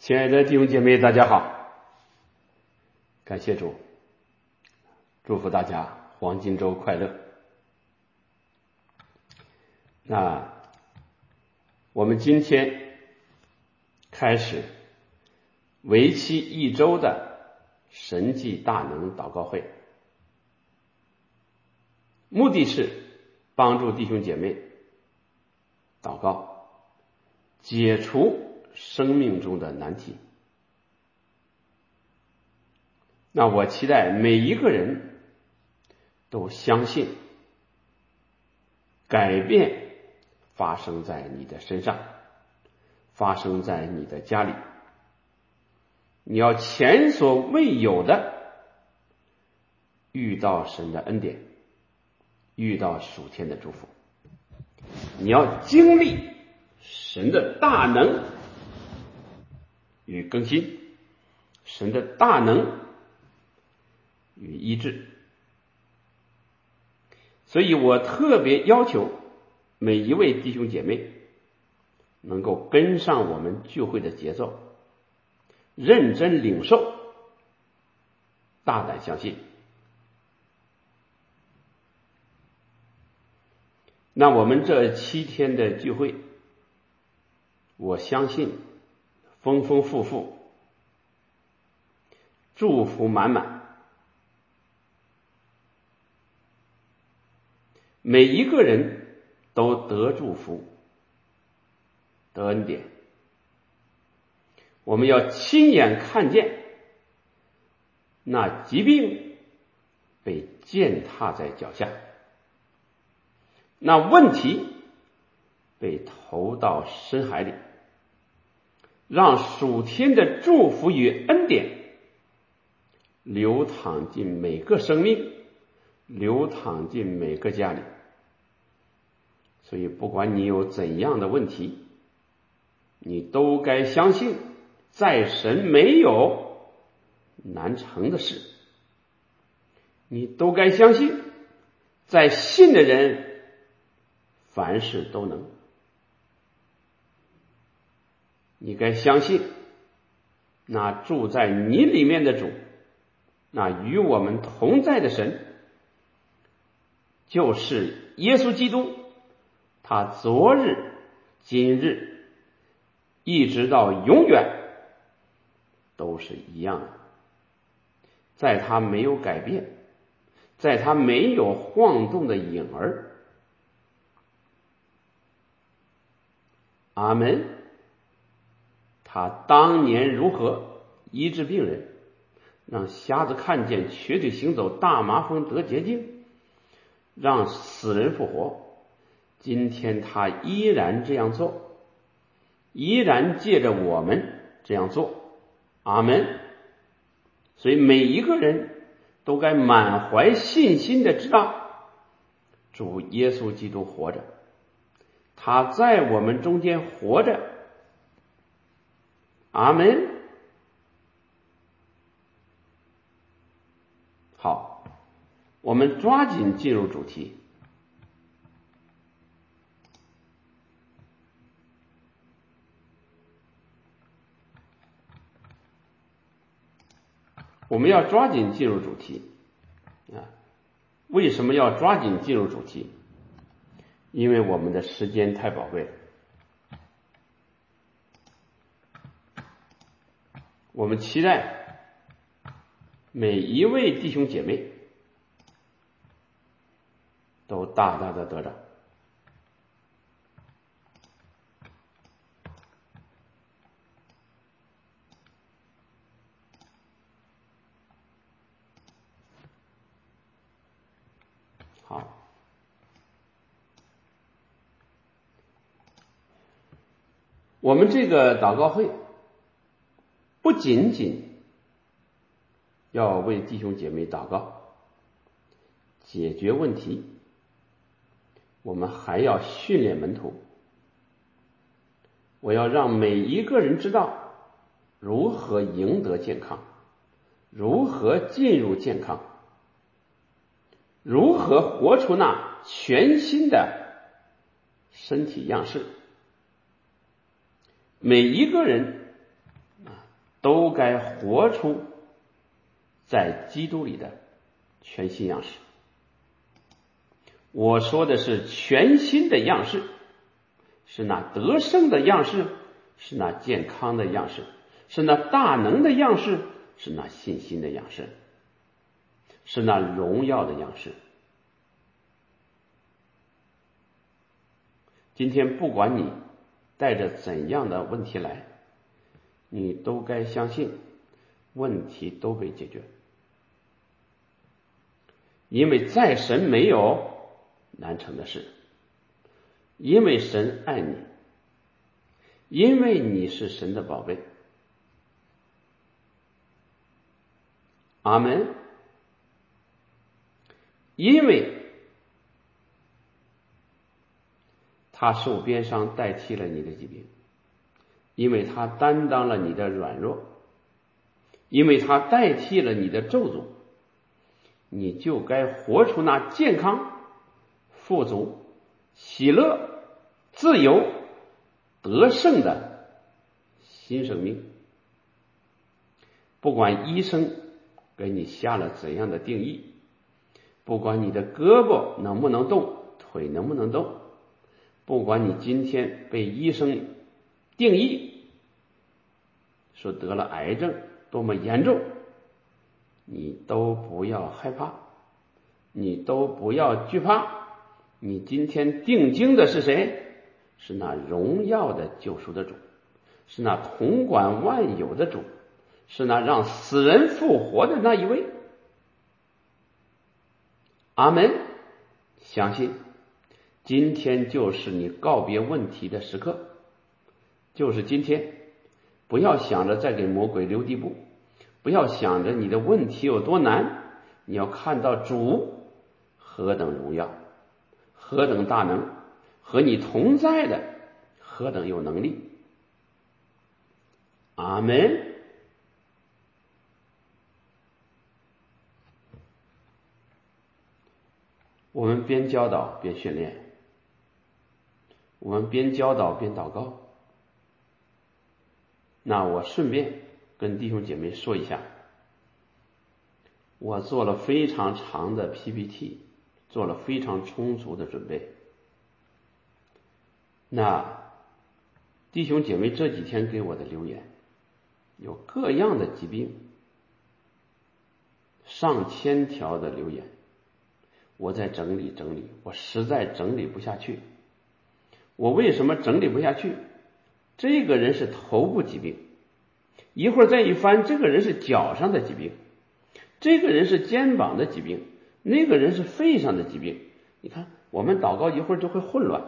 亲爱的弟兄姐妹，大家好，感谢主，祝福大家黄金周快乐。那我们今天开始为期1周的神迹大能祷告会，目的是帮助弟兄姐妹祷告，解除生命中的难题。那我期待每一个人都相信改变发生在你的身上，发生在你的家里，你要前所未有的遇到神的恩典，遇到属天的祝福，你要经历神的大能与更新，神的大能与医治。所以我特别要求每一位弟兄姐妹能够跟上我们聚会的节奏，认真领受，大胆相信。那我们这7天的聚会，我相信丰丰富富，祝福满满，每一个人都得祝福，得恩典。我们要亲眼看见那疾病被践踏在脚下，那问题被投到深海里，让属天的祝福与恩典流淌进每个生命，流淌进每个家里。所以不管你有怎样的问题，你都该相信，在神没有难成的事。你都该相信，在信的人凡事都能。你该相信，那住在你里面的主，那与我们同在的神，就是耶稣基督，他昨日今日一直到永远都是一样的，在他没有改变，在他没有晃动的影儿。阿们。他当年如何医治病人，让瞎子看见，瘸腿行走，大麻风得洁净，让死人复活，今天他依然这样做，依然借着我们这样做。阿们。所以每一个人都该满怀信心的知道，主耶稣基督活着，他在我们中间活着。阿们。好，我们抓紧进入主题。我们要抓紧进入主题啊！为什么要抓紧进入主题？因为我们的时间太宝贵了。我们期待每一位弟兄姐妹都大大的得着。好，我们这个祷告会不仅仅要为弟兄姐妹祷告解决问题，我们还要训练门徒。我要让每一个人知道如何赢得健康，如何进入健康，如何活出那全新的身体样式。每一个人都该活出在基督里的全新样式。我说的是全新的样式，是那得胜的样式，是那健康的样式，是那大能的样式，是那信心的样式，是那荣耀的样式。今天不管你带着怎样的问题来，你都该相信问题都被解决，因为在神没有难成的事，因为神爱你，因为你是神的宝贝。阿们。因为他受鞭伤代替了你的疾病，因为他担当了你的软弱，因为他代替了你的咒诅，你就该活出那健康、富足、喜乐、自由、得胜的新生命。不管医生给你下了怎样的定义，不管你的胳膊能不能动，腿能不能动，不管你今天被医生定义说得了癌症多么严重，你都不要害怕，你都不要惧怕。你今天定睛的是谁？是那荣耀的救赎的主，是那统管万有的主，是那让死人复活的那一位。阿们。相信今天就是你告别问题的时刻，就是今天。不要想着再给魔鬼留地步，不要想着你的问题有多难，你要看到主何等荣耀，何等大能，和你同在的何等有能力。阿们。我们边教导边训练，我们边教导边祷告。那我顺便跟弟兄姐妹说一下，我做了非常长的 PPT， 做了非常充足的准备。那弟兄姐妹这几天给我的留言，有各样的疾病，上千条的留言，我在整理，我实在整理不下去。我为什么整理不下去？这个人是头部疾病，一会儿再一翻，这个人是脚上的疾病，这个人是肩膀的疾病，那个人是肺上的疾病。你看我们祷告一会儿就会混乱，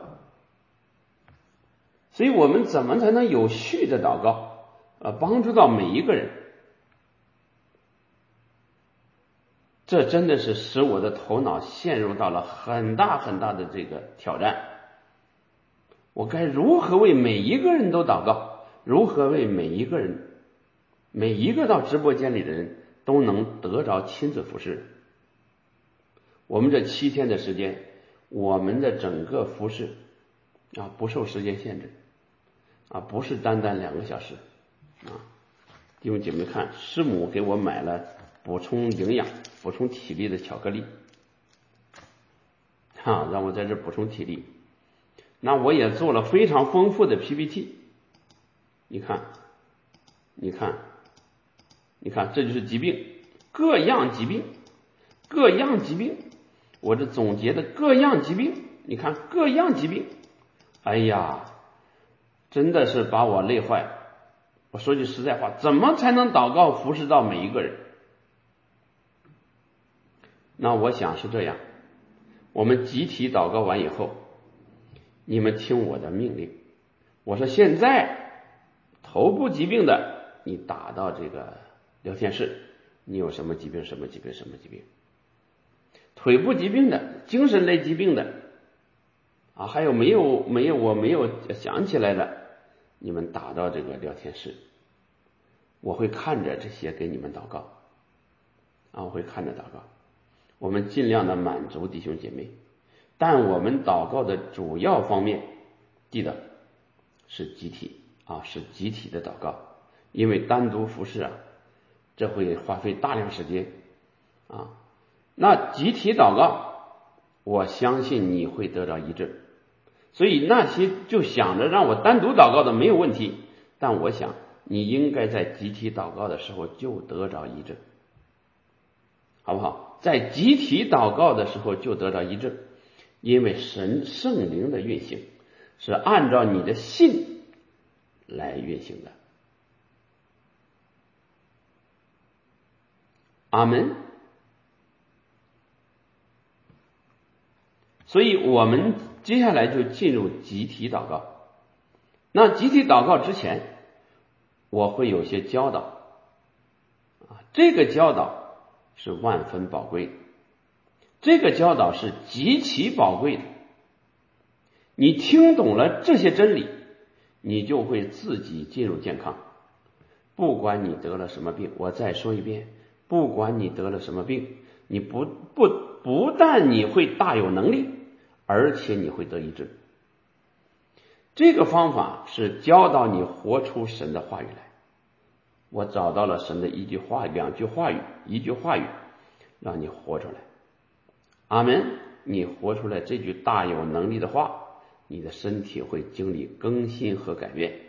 所以我们怎么才能有序的祷告，帮助到每一个人？这真的是使我的头脑陷入到了很大很大的这个挑战。我该如何为每一个人都祷告？如何为每一个人，每一个到直播间里的人都能得着亲自服侍？我们这7天的时间，我们的整个服侍不受时间限制不是单单2个小时弟兄姐妹看，师母给我买了补充营养、补充体力的巧克力让我在这补充体力。那我也做了非常丰富的 PPT， 你看，这就是疾病，各样疾病，我这总结的各样疾病，你看各样疾病，哎呀，真的是把我累坏。我说句实在话，怎么才能祷告服侍到每一个人？那我想是这样，我们集体祷告完以后，你们听我的命令。我说现在头部疾病的，你打到这个聊天室，你有什么疾病，什么疾病，什么疾病。腿部疾病的，精神类疾病的还有没有我没有想起来的，你们打到这个聊天室，我会看着这些给你们祷告我会看着祷告。我们尽量的满足弟兄姐妹，但我们祷告的主要方面，记得是集体是集体的祷告， 因为单独服侍这会花费大量时间那集体祷告，我相信你会得到医治。所以那些就想着让我单独祷告的没有问题，但我想你应该在集体祷告的时候就得着医治，好不好？在集体祷告的时候就得着医治，因为神圣灵的运行是按照你的信来运行的。阿们。所以我们接下来就进入集体祷告。那集体祷告之前，我会有些教导这个教导是万分宝贵的，这个教导是极其宝贵的。你听懂了这些真理，你就会自己进入健康。不管你得了什么病，我再说一遍，不管你得了什么病，你不但你会大有能力，而且你会得医治。这个方法是教导你活出神的话语来。我找到了神的一句话、两句话语、一句话语，让你活出来。阿们。你活出来这句大有能力的话，你的身体会经历更新和改变。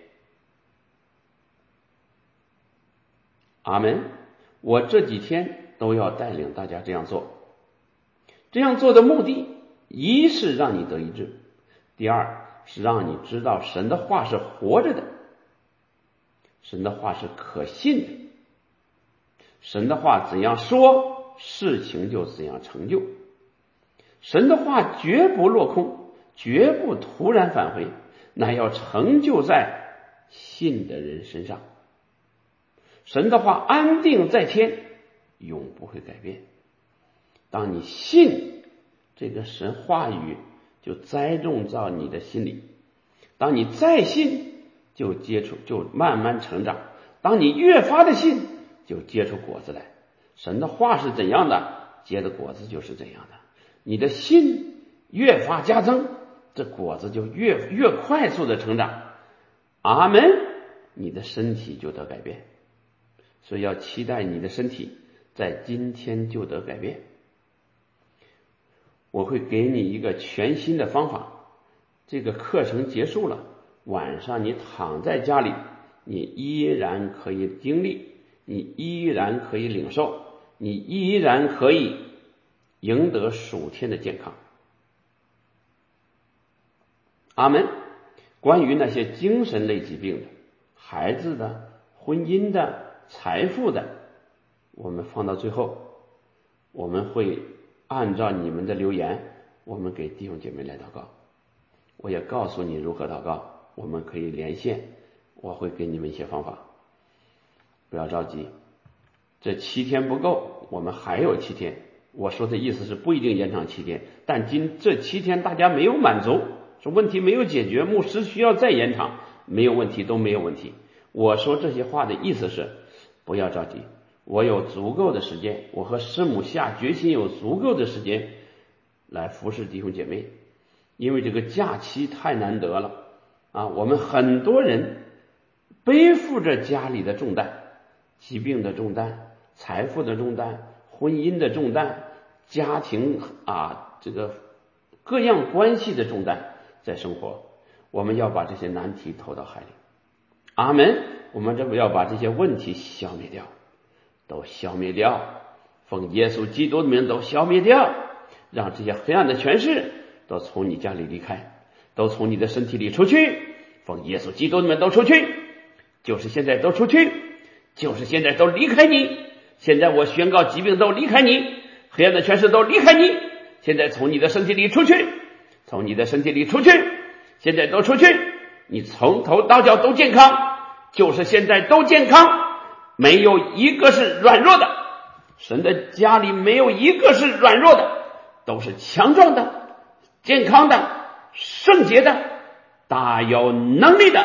阿们。我这几天都要带领大家这样做。这样做的目的，一是让你得医治，第二是让你知道神的话是活着的，神的话是可信的，神的话怎样说，事情就怎样成就。神的话绝不落空，绝不突然返回，乃要成就在信的人身上。神的话安定在天，永不会改变。当你信这个神话语，就栽种到你的心里。当你再信，就接触，就慢慢成长。当你越发的信，就结出果子来。神的话是怎样的，结的果子就是怎样的。你的信越发加增，这果子就越快速的成长。阿们。你的身体就得改变。所以要期待你的身体在今天就得改变。我会给你一个全新的方法。这个课程结束了，晚上你躺在家里，你依然可以经历，你依然可以领受，你依然可以赢得属天的健康。阿们。关于那些精神类疾病的、孩子的、婚姻的、财富的，我们放到最后，我们会按照你们的留言，我们给弟兄姐妹来祷告。我也告诉你如何祷告，我们可以连线，我会给你们一些方法。不要着急，这7天不够，我们还有7天。我说的意思是不一定延长7天，但这7天大家没有满足，说问题没有解决，牧师需要再延长，没有问题，都没有问题。我说这些话的意思是不要着急，我有足够的时间，我和师母下决心有足够的时间来服侍弟兄姐妹。因为这个假期太难得了我们很多人背负着家里的重担，疾病的重担，财富的重担，婚姻的重担，家庭这个各样关系的重担在生活。我们要把这些难题投到海里。阿们。我们要把这些问题消灭掉，都消灭掉，奉耶稣基督的名都消灭掉，让这些黑暗的权势都从你家里离开，都从你的身体里出去，奉耶稣基督的名都出去，就是现在都出去，就是现在都离开你。现在我宣告疾病都离开你，黑暗的权势都离开你，现在从你的身体里出去，从你的身体里出去，现在都出去，你从头到脚都健康，就是现在都健康，没有一个是软弱的。神的家里没有一个是软弱的，都是强壮的、健康的、圣洁的、大有能力的。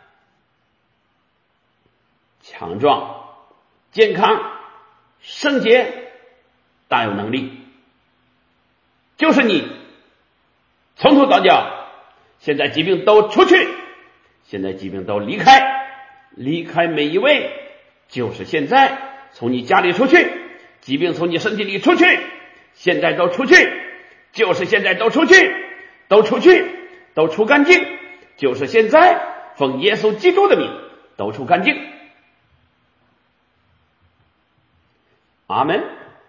强壮、健康、圣洁、大有能力，就是你从头到脚，现在疾病都出去，现在疾病都离开， 离开每一位，就是现在，从你家里出去，疾病从你身体里出去，现在都出去，就是现在都出去，都出去，都出干净，就是现在，奉耶稣基督的名，都出干净。阿门。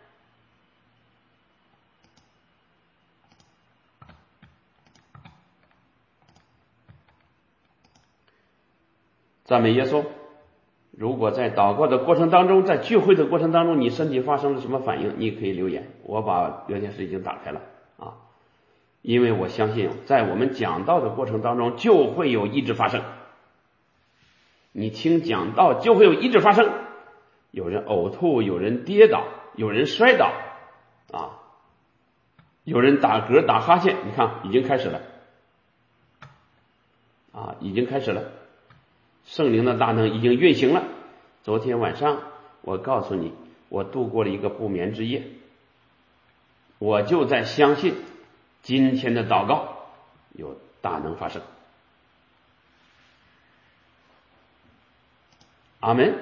赞美耶稣。如果在祷告的过程当中，在聚会的过程当中，你身体发生了什么反应，你可以留言，我把聊天室已经打开了啊。因为我相信在我们讲道的过程当中就会有医治发生，你听讲道就会有医治发生，有人呕吐，有人跌倒，有人摔倒啊，有人打嗝打哈欠，你看已经开始了啊，已经开始了，圣灵的大能已经运行了。昨天晚上我告诉你，我度过了一个不眠之夜，我就在相信今天的祷告有大能发生。阿门。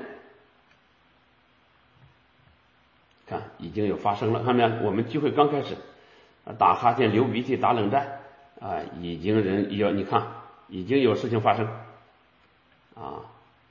看已经有发生了，看没有？我们聚会刚开始打哈欠流鼻涕打冷战啊，已经人有，你看已经有事情发生啊，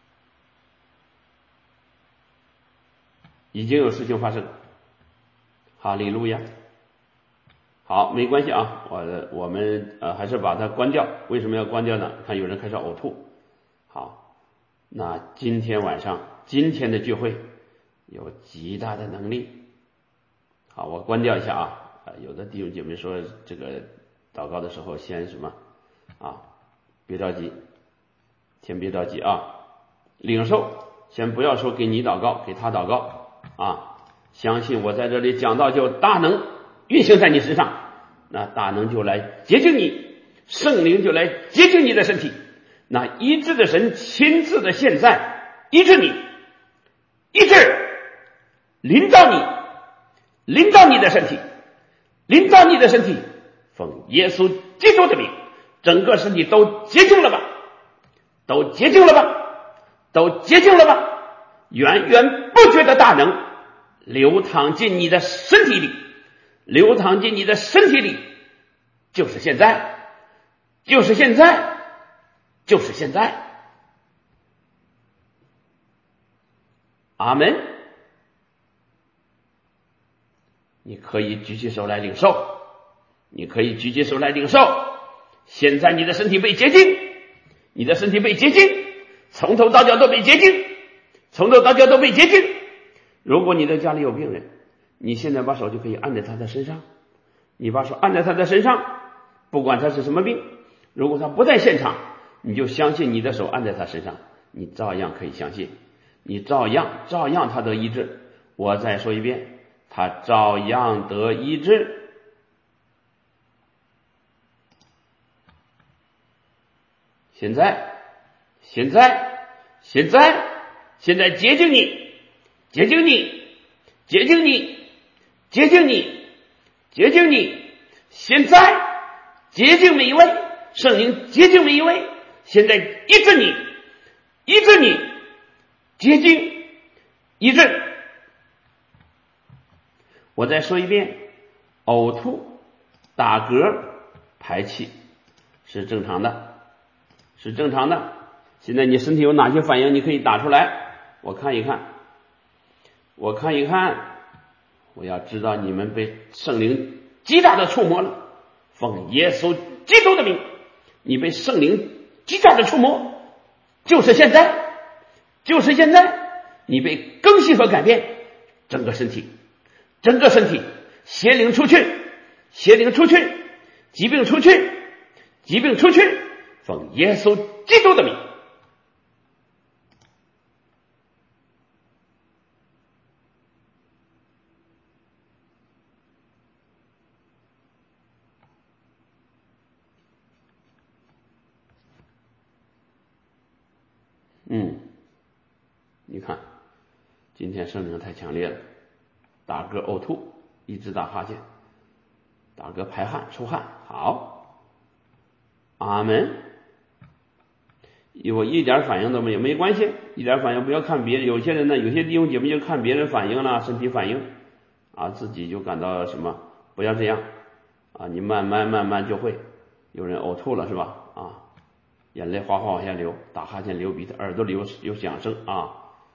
已经有事情发生。哈利路亚。好，没关系啊，我们还是把它关掉。为什么要关掉呢？看有人开始呕吐。好，那今天晚上今天的聚会有极大的能力。好，我关掉一下啊。有的弟兄姐妹说这个祷告的时候先什么啊？别着急，先别着急啊。领受，先不要说给你祷告，给他祷告啊。相信我在这里讲到，就大能运行在你身上，那大能就来洁净你，圣灵就来洁净你的身体，那医治的神亲自的现在医治你，医治临到你，临到你的身体，临到你的身体，奉耶稣基督的名，整个身体都洁净了吧，都洁净了吧，都洁净了吧，源源不绝的大能流淌进你的身体里，流淌进你的身体里，就是现在，就是现在，就是现在。阿门。你可以举起手来领受，你可以举起手来领受。现在你的身体被洁净，你的身体被洁净，从头到脚都被洁净，从头到脚都被洁净。如果你的家里有病人，你现在把手就可以按在他的身上，你把手按在他的身上，不管他是什么病，如果他不在现场，你就相信你的手按在他身上，你照样可以相信，你照样他得医治。我再说一遍，他照样得医治。现在洁净你，洁净你，洁净你，洁净你，洁净你，现在洁净每一位，圣灵洁净每一位，现在医治你，医治你，洁净，医治。我再说一遍，呕吐、打嗝、排气是正常的，是正常的。现在你身体有哪些反应，你可以打出来，我看一看，我看一看，我要知道你们被圣灵极大的触摸了。奉耶稣基督的名，你被圣灵极大的触摸，就是现在，就是现在，你被更新和改变，整个身体，整个身体，邪灵出去，邪灵出去，疾病出去，疾病出去，奉耶稣基督的名。你看今天圣灵太强烈了，打嗝呕吐，一直打哈欠，打嗝排汗出汗，好，阿门。 我一点反应都没有，没关系，一点反应不要看别人。有些人呢，有些弟兄姐妹就看别人反应了，身体反应啊，自己就感到什么，不要这样啊，你慢慢就会。有人呕吐了是吧？啊，眼泪哗哗往下流，打哈欠流鼻涕，耳朵里有响声啊。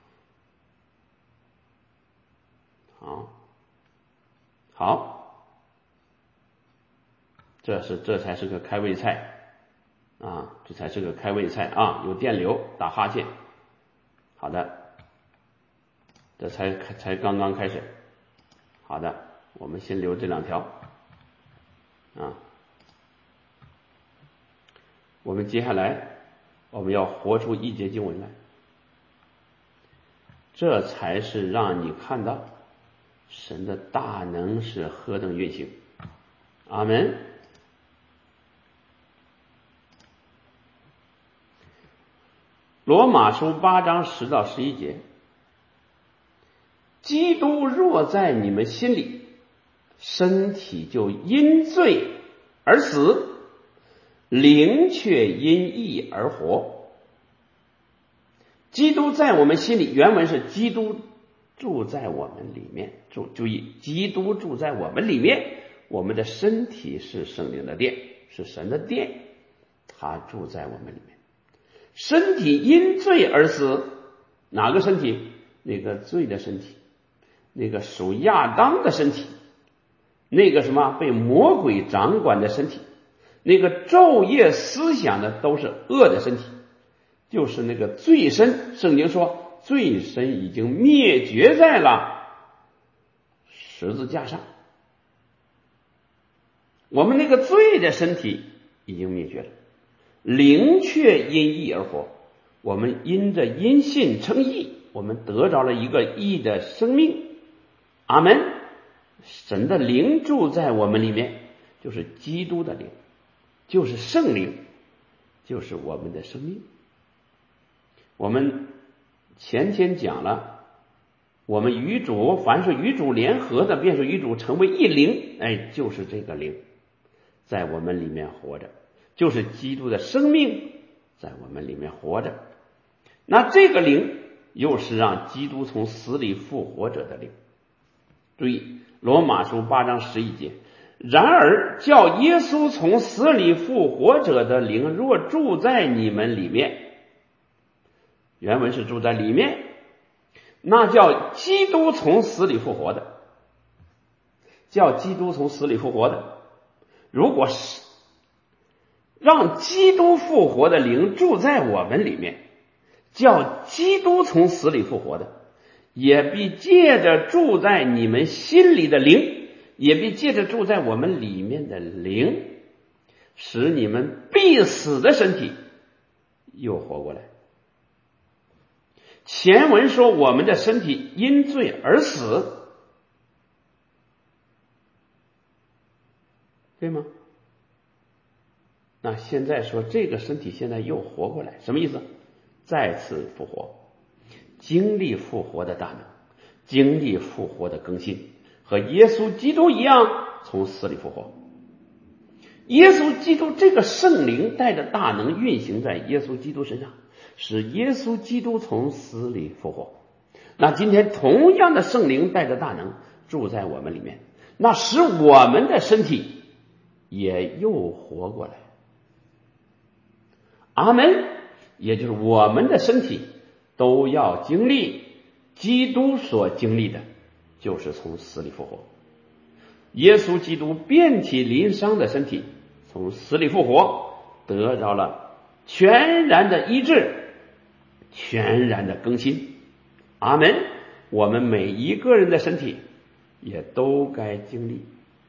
好，这才是个开胃菜啊，这才是个开胃菜啊，有电流，打哈欠。好的，这才刚刚开始。好的，我们先留这2条啊。我们接下来我们要活出一节经文来，这才是让你看到神的大能是何等运行。阿们。罗马书8章10到11节，基督若在你们心里，身体就因罪而死，灵却因义而活。基督在我们心里，原文是基督住在我们里面。注意，基督住在我们里面，我们的身体是圣灵的殿，是神的殿，他住在我们里面。身体因罪而死，哪个身体？那个罪的身体，那个属亚当的身体，那个什么被魔鬼掌管的身体，那个昼夜思想的都是恶的身体，就是那个罪身。圣经说罪身已经灭绝在了十字架上，我们那个罪的身体已经灭绝了，灵却因义而活。我们因着因信称义，我们得着了一个义的生命。阿们。神的灵住在我们里面，就是基督的灵，就是圣灵，就是我们的生命。我们前天讲了，我们与主，凡是与主联合的，便是与主成为一灵。就是这个灵在我们里面活着，就是基督的生命在我们里面活着。那这个灵又是让基督从死里复活者的灵。注意罗马书8章11节，然而叫耶稣从死里复活者的灵若住在你们里面，原文是住在里面，那叫基督从死里复活的，叫基督从死里复活的。如果是让基督复活的灵住在我们里面，叫基督从死里复活的，也必借着住在你们心里的灵，也必借着住在我们里面的灵，使你们必死的身体又活过来。前文说我们的身体因罪而死，对吗？那现在说这个身体现在又活过来，什么意思？再次复活，经历复活的大能，经历复活的更新，和耶稣基督一样从死里复活。耶稣基督这个圣灵带着大能运行在耶稣基督身上，使耶稣基督从死里复活。那今天同样的圣灵带着大能住在我们里面，那使我们的身体也又活过来。阿们。也就是我们的身体都要经历基督所经历的，就是从死里复活。耶稣基督遍体鳞伤的身体从死里复活，得着了全然的医治，全然的更新。阿们。我们每一个人的身体也都该经历。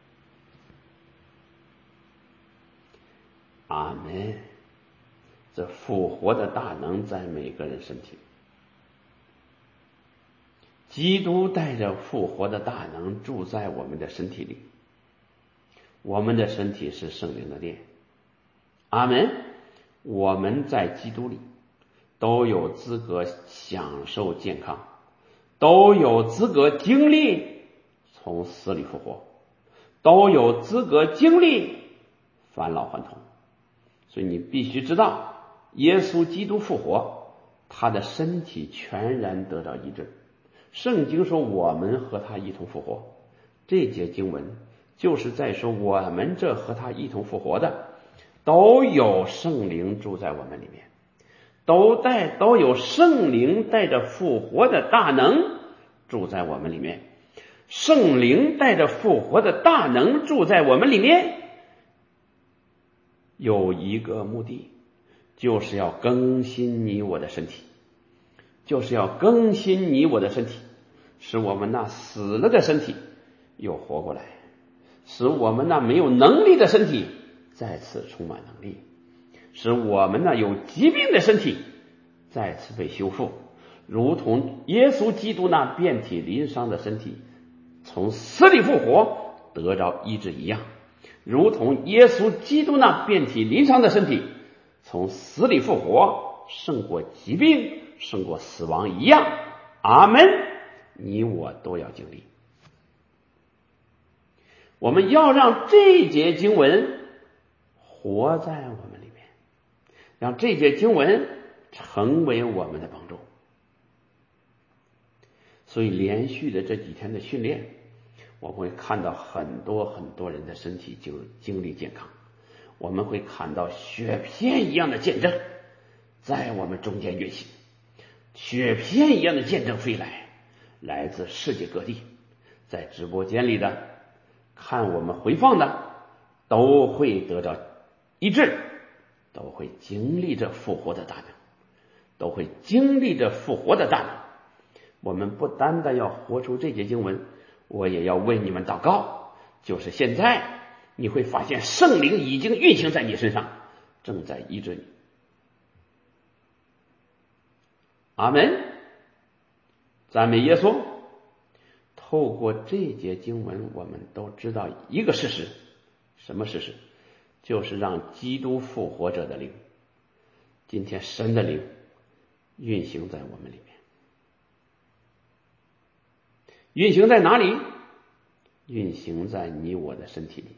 阿们。这复活的大能在每个人身体，基督带着复活的大能住在我们的身体里，我们的身体是圣灵的殿。阿们。我们在基督里都有资格享受健康，都有资格经历从死里复活，都有资格经历返老还童。所以你必须知道， 耶稣基督复活，他的身体全然得到医治。圣经说我们和他一同复活，这节经文就是在说我们这和他一同复活的都有圣灵住在我们里面，都有圣灵带着复活的大能住在我们里面。圣灵带着复活的大能住在我们里面，有一个目的，就是要更新你我的身体，就是要更新你我的身体，使我们那死了的身体又活过来，使我们那没有能力的身体再次充满能力，使我们那有疾病的身体再次被修复，如同耶稣基督那遍体鳞伤的身体从死里复活得着医治一样，如同耶稣基督那遍体鳞伤的身体从死里复活胜过疾病胜过死亡一样。阿们，你我都要经历。我们要让这节经文活在我们里面，让这节经文成为我们的帮助。所以连续的这几天的训练，我们会看到很多人的身体经历健康，我们会看到雪片一样的见证在我们中间运行，雪片一样的见证飞来自世界各地，在直播间里的看我们回放的都会得到医治，都会经历着复活的大能，都会经历着复活的大能。我们不单单要活出这节经文，我也要为你们祷告，就是现在你会发现圣灵已经运行在你身上，正在医治你。阿们，赞美耶稣。透过这节经文，我们都知道一个事实，什么事实？就是让基督复活者的灵，今天神的灵运行在我们里面。运行在哪里？运行在你我的身体里，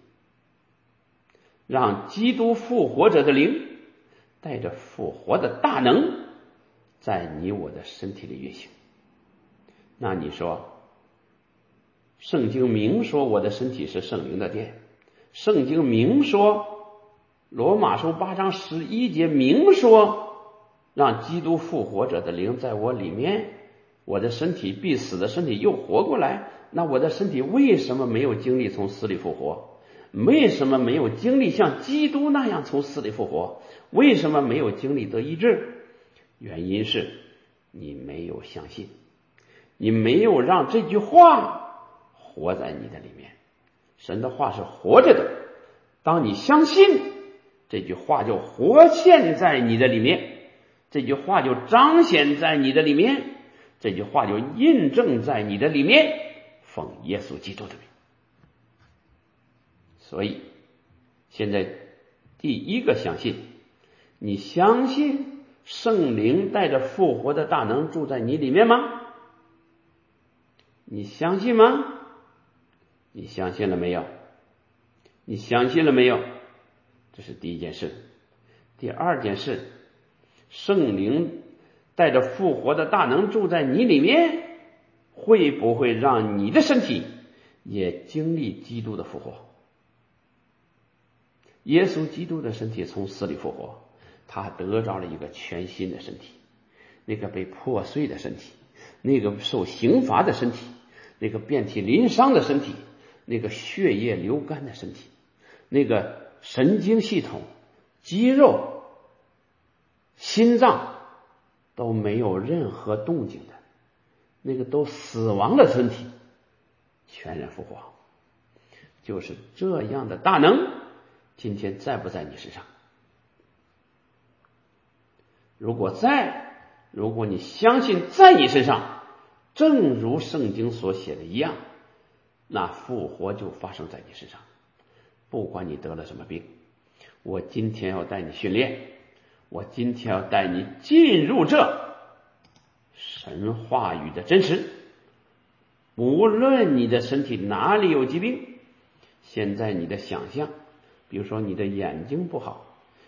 让基督复活者的灵带着复活的大能在你我的身体里运行。那你说，圣经明说我的身体是圣灵的殿，圣经明说罗马书8章11节明说让基督复活者的灵在我里面，我的身体必死的身体又活过来。那我的身体为什么没有经历从死里复活？为什么没有经历像基督那样从死里复活？为什么没有经历得医治？原因是你没有相信，你没有让这句话活在你的里面。神的话是活着的，当你相信，这句话就活现在你的里面，这句话就彰显在你的里面，这句话就印证在你的里面，奉耶稣基督的名。所以现在第一个相信，你相信圣灵带着复活的大能住在你里面吗？你相信吗？你相信了没有？你相信了没有？这是第一件事。第二件事，圣灵带着复活的大能住在你里面，会不会让你的身体也经历基督的复活？耶稣基督的身体从死里复活，他得着了一个全新的身体，那个被破碎的身体，那个受刑罚的身体，那个遍体鳞伤的身体，那个血液流干的身体，那个神经系统、肌肉、心脏都没有任何动静的，那个都死亡的身体全然复活。就是这样的大能今天在不在你身上？如果在，如果你相信在你身上，正如圣经所写的一样，那复活就发生在你身上。不管你得了什么病，我今天要带你训练，我今天要带你进入这神话语的真实。无论你的身体哪里有疾病，现在你的想象，比如说你的眼睛不好，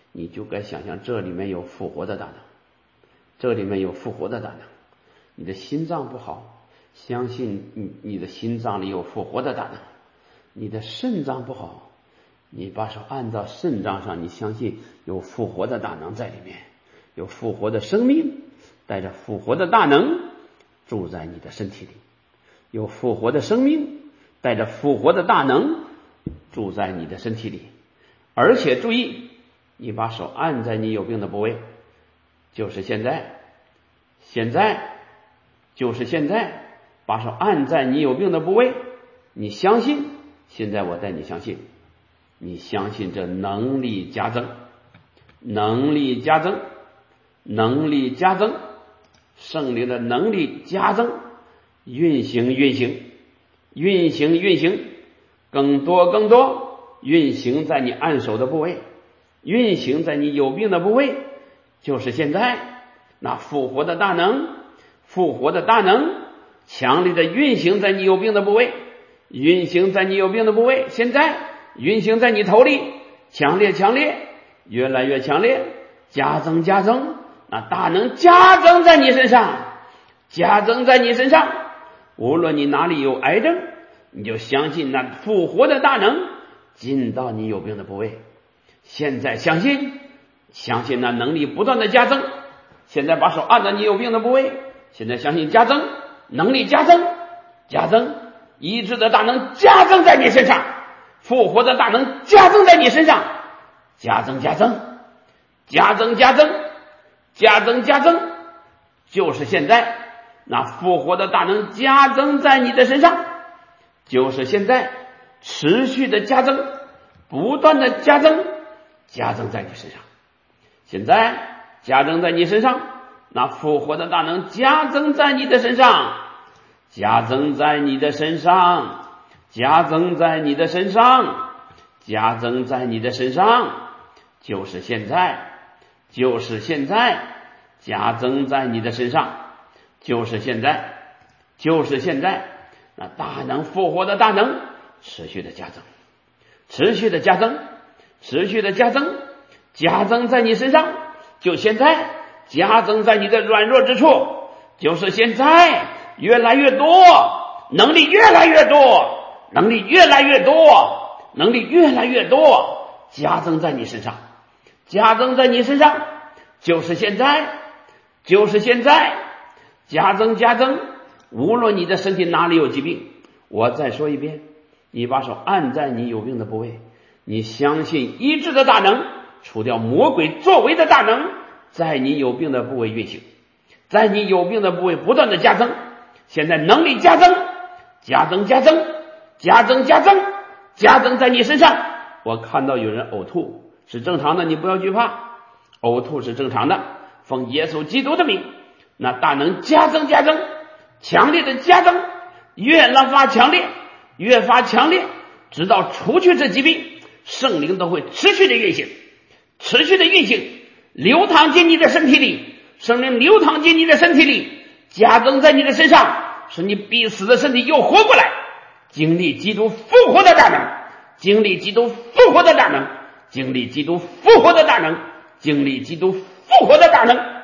你就该想象这里面有复活的大能，这里面有复活的大能。你的心脏不好，相信你的心脏里有复活的大能。你的肾脏不好，你把手按到肾脏上，你相信有复活的大能在里面，有复活的生命带着复活的大能住在你的身体里，有复活的生命带着复活的大能住在你的身体里。而且注意，你把手按在你有病的部位，就是现在，现在就是现在，把手按在你有病的部位，你相信，现在我带你相信，你相信这能力加增，能力加增，能力加增，圣灵的能力加增，运行运行运行运行，更多更多，运行在你按手的部位，运行在你有病的部位，就是现在，那复活的大能，复活的大能强力的运行在你有病的部位，运行在你有病的部位，现在运行在你头里，强烈强烈，越来越强烈，加增加增，那大能加增在你身上，加增在你身上。无论你哪里有癌症，你就相信那复活的大能进到你有病的部位。现在相信，相信那能力不断的加增。现在把手按在你有病的部位，现在相信加增，能力加增，加增，医治的大能加增在你身上，复活的大能加增在你身上，加增加增，加增加增，加增加增，就是现在，那复活的大能加增在你的身上，就是现在，持续的加增，不断的加增，加增在你身上。现在加增在你身上，那复活的大能加增在你的身上，加增在你的身上，加增在你的身上，加增在你的身上，就是现在，就是现在，加增在你的身上，就是现在，就是现在，那大能复活的大能持续的加增，持续的加增，持续的加增，加增在你身上，就现在，加增在你的软弱之处，就是现在，越来越多，能力越来越多，能力越来越多，能力越来越多，加增在你身上，加增在你身上，就是现在，就是现在，加增加增。无论你的身体哪里有疾病，我再说一遍，你把手按在你有病的部位，你相信医治的大能，除掉魔鬼作为的大能，在你有病的部位运行，在你有病的部位不断的加增，现在能力加增，加增加增，加增加增，加增在你身上。我看到有人呕吐是正常的，你不要惧怕，呕吐是正常的，奉耶稣基督的名，那大能加增加增，强烈的加增，越发强烈，越发强烈，直到除去这疾病，圣灵都会持续的运行，持续的运行，流淌进你的身体里，圣灵流淌进你的身体里，加增在你的身上，使你必死的身体又活过来，经历基督复活的大能，经历基督复活的大能，经历基督复活的大能，经历基督复活的大能。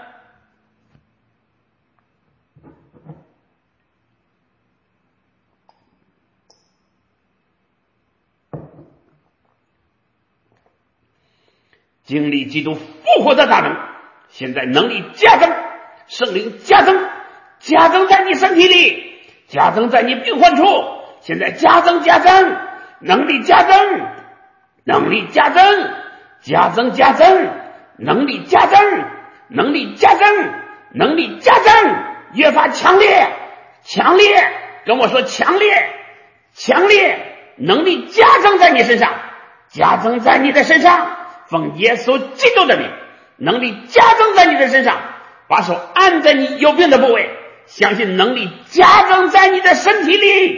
经历基督复活的大能，现在能力加增，圣灵加增，加增在你身体里，加增在你病患处，现在加增加增，能力加增，能力加增，加增加增，能力加增，能力加增，能力加增，越发强烈，强烈，跟我说强烈，强烈，能力加增在你身上，加增在你的身上，奉耶稣基督的名，能力加增在你的身上，把手按在你有病的部位，相信能力加增在你的身体里。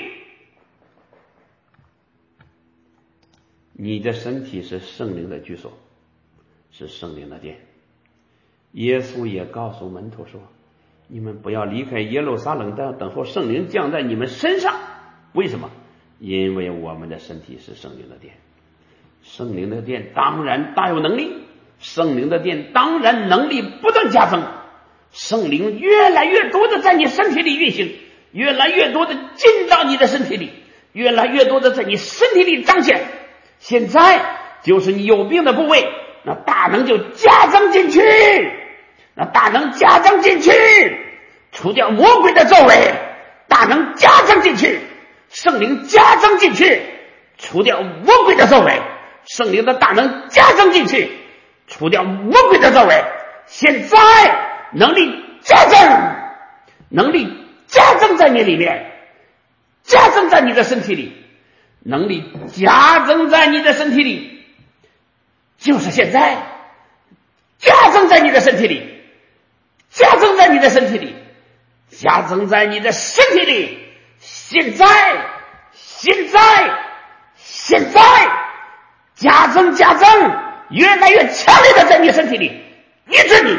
你的身体是圣灵的居所，是圣灵的殿。耶稣也告诉门徒说，你们不要离开耶路撒冷，但要等候圣灵降在你们身上。为什么？因为我们的身体是圣灵的殿，圣灵的殿当然大有能力， 圣灵的殿当然能力不断加增，圣灵越来越多的在你身体里运行，越来越多的进到你的身体里，越来越多的在你身体里彰显。现在就是你有病的部位，那大能就加增进去，除掉魔鬼的作为，大能加增进去，圣灵加增进去，除掉魔鬼的作为，圣灵的大能加增进去，除掉魔鬼的作为。现在能力加增在你里面，加增在你的身体里，能力加增在你的身体里，就是现在加增在你的身体里，加增在你的身体里，加增在你的身体里，现在加增，越来越强烈的在你身体里医治你。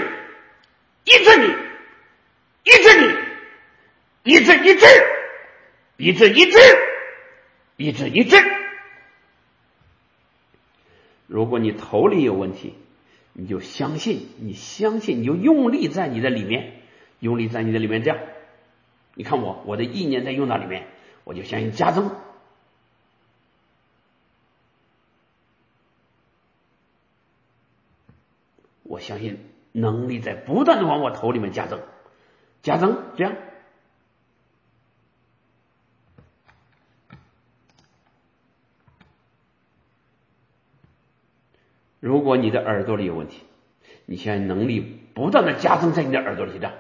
如果你头里有问题，你就相信，你就用力在你的里面，这样，你看我的意念在用到里面，我就相信加增。我相信能力在不断的往我头里面加增，这样。如果你的耳朵里有问题，你现在能力不断的加增在你的耳朵里，这样，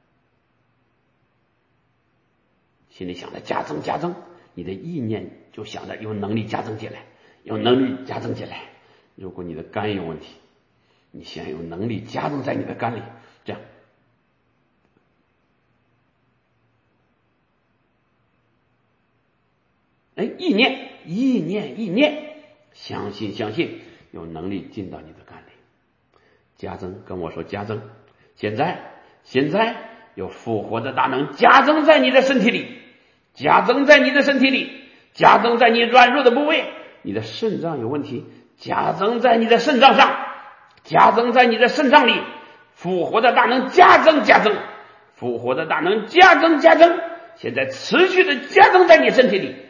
心里想着加增，你的意念就想着有能力加增进来。如果你的肝有问题，你现在有能力加增在你的肝里，这样。意念，相信有能力进到你的肝里，加增，跟我说加增。现在有复活的大能加增在你的身体里，加增在你软弱的部位。你的肾脏有问题，加增在你的肾脏上，加增在你的肾脏里，复活的大能加增，复活的大能加增，现在持续的加增在你身体里，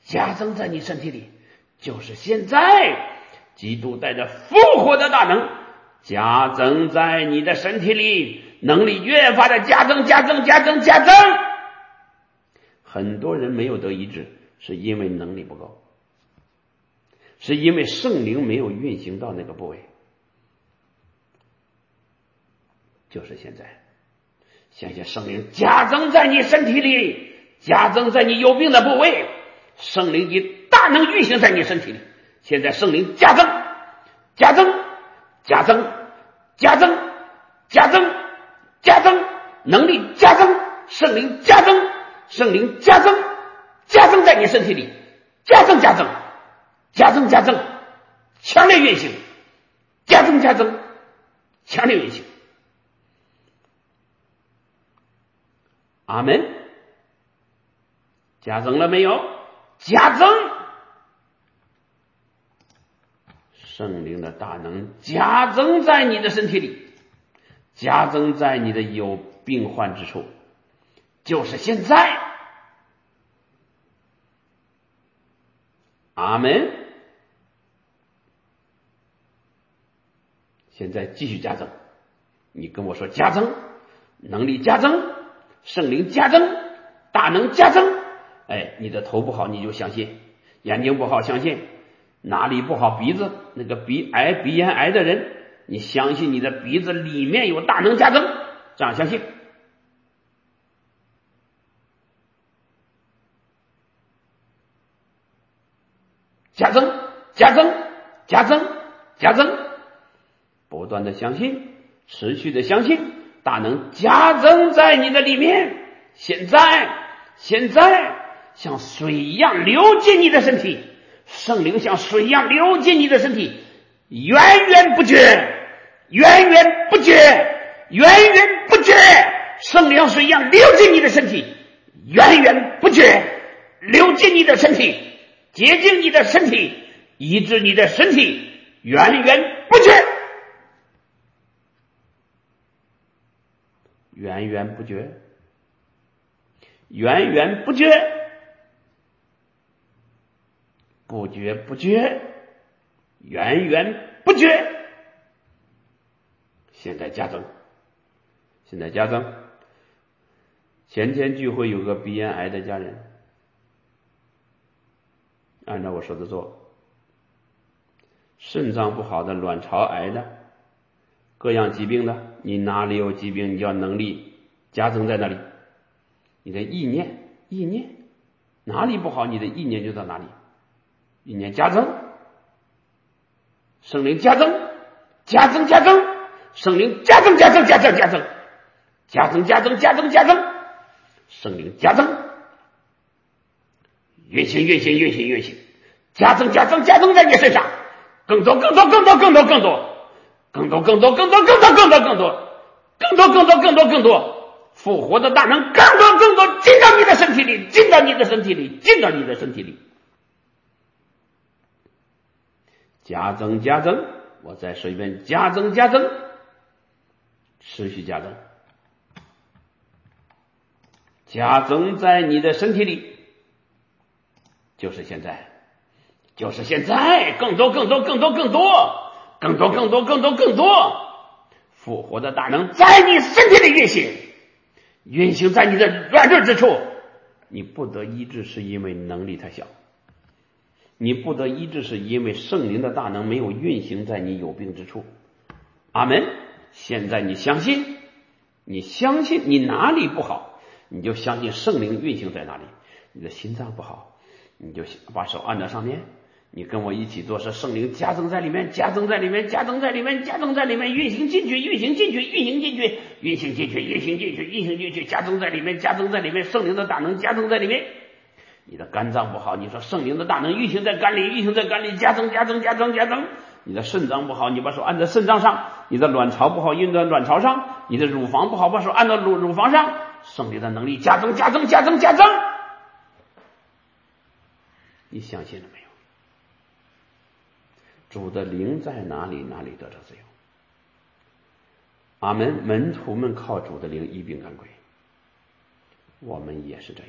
就是现在，基督带着复活的大能加增在你的身体里，能力越发的加增。很多人没有得医治，是因为能力不够，是因为圣灵没有运行到那个部位。就是现在，相信圣灵加增在你身体里，加增在你有病的部位，圣灵以大能运行在你身体里。现在圣灵加增，能力加增，圣灵加增在你身体里，加增，强烈运行，强烈运行。阿们。加增了没有？加增，圣灵的大能加增在你的身体里，加增在你的有病患之处，就是现在。阿们。现在继续加增，你跟我说加增，能力加增，圣灵加增，大能加增。你的头不好你就相信，眼睛不好相信，哪里不好，鼻子，那个鼻咽癌的人，你相信你的鼻子里面有大能加增，这样相信。加增，不断的相信，持续的相信，大能加增在你的里面。现在像水一样流进你的身体，圣灵像水一样流进你的身体，源源不绝，圣灵水一样流进你的身体，源源不绝流进你的身体，洁净你的身体，医治你的身体，源源不绝。 源源不绝，源源不绝，不绝不绝，源源不绝。现在加增，现在加增。前天聚会有个鼻咽癌的家人，按照我说的做，肾脏不好的、卵巢癌的、各样疾病的，你哪里有疾病，你就要能力加增在那里。你的意念哪里不好，你的意念就到哪里，意念加增，圣灵加增，加增加增，圣灵加增加增加增加增，加增加增加增加增，圣灵加增，运行运行运行运行，加增加增加增在你身上，更多更多更多更多更多更多更多更多更多更多更多更多更多更多更多，复活的大能更多更多进到你的身体里，进到你的身体里，进到你的身体里，加增加增。我再说一遍，加增加增，持续加增，加增在你的身体里，就是现在，就是现在，更多更多更多更多更多更多更多更多，复活的大能在你身体里运行，运行在你的软弱之处。你不得医治是因为能力太小，你不得医治是因为圣灵的大能没有运行在你有病之处。阿们。现在你相信，你相信你哪里不好，你就相信圣灵运行在哪里。你的心脏不好，你就把手按在上面，你跟我一起做，是圣灵加增在里面，加增在里面，加增在里面，加增在里面，运行进去，运行进去，运行进去，运行进去，运行进去，运行进去，加增在里面，加增在里面，圣灵的大能加增在里面。你的肝脏不好，你说圣灵的大能运行在肝里，运行在肝里，加增加增加增加增。你的肾脏不好，你把手按在肾脏上；你的卵巢不好，运在卵巢上；你的乳房不好，把手按到乳房上。圣灵的能力加增加增加增加增。你相信了没有？主的灵在哪里，哪里得着自由。阿们。门徒们靠主的灵医病赶鬼，我们也是这样。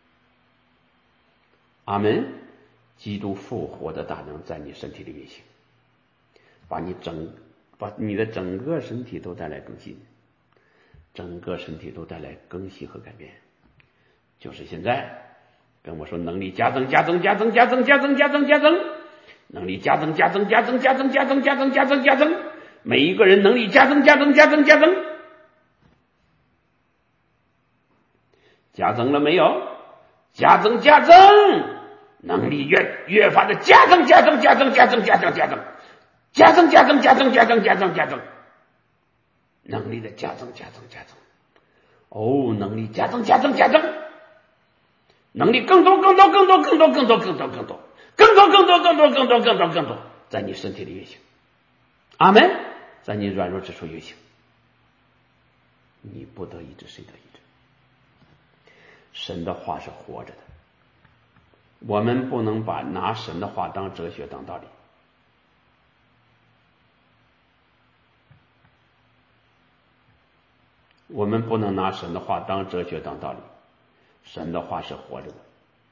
阿们。基督复活的大能在你身体里运行，把你的整个身体都带来更新，整个身体都带来更新和改变。就是现在跟我说，能力加增加增加增加增加增加增加增，能力加增加增加增加增加增加增加增加增，每一个人能力加增加增加增加增。加增了没有？加增加增，能力越发的加增加增加增加增加增加增加增加增加增加增加增加增，能力的加增加增加增。哦，能力加增加增加增，能力更多更多更多更多更多更多更多更多更多更多更多更多更多，在你身体里运行。阿们。在你软弱之处运行。你不得医治，谁得医治？神的话是活着的，我们不能拿神的话当哲学当道理。我们不能拿神的话当哲学当道理，神的话是活着的。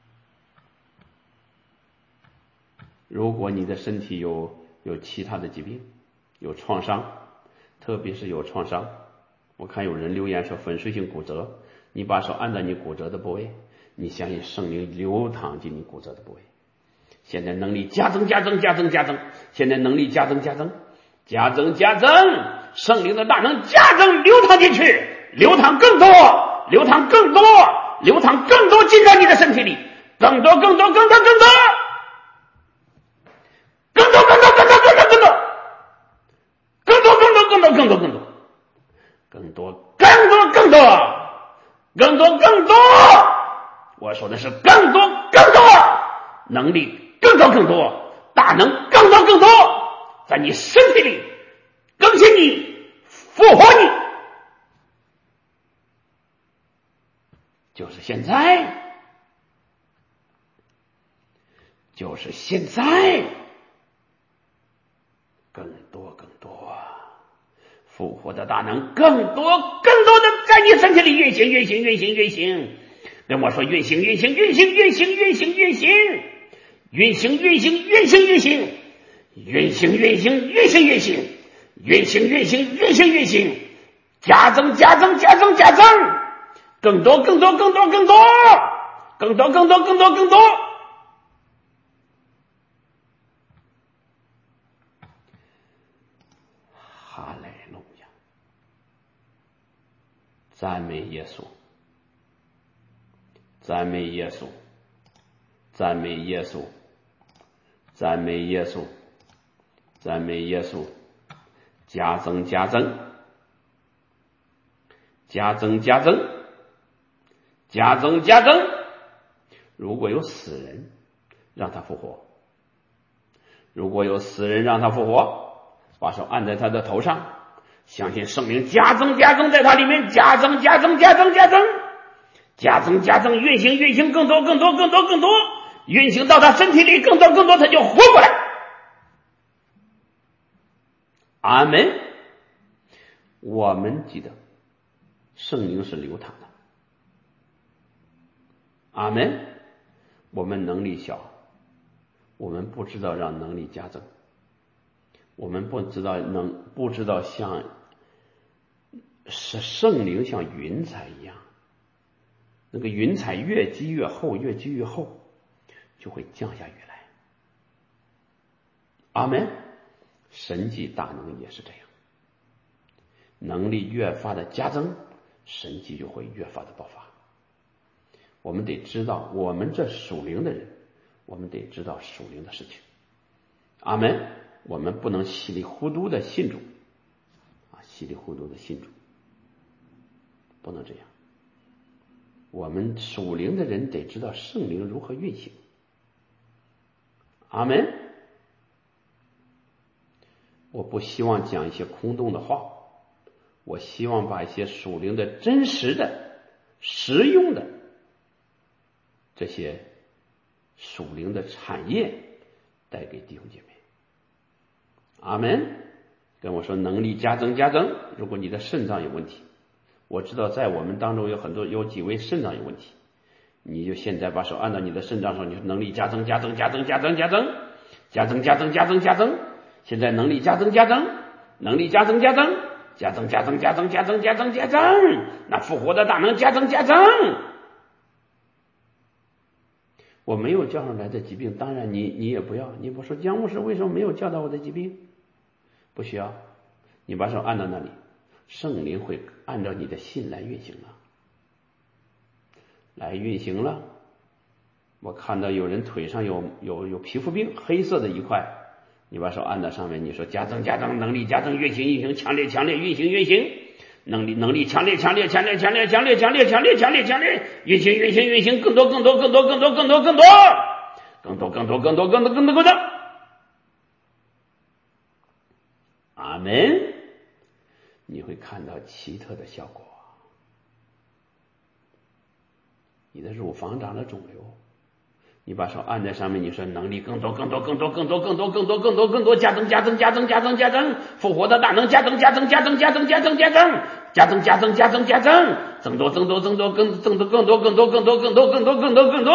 如果你的身体有其他的疾病，有创伤，特别是有创伤，我看有人留言说粉碎性骨折，你把手按在你骨折的部位，你相信圣灵流淌进你骨折的部位。现在能力加增加增加增加增，现在能力加增加增加增加增，圣灵的大能加增流淌进去，流淌更多，流淌更多，流淌更多进到你的身体里，更多更多更多更多更多更多更多更多更多更多更多更多更多更多更多更多更多更多更多，我说的是更多更多，能力更多更多，大能更多更多，在你身体里更新你，复活你。就是现在，就是现在，更多更多，复活的大能更多更多的在你身体里运行运行运行运行，跟我说运行运行运行运行运行运行运行运行运行运行运行运行运行运行运行运行运行运行，加增加增加增加增，更多更多更多更多更多更多更多更多。哈利路亚，赞美耶稣，赞美耶稣，赞美耶稣，赞美耶稣，赞美耶稣，加增加增，加增加增，加增加增。如果有死人，让他复活；如果有死人，让他复活，把手按在他的头上，相信圣灵加增加增在他里面，加增加增加增加增，加增加增，运行运行，更多更多更多更多，运行到他身体里，更多更多，他就活过来。阿门。我们记得圣灵是流淌的。阿门。我们能力小，我们不知道让能力加增，我们不知道像是圣灵像云彩一样，那个云彩越积越厚，越积越厚，就会降下雨来。阿门。神迹大能也是这样，能力越发的加增，神迹就会越发的爆发。我们得知道，我们这属灵的人，我们得知道属灵的事情。阿门。我们不能稀里糊涂的信主稀里糊涂的信主，不能这样。我们属灵的人得知道圣灵如何运行。阿门。我不希望讲一些空洞的话，我希望把一些属灵的真实的实用的这些属灵的产业带给弟兄姐妹。阿门。跟我说能力加增加增。如果你的肾脏有问题，我知道在我们当中有几位肾脏有问题，你就现在把手按到你的肾脏上，你说能力加增加增加增加增加增加增加增加增加增，现在能力加增加增，能力加增加增加增加增加增加增加增加增，那复活的大能加增加增。我没有叫上来的疾病，当然你也不要，你不说姜牧师为什么没有叫到我的疾病，不需要，你把手按到那里，圣灵会按照你的心来运行了，来运行了。我看到有人腿上有皮肤病，黑色的一块，你把手按到上面，你说加增加增，能力加增，运行运行，强烈强烈，运行运行，能力强烈强烈强烈强烈强烈强烈强烈强烈强烈，运行运行运行，更多更多更多更多更多更多更多更多更多更多更多更多。阿门。你会看到奇特的效果。你的乳房长了肿瘤，你把手按在上面，你说能力更多更多更多更多更多更多更多更多，加增加增加增加增加增，复活的大能加增加增加增加增加增加增加增加增加增加增，增多增多增多更增多更多更多更多更多更多更多更多。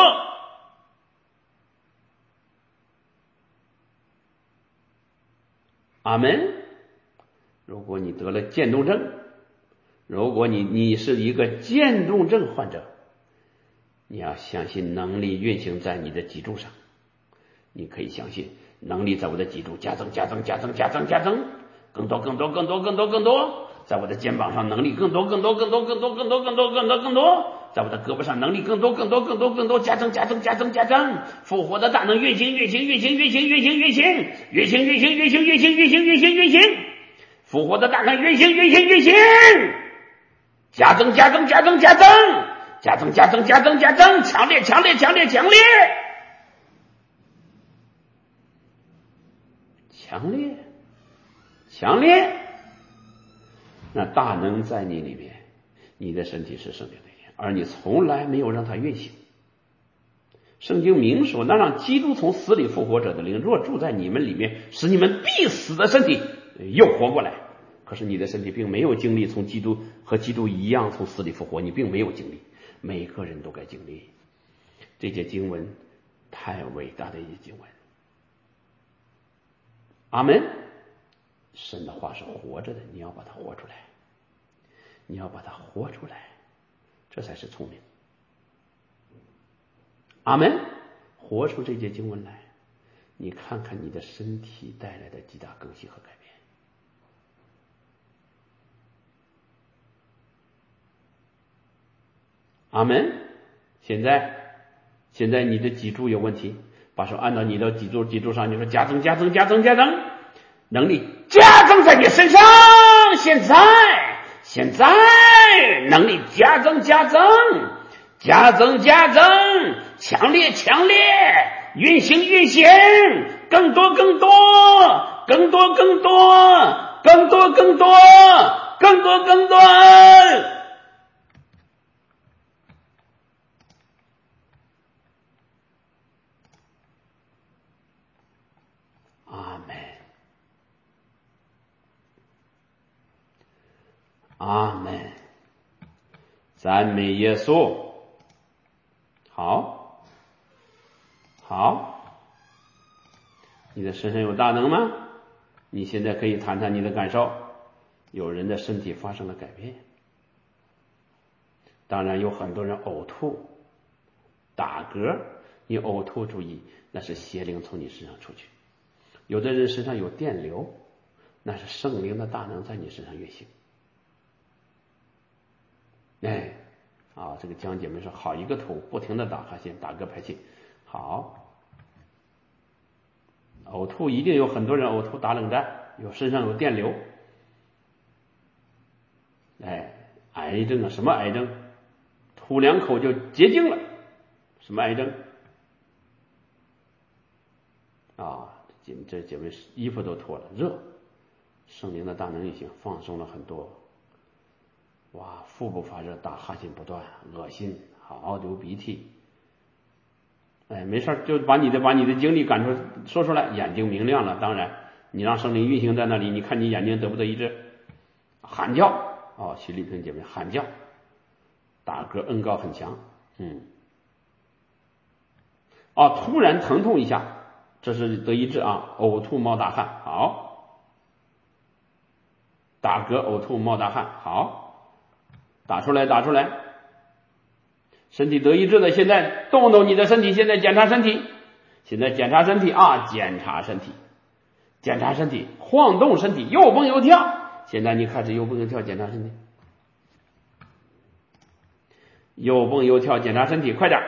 阿门。如果你得了渐冻症，如果你是一个渐冻症患者，你要相信能力运行在你的脊柱上，你可以相信能力在我的脊柱加增加增加增加增加增，更多更多更多更多更多，在我的肩膀上能力更多更多更多更多更多更多更多更多，在我的胳膊上能力更多更多更多更多，加增加增加增加增，复活的大能运行运行运行运行运行运行运行运行运行运行运行运行运行，复活的大能运行运行运行，加增加增加增加增加增加增加增加增，强烈强烈强烈强烈强烈强烈。那大能在你里面，你的身体是圣灵的殿，而你从来没有让它运行。圣经明说，那让基督从死里复活者的灵若住在你们里面，使你们必死的身体又活过来。 可是你的身体并没有经历从基督和基督一样从死里复活，你并没有经历，每个人都该经历。这节经文太伟大的一节经文。阿门。神的话是活着的，你要把它活出来，你要把它活出来，这才是聪明。阿门。活出这节经文来，你看看你的身体带来的极大更新和改变。阿门。现在你的脊柱有问题，把手按到你的脊柱上，你说加增，能力加增在你身上，现在能力加增，强烈，运行，更多，阿门。赞美耶稣。好，你的身上有大能吗？你现在可以谈谈你的感受。有人的身体发生了改变，当然有很多人呕吐、打嗝。你呕吐注意，那是邪灵从你身上出去。有的人身上有电流，那是圣灵的大能在你身上运行。这个江姐妹说好，一个吐，不停的打哈欠，打嗝排气。好，呕吐一定有很多人呕吐打冷战，身上有电流。癌症啊，什么癌症？吐两口就结晶了，什么癌症？这姐妹衣服都脱了，热，圣灵的大能运行，放松了很多。腹部发热，打哈欠不断，恶心，好，流鼻涕。没事，就把你的经历说出来，眼睛明亮了。当然你让圣灵运行在那里，你看你眼睛得不得医治？喊叫，徐丽萍姐妹喊叫，打嗝，恩膏很强。突然疼痛一下，这是得医治啊。呕吐冒大汗，好，打嗝呕吐冒大汗，好，打出来，身体得医治的，现在动动你的身体，现在检查身体，晃动身体，又蹦又跳。现在你开始又蹦又跳，检查身体，又蹦又跳，检查身体，快点！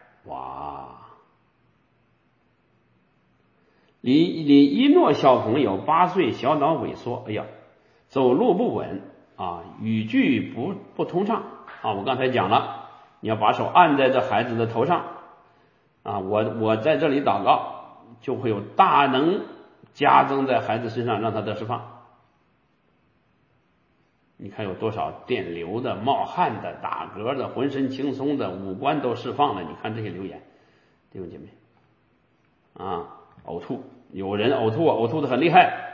李一诺小朋友8岁，小脑萎缩，走路不稳语句不通畅我刚才讲了，你要把手按在这孩子的头上我在这里祷告，就会有大能加增在孩子身上，让他得释放。你看有多少电流的、冒汗的、打嗝的、浑身轻松的，五官都释放了。你看这些留言，弟兄姐妹呕吐，有人呕吐的很厉害。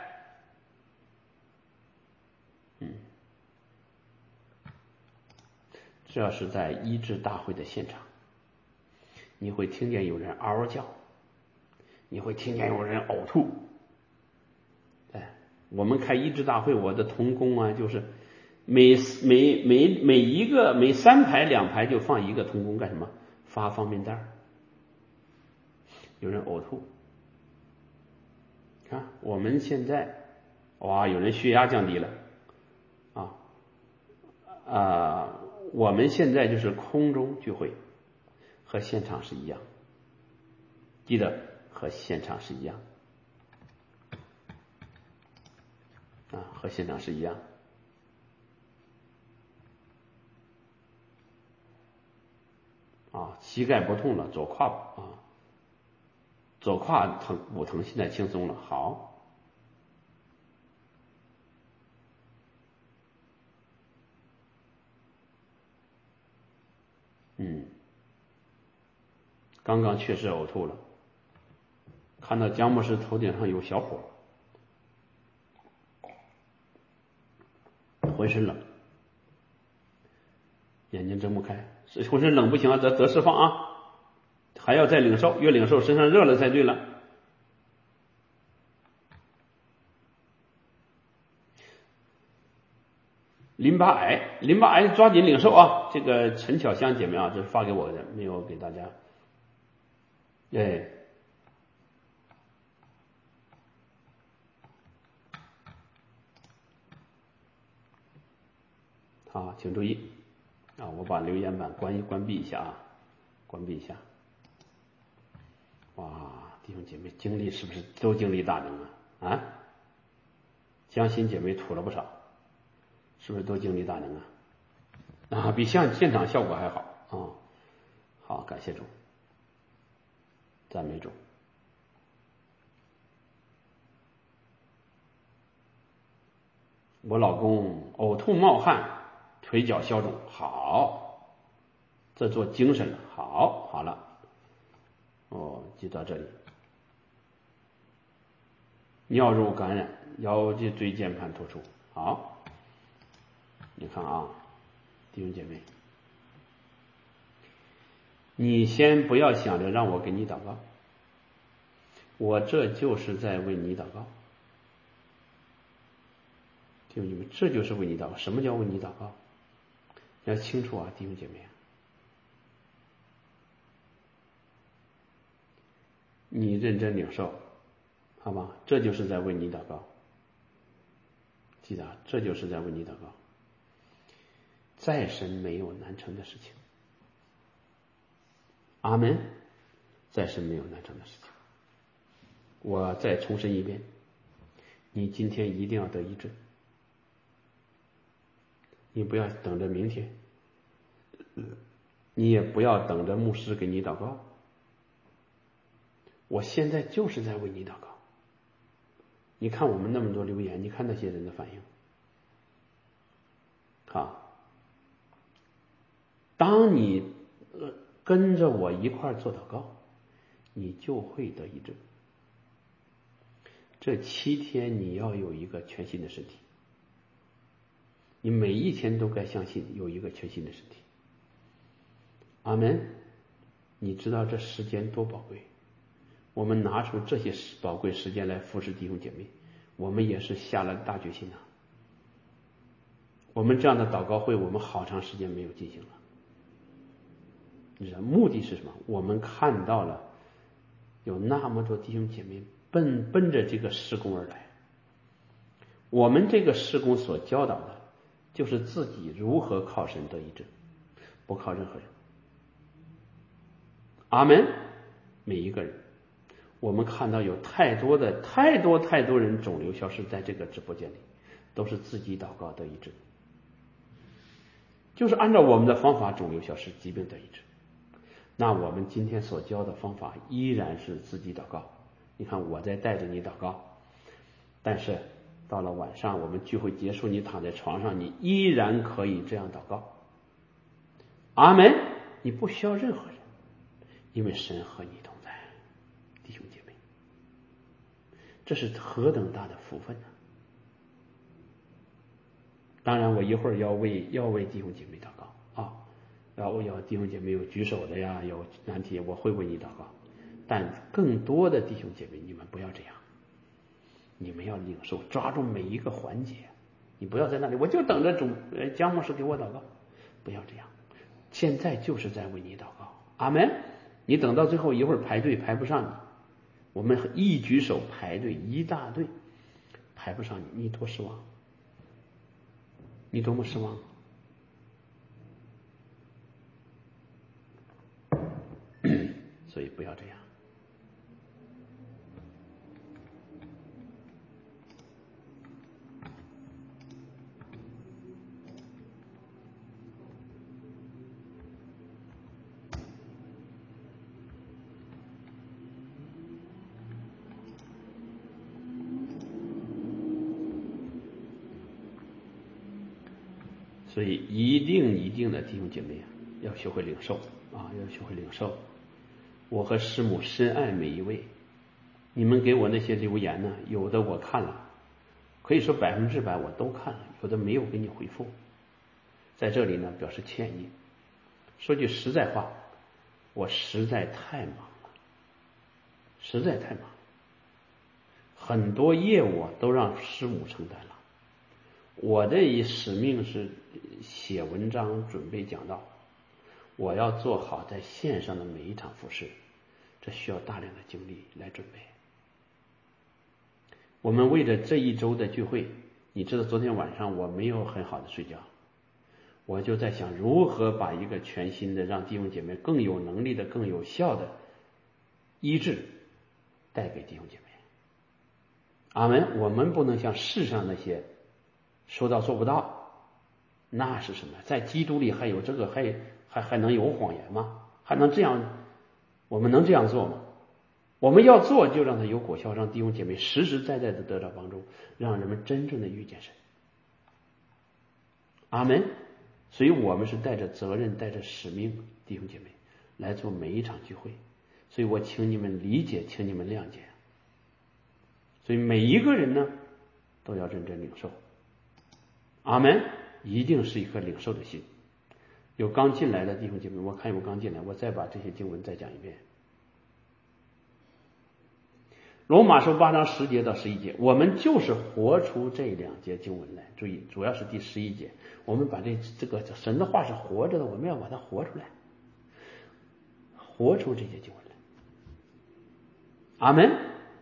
这要是在医治大会的现场，你会听见有人嗷嗷叫，你会听见有人呕吐。我们开医治大会，我的同工就是每3排2排就放一个同工，干什么？发方便袋。有人呕吐，看我们现在有人血压降低了我们现在就是空中聚会，和现场是一样，记得和现场是一样和现场是一样。膝盖不痛了，左胯骨疼，现在轻松了。好，刚刚确实呕吐了，看到姜牧师头顶上有小火。 浑身冷，眼睛睁不开，浑身冷不行啊，得释放啊，还要再领受，越领受身上热了才对了。淋巴癌抓紧领受啊！这个陈巧香姐妹啊，这是发给我的，没有给大家。哎，好，请注意啊！我把留言板关闭一下啊，关闭一下。哇，弟兄姐妹经历是不是都经历大能啊？啊，江心姐妹吐了不少，是不是都经历大能啊？啊，比现场效果还好啊！好，感谢主，赞美主。我老公呕吐冒汗，腿脚消肿，好，这做精神了，好了，就到这里。尿肉感染，腰脊椎间盘突出，好，你看啊，弟兄姐妹，你先不要想着让我给你祷告，我这就是在为你祷告。弟兄姐妹，这就是为你祷告。什么叫为你祷告？要清楚啊，弟兄姐妹，你认真领受，好吧？这就是在为你祷告。记得，这就是在为你祷告。在神没有难成的事情，阿门。在神没有难成的事情。我再重申一遍，你今天一定要得医治，你不要等着明天，你也不要等着牧师给你祷告。我现在就是在为你祷告。你看我们那么多留言，你看那些人的反应。好，当你跟着我一块做祷告，你就会得医治。这7天你要有一个全新的身体，你每一天都该相信有一个全新的身体。阿门。你知道这时间多宝贵，我们拿出这些宝贵时间来服侍弟兄姐妹，我们也是下了大决心啊。我们这样的祷告会，我们好长时间没有进行了。你知道目的是什么？我们看到了有那么多弟兄姐妹奔着这个事工而来，我们这个事工所教导的就是自己如何靠神得医治，不靠任何人。阿门。每一个人，我们看到有太多人肿瘤消失在这个直播间里，都是自己祷告得医治，就是按照我们的方法，肿瘤消失，疾病得医治。那我们今天所教的方法依然是自己祷告。你看我在带着你祷告，但是到了晚上我们聚会结束，你躺在床上，你依然可以这样祷告。阿门。你不需要任何人，因为神和你同在，弟兄姐妹，这是何等大的福分呢？当然我一会儿要为弟兄姐妹祷告啊，要弟兄姐妹有举手的呀，有难题我会为你祷告，但更多的弟兄姐妹，你们不要这样，你们要领受，抓住每一个环节，你不要在那里我就等着江牧师给我祷告，不要这样，现在就是在为你祷告。阿门。你等到最后一会儿排队排不上你，我们一举手排队一大队排不上你，你多失望，你多么失望。所以不要这样。所以一定的弟兄姐妹要学会领受啊，要学会领受。我和师母深爱每一位，你们给我那些留言呢，有的我看了，可以说100%我都看了， 有的没有给你回复，在这里呢表示歉意。说句实在话，我实在太忙了，实在太忙了，很多业务都让师母承担了。我的使命是写文章，准备讲道，我要做好在线上的每一场服事，这需要大量的精力来准备。我们为了这一周的聚会，你知道昨天晚上我没有很好的睡觉，我就在想如何把一个全新的让弟兄姐妹更有能力的更有效的医治带给弟兄姐妹。阿们。我们不能像世上那些说到做不到，那是什么？在基督里还有这个还能有谎言吗？还能这样？我们能这样做吗？我们要做就让它有果效，让弟兄姐妹实实在在的得到帮助，让人们真正的遇见神。阿们。所以我们是带着责任带着使命，弟兄姐妹来做每一场聚会，所以我请你们理解，请你们谅解。所以每一个人呢都要认真领受。阿们。一定是一颗领受的心。有刚进来的弟兄姐妹，我看有刚进来，我再把这些经文再讲一遍。罗马书8章10节到11节，我们就是活出这两节经文来。注意，主要是第11节，我们把这个神的话是活着的，我们要把它活出来，活出这些经文来。阿们。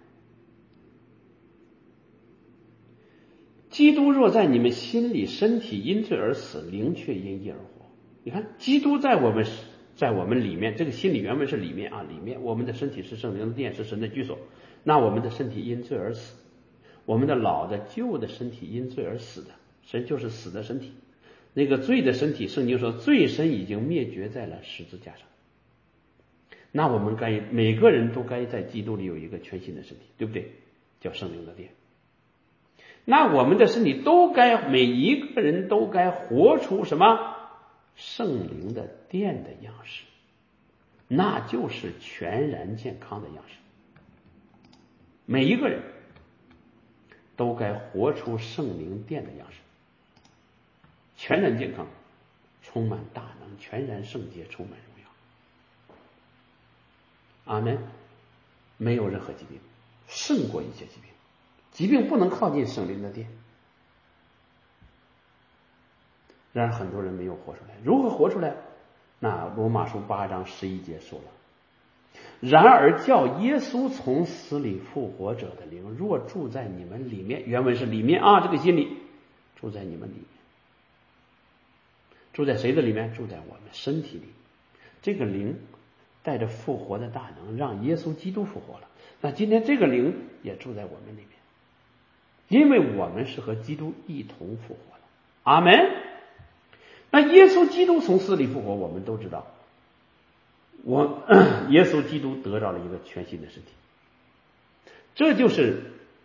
基督若在你们心里，身体因罪而死，灵却因义而活。你看，基督在我们里面，这个心里原文是里面啊，里面我们的身体是圣灵的殿，是神的居所。那我们的身体因罪而死，我们的老的旧的身体因罪而死的，神就是死的身体。那个罪的身体，圣经说罪身已经灭绝在了十字架上。那我们每个人都该在基督里有一个全新的身体，对不对？叫圣灵的殿。那我们的身体每一个人都该活出什么？圣灵的殿的样式，那就是全然健康的样式。每一个人都该活出圣灵殿的样式，全然健康，充满大能，全然圣洁，充满荣耀。阿们。没有任何疾病，胜过一切疾病，疾病不能靠近圣灵的殿。然而很多人没有活出来，如何活出来？那罗马书8章11节说了，然而叫耶稣从死里复活者的灵若住在你们里面，原文是里面啊，这个心里住在你们里面。住在谁的里面？住在我们身体里。这个灵带着复活的大能，让耶稣基督复活了。那今天这个灵也住在我们里面，因为我们是和基督一同复活的。阿们。那耶稣基督从死里复活，我们都知道，耶稣基督得到了一个全新的身体。这就是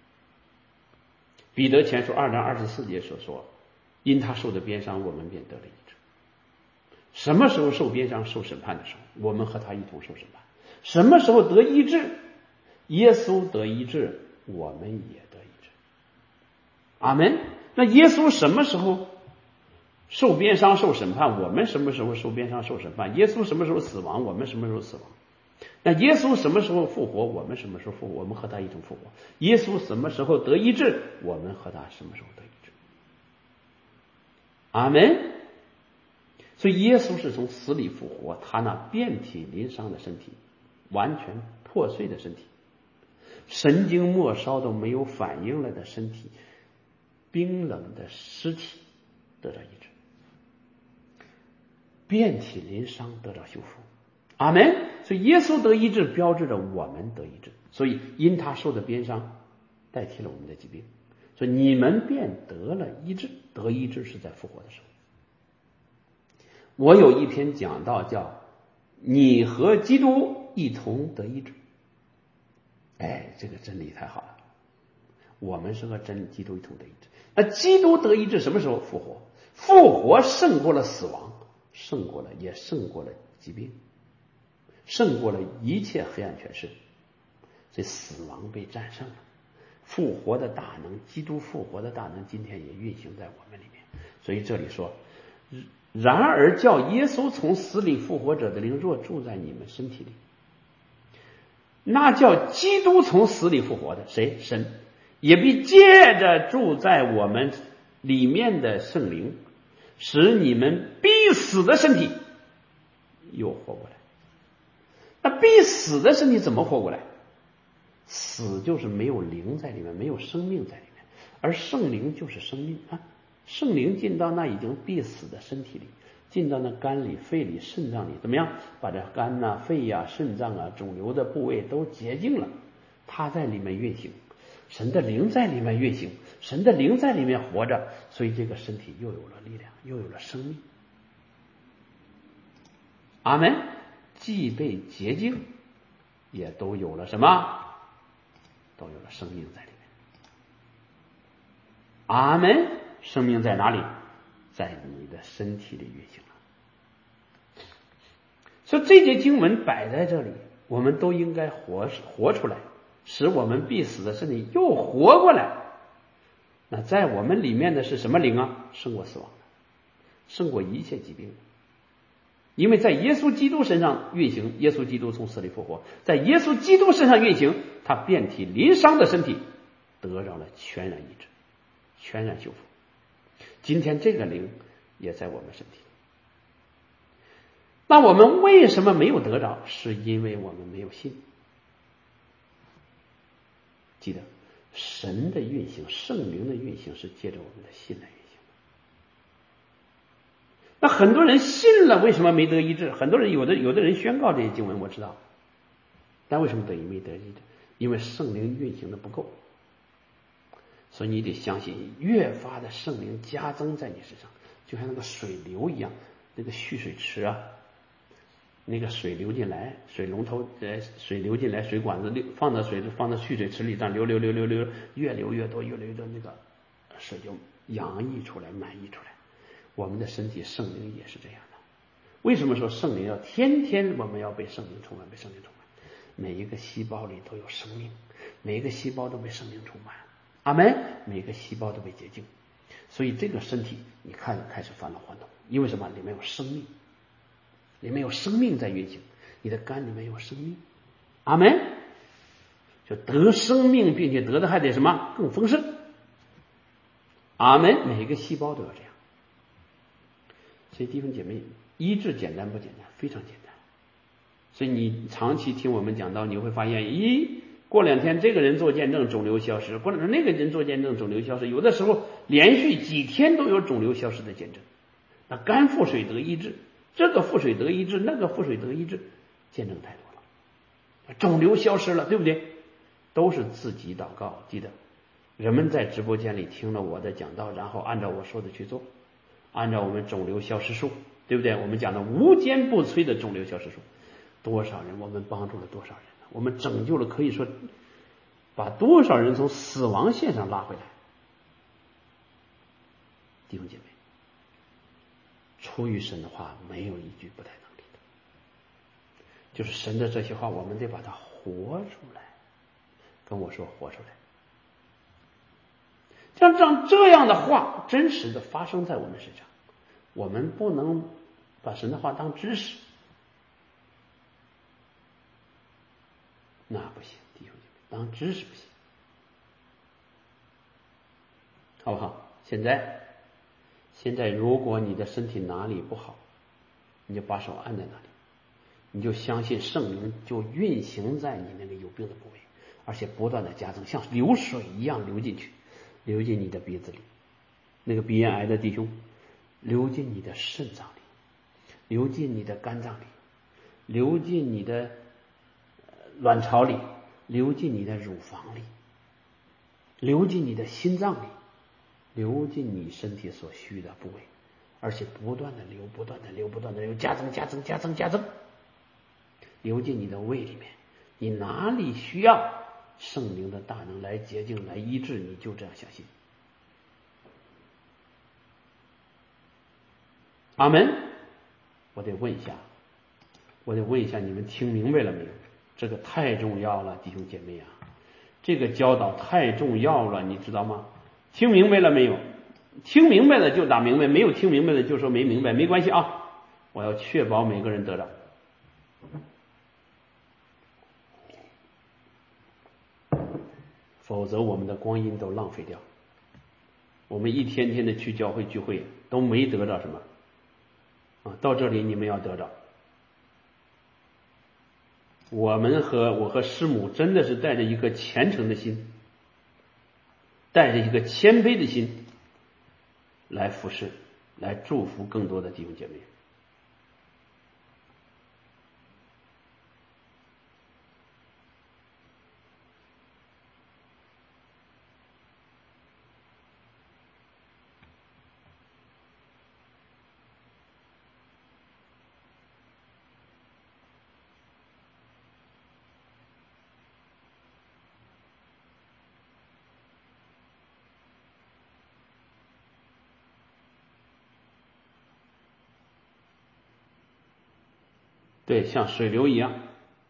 彼得前书2章24节所说，因他受的鞭伤，我们便得了医治。什么时候受鞭伤？受审判的时候，我们和他一同受审判。什么时候得医治？耶稣得医治，我们也得医治。阿们。那耶稣什么时候受鞭伤受审判？我们什么时候受鞭伤受审判？耶稣什么时候死亡？我们什么时候死亡？那耶稣什么时候复活？我们什么时候复活？我们和他一同复活。耶稣什么时候得医治？我们和他什么时候得医治？阿们。所以耶稣是从死里复活，他那遍体鳞伤的身体，完全破碎的身体，神经末梢都没有反应了的身体，冰冷的尸体得到医治，遍体鳞伤得到修复。阿们。所以耶稣得医治，标志着我们得医治。所以因他受的鞭伤代替了我们的疾病，所以你们便得了医治。得医治是在复活的时候。我有一篇讲道叫你和基督一同得医治。这个真理太好了，我们是和基督一同得医治。那基督得医治什么时候？复活。复活胜过了死亡，胜过了疾病，胜过了一切黑暗权势，所以死亡被战胜了。 复活的大能，基督复活的大能今天也运行在我们里面。所以这里说，然而叫耶稣从死里复活者的灵若住在你们身体里，那叫基督从死里复活的谁？神，也必借着住在我们里面的圣灵，使你们必死的身体又活过来。那必死的身体怎么活过来？死就是没有灵在里面，没有生命在里面，而圣灵就是生命啊！圣灵进到那已经必死的身体里，进到那肝里、肺里、肾脏里，怎么样？把这肝呐、肺呀、肾脏啊、肿瘤的部位都洁净了，它在里面运行，神的灵在里面运行，神的灵在里面活着，所以这个身体又有了力量，又有了生命。阿们。既被洁净，也都有了什么？都有了生命在里面。阿们。生命在哪里？在你的身体里运行了。所以这节经文摆在这里，我们都应该活出来，使我们必死的身体又活过来。那在我们里面的是什么灵啊？胜过死亡的，胜过一切疾病的。因为在耶稣基督身上运行，耶稣基督从死里复活，在耶稣基督身上运行，他遍体鳞伤的身体得到了全然医治，全然修复。今天这个灵也在我们身体里。那我们为什么没有得着？是因为我们没有信。记得神的运行，圣灵的运行是借着我们的信来运行。那很多人信了，为什么没得医治？很多人有的人宣告这些经文，我知道，但为什么没得医治？因为圣灵运行的不够。所以你得相信，越发的圣灵加增在你身上，就像那个水流一样，那个蓄水池啊，那个水流进来，水龙头水流进来，水管子放到蓄水池里，这样流，越流越多，越流越多，那个水就洋溢出来，满溢出来。我们的身体圣灵也是这样的。为什么说圣灵要天天我们要被圣灵充满，被圣灵充满？每一个细胞里都有生命，每一个细胞都被圣灵充满。阿们。每个细胞都被洁净，所以这个身体你看开始返老还童。因为什么？里面有生命，里面有生命在运行，你的肝里面有生命。阿们。就得生命，并且得的还得什么？更丰盛。阿们。每一个细胞都要这样。所以弟兄姐妹，医治简单不简单？非常简单。所以你长期听我们讲到，你会发现，过2天这个人做见证，肿瘤消失；过2天那个人做见证，肿瘤消失。有的时候连续几天都有肿瘤消失的见证。那肝腹水得医治，这个腹水得医治，那个腹水得医治，见证太多了。肿瘤消失了，对不对？都是自己祷告。记得人们在直播间里听了我的讲道，然后按照我说的去做，按照我们肿瘤消失术，对不对？我们讲的无坚不摧的肿瘤消失术，多少人我们帮助了多少人，我们拯救了，可以说把多少人从死亡线上拉回来。弟兄姐妹，出于神的话没有一句不带能力的，就是神的这些话我们得把它活出来。跟我说活出来，像这样的话真实的发生在我们身上。我们不能把神的话当知识，那不行，弟兄姐妹，当知识不行，好不好？现在如果你的身体哪里不好，你就把手按在那里，你就相信圣灵就运行在你那个有病的部位，而且不断的加增，像流水一样流进去，流进你的鼻子里，那个鼻咽癌的弟兄流进你的肾脏里，流进你的肝脏里，流进你的卵巢里，流进你的乳房里，流进你的心脏里，流进你身体所需的部位，而且不断的流，不断的流，不断的流，加增，流进你的胃里面。你哪里需要圣灵的大能来洁净来医治，你就这样相信。阿们。我得问一下你们听明白了没有？这个太重要了，弟兄姐妹啊！ 这个教导太重要了，你知道吗？听明白了没有？听明白了就打明白，没有听明白的就说没明白，没关系啊，我要确保每个人得着。否则我们的光阴都浪费掉，我们一天天的去教会聚会都没得着什么啊！到这里你们要得着。我和师母真的是带着一个虔诚的心，带着一个谦卑的心来服侍，来祝福更多的弟兄姐妹。对，像水流一样。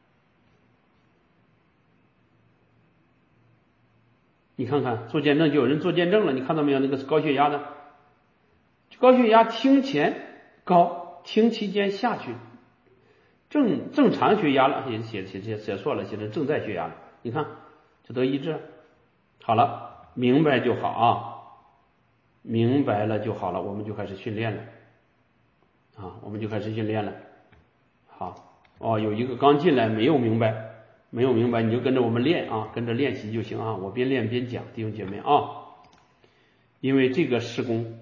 你看看做见证就有人做见证了，你看到没有？那个高血压的，高血压听前高，听期间下去，正常血压了，写错了，写成正在血压了。你看就得医治。好了，明白就好啊，明白了就好了，我们就开始训练了啊，我们就开始训练了。好哦，有一个刚进来没有明白，你就跟着我们练啊，跟着练习就行啊，我边练边讲，弟兄姐妹啊，因为这个事工，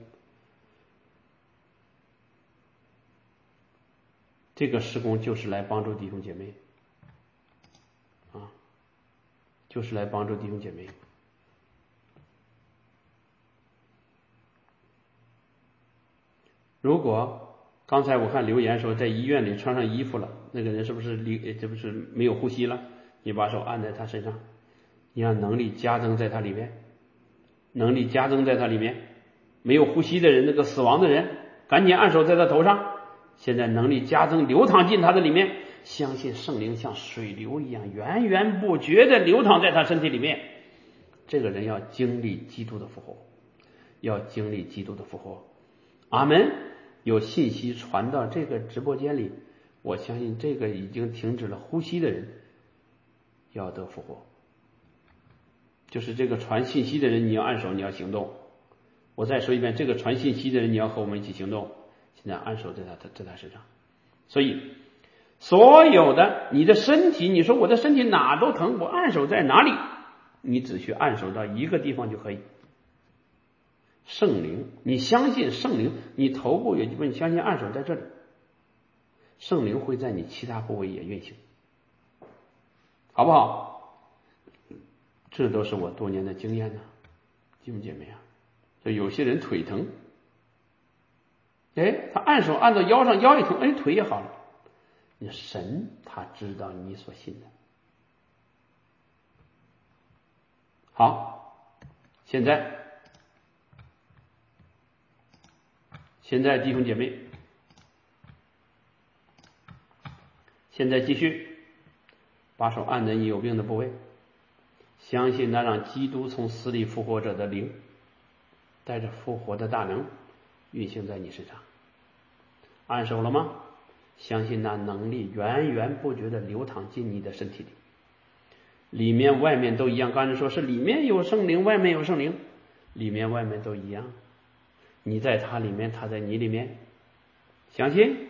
就是来帮助弟兄姐妹啊，就是来帮助弟兄姐妹。如果刚才我看留言说在医院里穿上衣服了，那个人是不是没有呼吸了？你把手按在他身上，你让能力加增在他里面，能力加增在他里面。没有呼吸的人，那个死亡的人，赶紧按手在他头上。现在能力加增，流淌进他的里面，相信圣灵像水流一样源源不绝的流淌在他身体里面。这个人要经历基督的复活，要经历基督的复活。阿门。有信息传到这个直播间里，我相信这个已经停止了呼吸的人要得复活。就是这个传信息的人，你要按手，你要行动。我再说一遍，这个传信息的人，你要和我们一起行动。现在按手在他身上。所以所有的你的身体，你说我的身体哪都疼，我按手在哪里？你只需按手到一个地方就可以。圣灵，你相信圣灵，你头部有一部分相信按手在这里，圣灵会在你其他部位也运行，好不好？这都是我多年的经验呢，弟兄姐妹啊。所以有些人腿疼，他按手按到腰上，腰一疼，腿也好了。你神他知道你所信的。好，现在弟兄姐妹，现在继续把手按在你有病的部位，相信那让基督从死里复活者的灵带着复活的大能运行在你身上。按手了吗？相信那能力源源不绝的流淌进你的身体里，里面外面都一样。刚才说是里面有圣灵，外面有圣灵，里面外面都一样。你在他里面，他在你里面。相信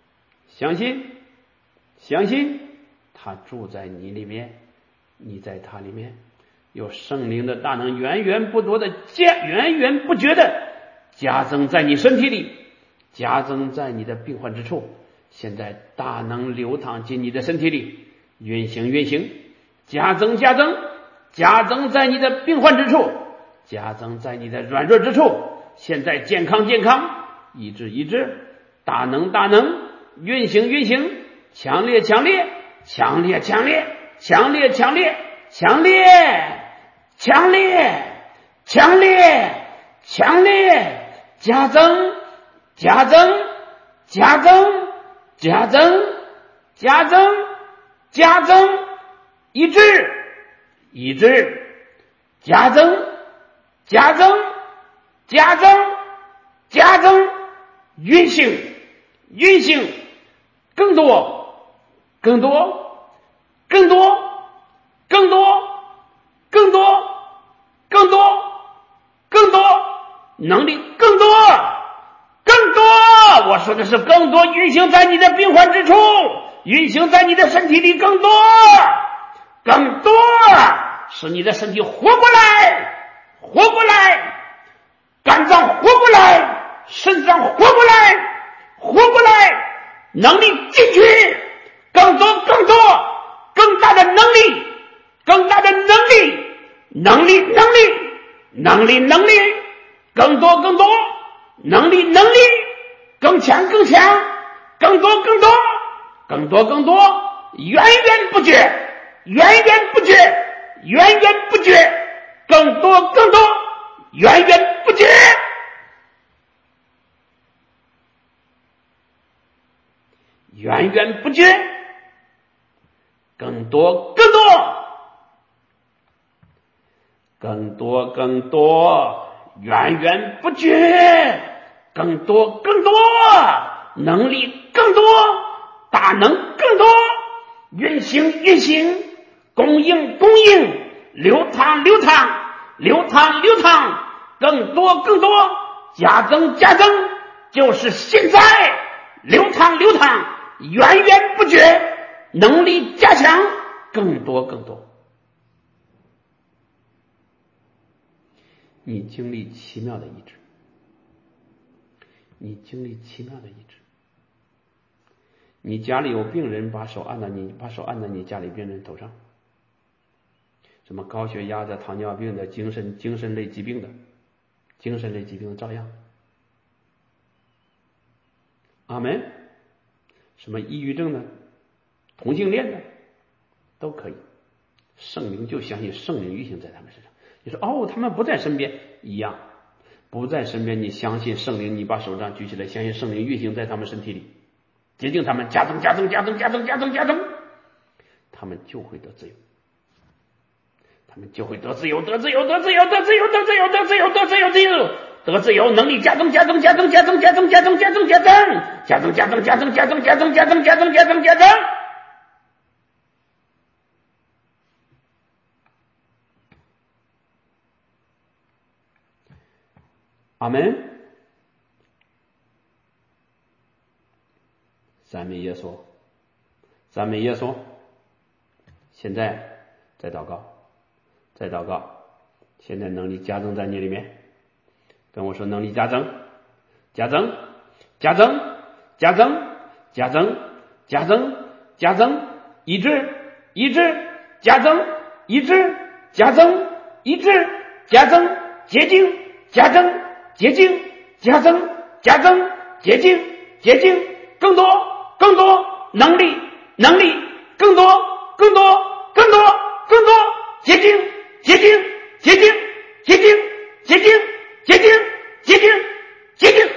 他住在你里面，你在他里面，有圣灵的大能源源不绝的加增在你身体里，加增在你的病患之处。现在大能流淌进你的身体里，运行，加增在你的病患之处，加增在你的软弱之处。现在健康，医治，大能，运行，强烈，加增，医治， 抑制，加增，加增，加增，加增，运行，运行，更多，更多，更多，更多，更多，更多，更多，能力更多，更多，我说的是更多，运行在你的病患之处，运行在你的身体里更多，更多，使你的身体活过来，活过来，肝脏活过来，肾脏活过来，活过来，能力进去，更多，更多，更大的能力，更大的能力，能力，能力，能力，能力，更多，更多，能力，能力，更强，更强，更多，更多，更多，更多，源源不绝，源源不绝，源源不绝，更多，更多，源源不绝，源源不绝，更多，更多，更多，更多，源源不绝，更多，更多，能力更多，大能更多，运行，运行，供应，供应，流淌，流淌，流淌，流淌，更多，更多，加增，加增，就是现在，流淌，流淌，源源不绝，能力加强，更多，更多。你经历奇妙的医治，你经历奇妙的医治。你家里有病人，把手按到你家里病人头上，什么高血压的、糖尿病的、精神类疾病的，精神类疾病的照样。阿门。什么抑郁症的、同性恋的都可以，圣灵就相信圣灵运行在他们身上。你说哦，他们不在身边，一样不在身边，你相信圣灵，你把手杖举起来，相信圣灵运行在他们身体里，洁净他们，加增，加增，加增，加增，加增，加增，他们就会得自由，他们就会得自由，得自由，得自由，得自由，得自由，得自由，得自由，自由，得自由，能力加增，加增，加增，加增，加增，加增，加增，加增，加增，加增，加增，加增，加增，加增，加增，加增，加增。阿门。赞美耶稣，赞美耶稣。现在再祷告，再祷告。现在能力加增在你里面，跟我说能力加增，加增，加增，加增，加增，加增，加增，医治，医治，加增，医治，加增，医治，加增，洁净，加增，洁净，加增，加增，洁净，洁净，更多，更多，能力，能力，更多，更多，更多，更多，洁净，洁净，洁净，洁净，洁净，洁净，洁净，洁净。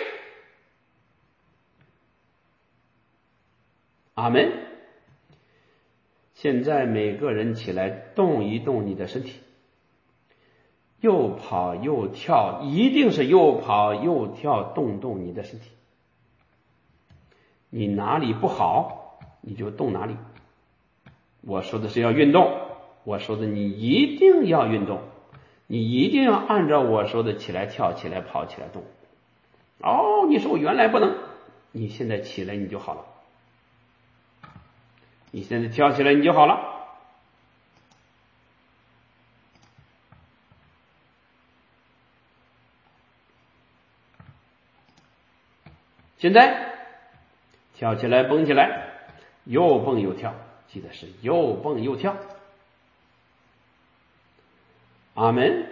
阿门。现在每个人起来动一动你的身体，又跑又跳，一定是又跑又跳，动动你的身体。你哪里不好你就动哪里。我说的是要运动，我说的你一定要运动，你一定要按照我说的起来跳，起来跑，起来动。哦，你说我原来不能，你现在起来你就好了，你现在跳起来你就好了。现在跳起来，蹦起来，又蹦又跳，记得是又蹦又跳。阿门。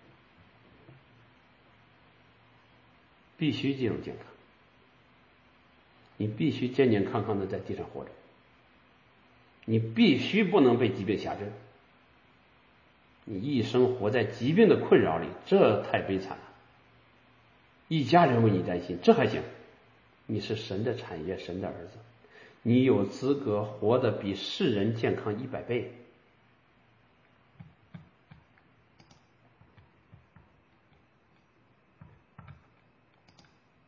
必须进入健康，你必须健健康康的在地上活着，你必须不能被疾病辖制，你一生活在疾病的困扰里，这太悲惨了。一家人为你担心，这还行，你是神的产业，神的儿子，你有资格活得比世人健康100倍。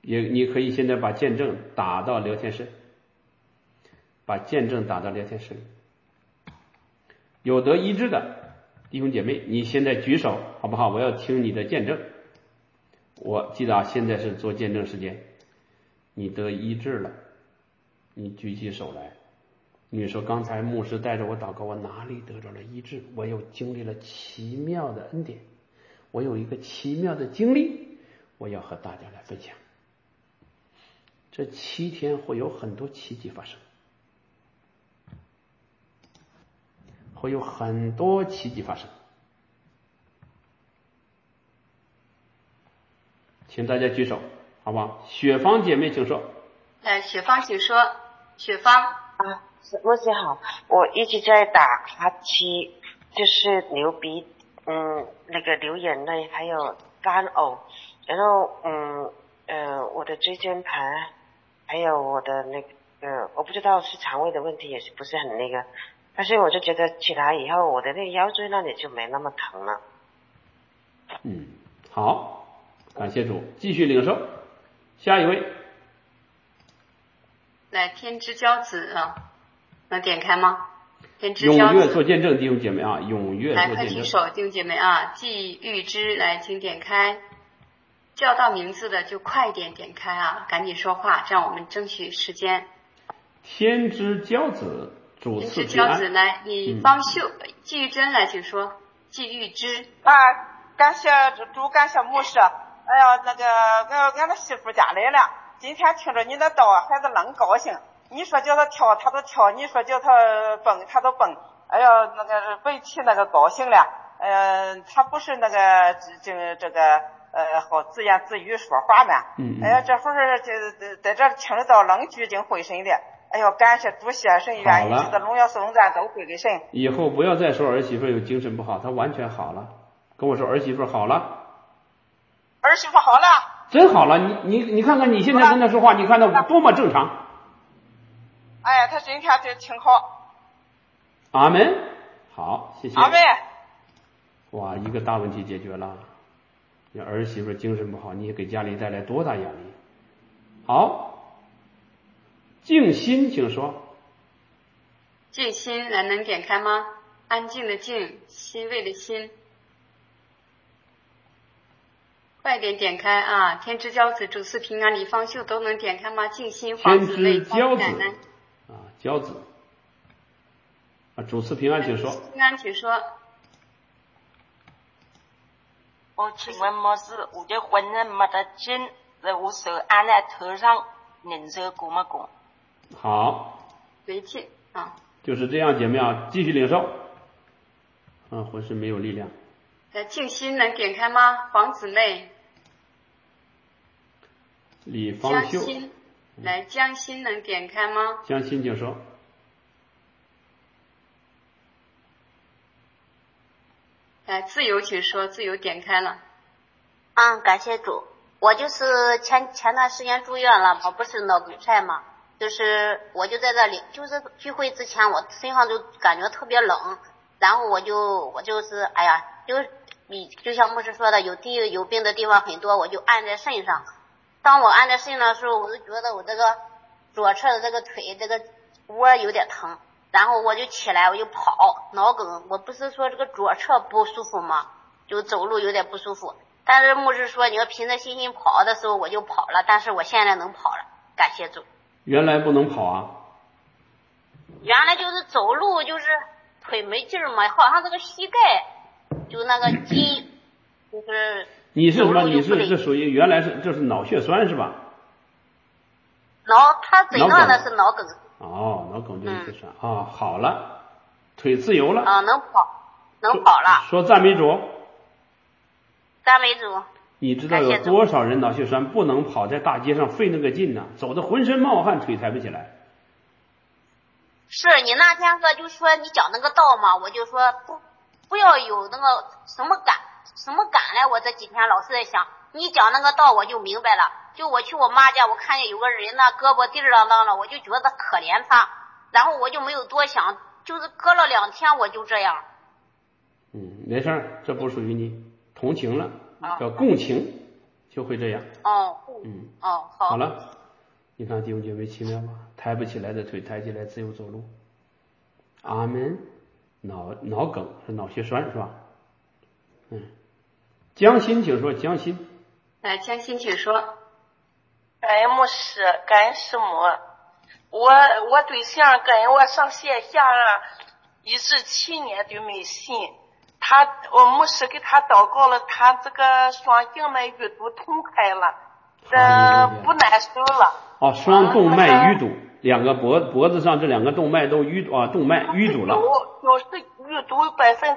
你可以现在把见证打到聊天室，把见证打到聊天室里。有得医治的弟兄姐妹，你现在举手好不好？我要听你的见证。我记得现在是做见证时间。你得医治了，你举起手来。你说刚才牧师带着我祷告，我哪里得着了医治？我又经历了奇妙的恩典，我有一个奇妙的经历，我要和大家来分享。这7天会有很多奇迹发生，会有很多奇迹发生。请大家举手，好不好？雪芳姐妹请说。 雪芳请说。雪芳。 牧师好，我一直在打哈气，就是流鼻，那个流眼泪，还有干呕，然后我的椎间盘，还有我的那个我不知道是肠胃的问题，也是不是很那个，但是我就觉得起来以后，我的那个腰椎那里就没那么疼了。 好，感谢主，继续领受。下一位， 来天之骄子啊，能点开吗？天之骄子， 踊跃做见证，弟兄姐妹啊，踊跃做见证。 来快举手，弟兄姐妹啊，既预知，来请点开。叫到名字的就快点点开啊，赶紧说话，这样我们争取时间。 天之骄子，主赐平安。 天之骄子，来李方秀，季玉珍来，请说。季玉芝。 感谢主，感谢牧师。哎呀，那个俺的媳妇家来了，今天听着你的道，孩子愣高兴。你说叫他跳，他都跳；你说叫他蹦，他都蹦。哎呀，那个为其那个高兴了。他不是那个这个好自言自语说话嘛。哎呀，这会儿在这听着到愣聚精会神的。哎呦，感谢主，谢神，愿一切的荣耀颂赞都归给神。 以后不要再说儿媳妇有精神不好，她完全好了。跟我说儿媳妇好了。 儿媳妇好了。 真好了，你看看你现在跟她说话，你看她多么正常。 哎，她今天就挺好。 阿门。好，谢谢。 阿门。 哇，一个大问题解决了。你儿媳妇精神不好，你给家里带来多大压力？好，静心，请说。 静心，来能点开吗？安静的静，欣慰的欣。快点点开啊！天之骄子，主赐平安，李方秀都能点开吗？静心，黄子妹， 天之骄子骄子主赐平安，请说。 平安，请说。 我请问牧师，我的婚姻没得劲，我手按在头上，人手过没过？ 好， 没劲啊。 就是这样，姐妹啊，继续领受。浑身没有力量。 静心能点开吗？黄姊妹。 李方秀。 江心，来江心能点开吗？ 江心，请说。 来自由，请说。自由点开了。 感谢主。我就是前段时间住院了嘛，不是脑梗塞嘛，就是我就在这里，就是聚会之前我身上就感觉特别冷，然后我就是哎呀，就像牧师说的，有病的地方很多，我就按在肾上。当我按在肾上的时候，我就觉得我这个左侧的这个腿这个窝有点疼，然后我就起来我就跑。脑梗，我不是说这个左侧不舒服吗？就走路有点不舒服，但是牧师说你要凭着信心跑的时候我就跑了，但是我现在能跑了，感谢主。 原来不能跑啊？ 原来就是走路就是腿没劲嘛，好像这个膝盖就那个筋就是你是什么？你是这属于原来是这是脑血栓是吧？ 他诊断的是脑梗。 脑梗就是血栓好了，腿自由了能跑了。 说赞美主。 赞美主。 你知道有多少人脑血栓不能跑在大街上费那个劲呢？走得浑身冒汗，腿抬不起来。 是你那天就说你讲那个道嘛，我就说不要有那个什么感来，我这几天老是在想，你讲那个道我就明白了。就我去我妈家，我看见有个人那胳膊滴儿啷当的，我就觉得可怜他，然后我就没有多想，就是隔了2天我就这样。 没事，这不属于你，同情了，叫共情， 就会这样。 哦，哦， 好了，你看弟兄姐妹奇妙吧？抬不起来的腿抬起来，自由走路。阿门。脑梗是脑血栓是吧？江心，请说江心。 来，江心请说。 感恩牧师，感恩师母。我对象跟我上线下一直7年都没信，我牧师给他祷告了，他这个双静脉淤堵通开了，不难受了。 双动脉淤堵，两个脖子上这两个动脉都动脉淤堵了。 就是淤堵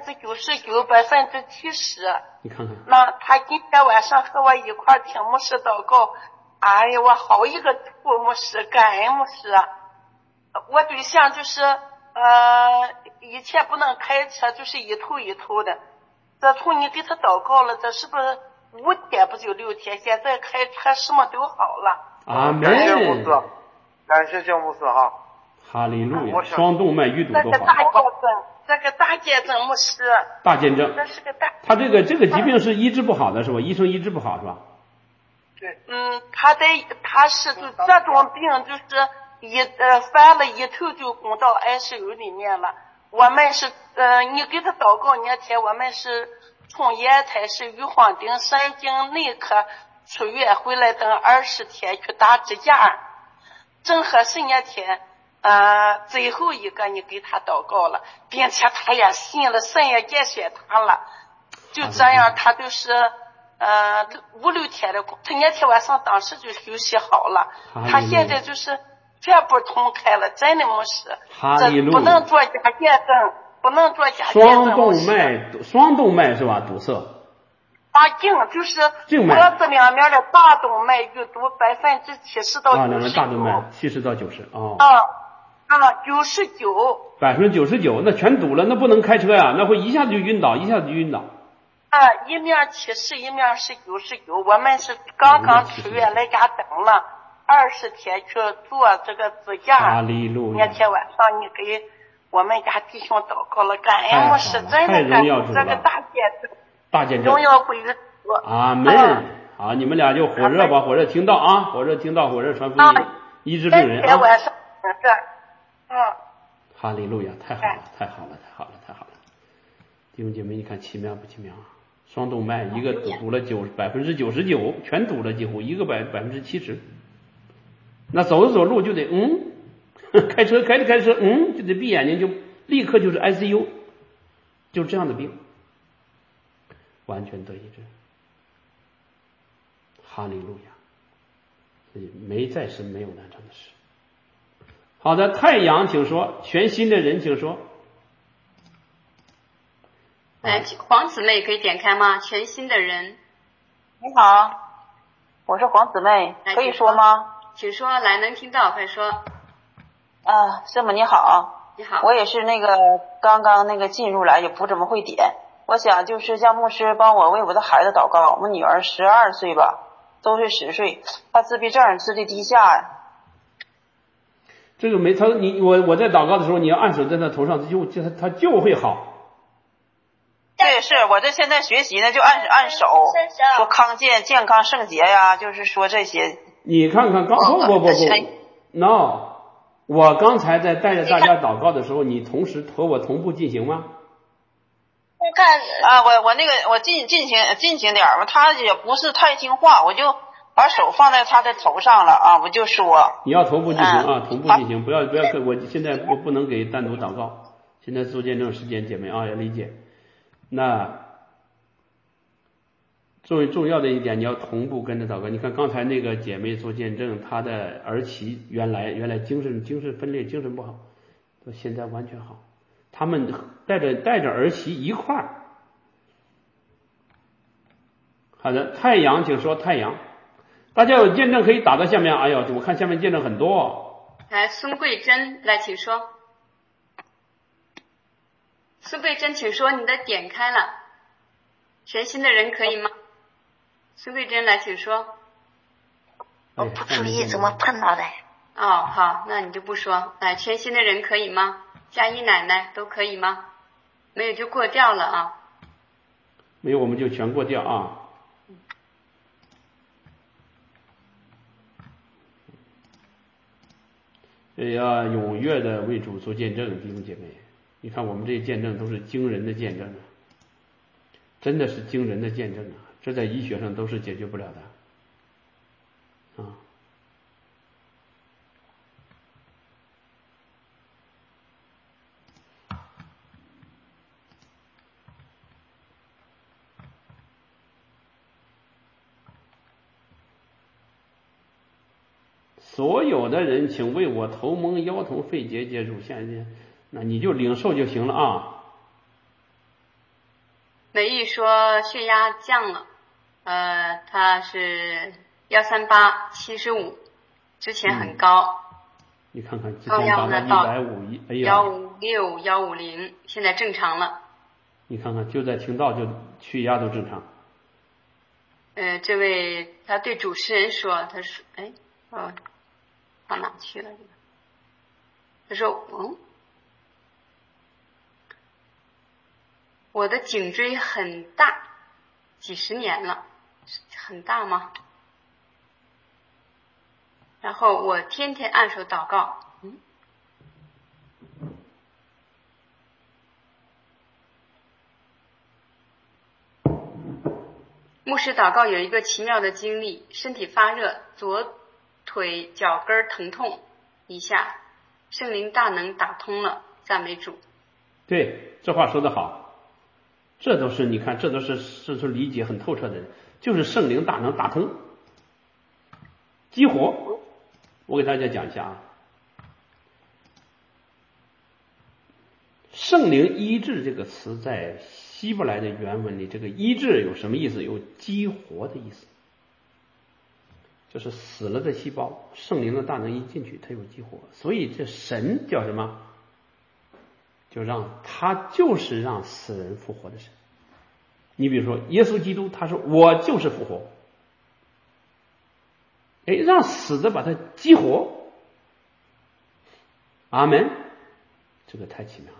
99%，70%。 你看看。 那他今天晚上和我一块听牧师祷告，哎呀，我好一个土牧师，感恩牧师。我对象就是以前不能开车，就是一头一头的。这从你给他祷告了，这是不是5天不就6天？现在开车什么都好了。 阿门。 感谢牧师，感谢姜牧师哈。 哈利路亚。双动脉淤堵都好。 这个大见证牧师。 大见证。 这是个大。 他这个疾病是医治不好的是吧？医生医治不好是吧？ 对。他是就这种病就是犯了一头就攻到 ICU 里面了。我们是你给他祷告那天，我们是从烟台市玉皇顶神经内科出院回来，等20天去打支架。正合适那天最后一个你给他祷告了，并且他也信了，神也拣选他了。就这样他就是5、6天的，他那天晚上当时就休息好了。他现在就是全部通开了，真的没事。这不能做假见证，不能做假见证。 双动脉是吧？堵塞。 就是脖子两面的大动脉淤堵70%到90%。 两面大动脉70%到90%。 99%。 那全堵了，那不能开车呀，那会一下子就晕倒，一面70，一面是99。我们是刚刚出院来家等了20天去做这个支架。 哈利路亚。 那天晚上你给我们家弟兄祷告了，感恩牧师，真的感恩这个大见证，荣耀归于主。 阿门。好，你们俩就火热吧，火热听到啊，火热传福音，医治病人啊。 晚上哈利路亚，太好了！弟兄姐妹，你看奇妙不奇妙啊？双动脉一个堵了99%，全堵了，几乎一个70%。那走着走路就得开车就得闭眼睛，就立刻就是 ICU， 就这样的病，完全得医治。哈利路亚！所以没在神没有难成的事。好的，太阳请说，全新的人请说。 来，黄姊妹可以点开吗？全新的人。 你好，我是黄姊妹，可以说吗？ 请说，来，能听到，快说。 师母你好。 你好。 我也是刚刚进入来，也不怎么会点。我想就是叫牧师帮我为我的孩子祷告，我女儿12岁吧，周岁10岁，她自闭症，智力低下。 这个我在祷告的时候，你要按手在他头上，他就会好。 对，是我这现在学习呢，就按手说康健、健康、圣洁呀，就是说这些。 你看看不，我刚才在带着大家祷告的时候，你同时和我同步进行吗？ 我看我进行点儿吧，他也不是太听话，我就把手放在他的头上了啊，我就说。 你要同步进行啊，同步进行，不要我现在不能给单独祷告，现在做见证时间，姐妹啊要理解。那重要的一点，你要同步跟着祷告。你看刚才那个姐妹做见证，她的儿媳原来精神分裂，精神不好，到现在完全好。他们带着儿媳一块儿。好的，太阳，请说太阳。大家有见证可以打到下面。哎呦，我看下面见证很多。 来，孙桂珍，来，请说。孙桂珍，请说，你的点开了。全新的人可以吗？孙桂珍，来，请说。 我不注意，怎么碰到的？ 好，那你就不说。来，全新的人可以吗？佳怡奶奶都可以吗？没有就过掉了啊。 没有我们就全过掉啊。 要踊跃的为主做见证，弟兄姐妹。你看我们这些见证都是惊人的见证啊，真的是惊人的见证啊，这在医学上都是解决不了的啊。所有的人请为我头蒙腰痛肺结接触，现在那你就领受就行了啊。 美玉说血压降了，他是138/75，之前很高， 你看看之高前达到150，哎呀 156、150，现在正常了。 你看看就在听到就血压都正常。 这位他对主持人说，他说到哪去了？他说我的颈椎很大，几十年了，很大吗？然后我天天按手祷告，牧师祷告有一个奇妙的经历，身体发热，左腿脚跟疼痛一下，圣灵大能打通了，赞美主。 对，这话说得好。这都是你看，这都是理解很透彻的人，就是圣灵大能打通激活。我给大家讲一下啊，圣灵医治这个词在希伯来的原文里，这个医治有什么意思？有激活的意思，就是死了的细胞，圣灵的大能一进去，它有激活。所以这神叫什么？就是让死人复活的神。你比如说耶稣基督，他说我就是复活，让死的把他激活。阿门，这个太奇妙了。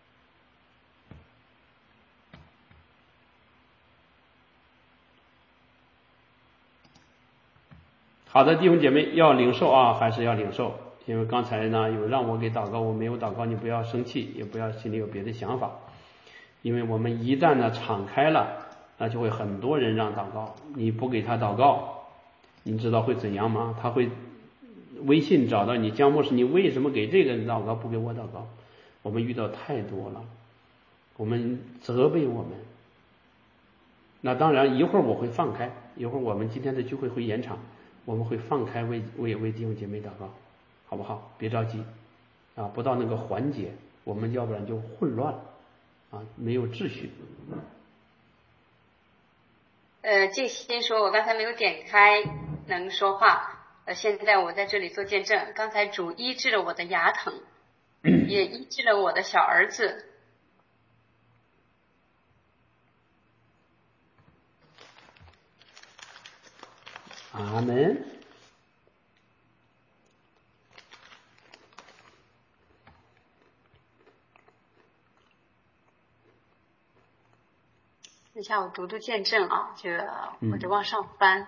好的，弟兄姐妹要领受啊，还是要领受。因为刚才呢有让我给祷告，我没有祷告，你不要生气，也不要心里有别的想法。因为我们一旦呢敞开了，那就会很多人让祷告，你不给他祷告，你知道会怎样吗？他会微信找到你，江牧师，你为什么给这个人祷告不给我祷告？我们遇到太多了，我们责备我们。那当然一会儿我会放开，一会儿我们今天的聚会会延长，我们会放开为弟兄姐妹祷告，好不好？别着急啊，不到那个环节，我们要不然就混乱了啊，没有秩序。 静心说，我刚才没有点开能说话，现在我在这里做见证，刚才主医治了我的牙疼，也医治了我的小儿子。 阿门。 等一下我读读见证啊，这个或者往上翻。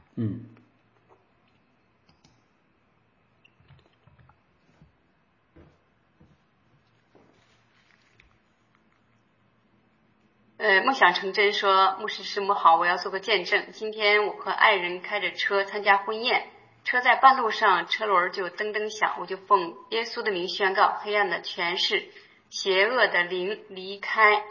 梦想成真说，牧师师母好，我要做个见证。今天我和爱人开着车参加婚宴，车在半路上车轮就噔噔响，我就奉耶稣的名宣告，黑暗的权势、邪恶的灵离开。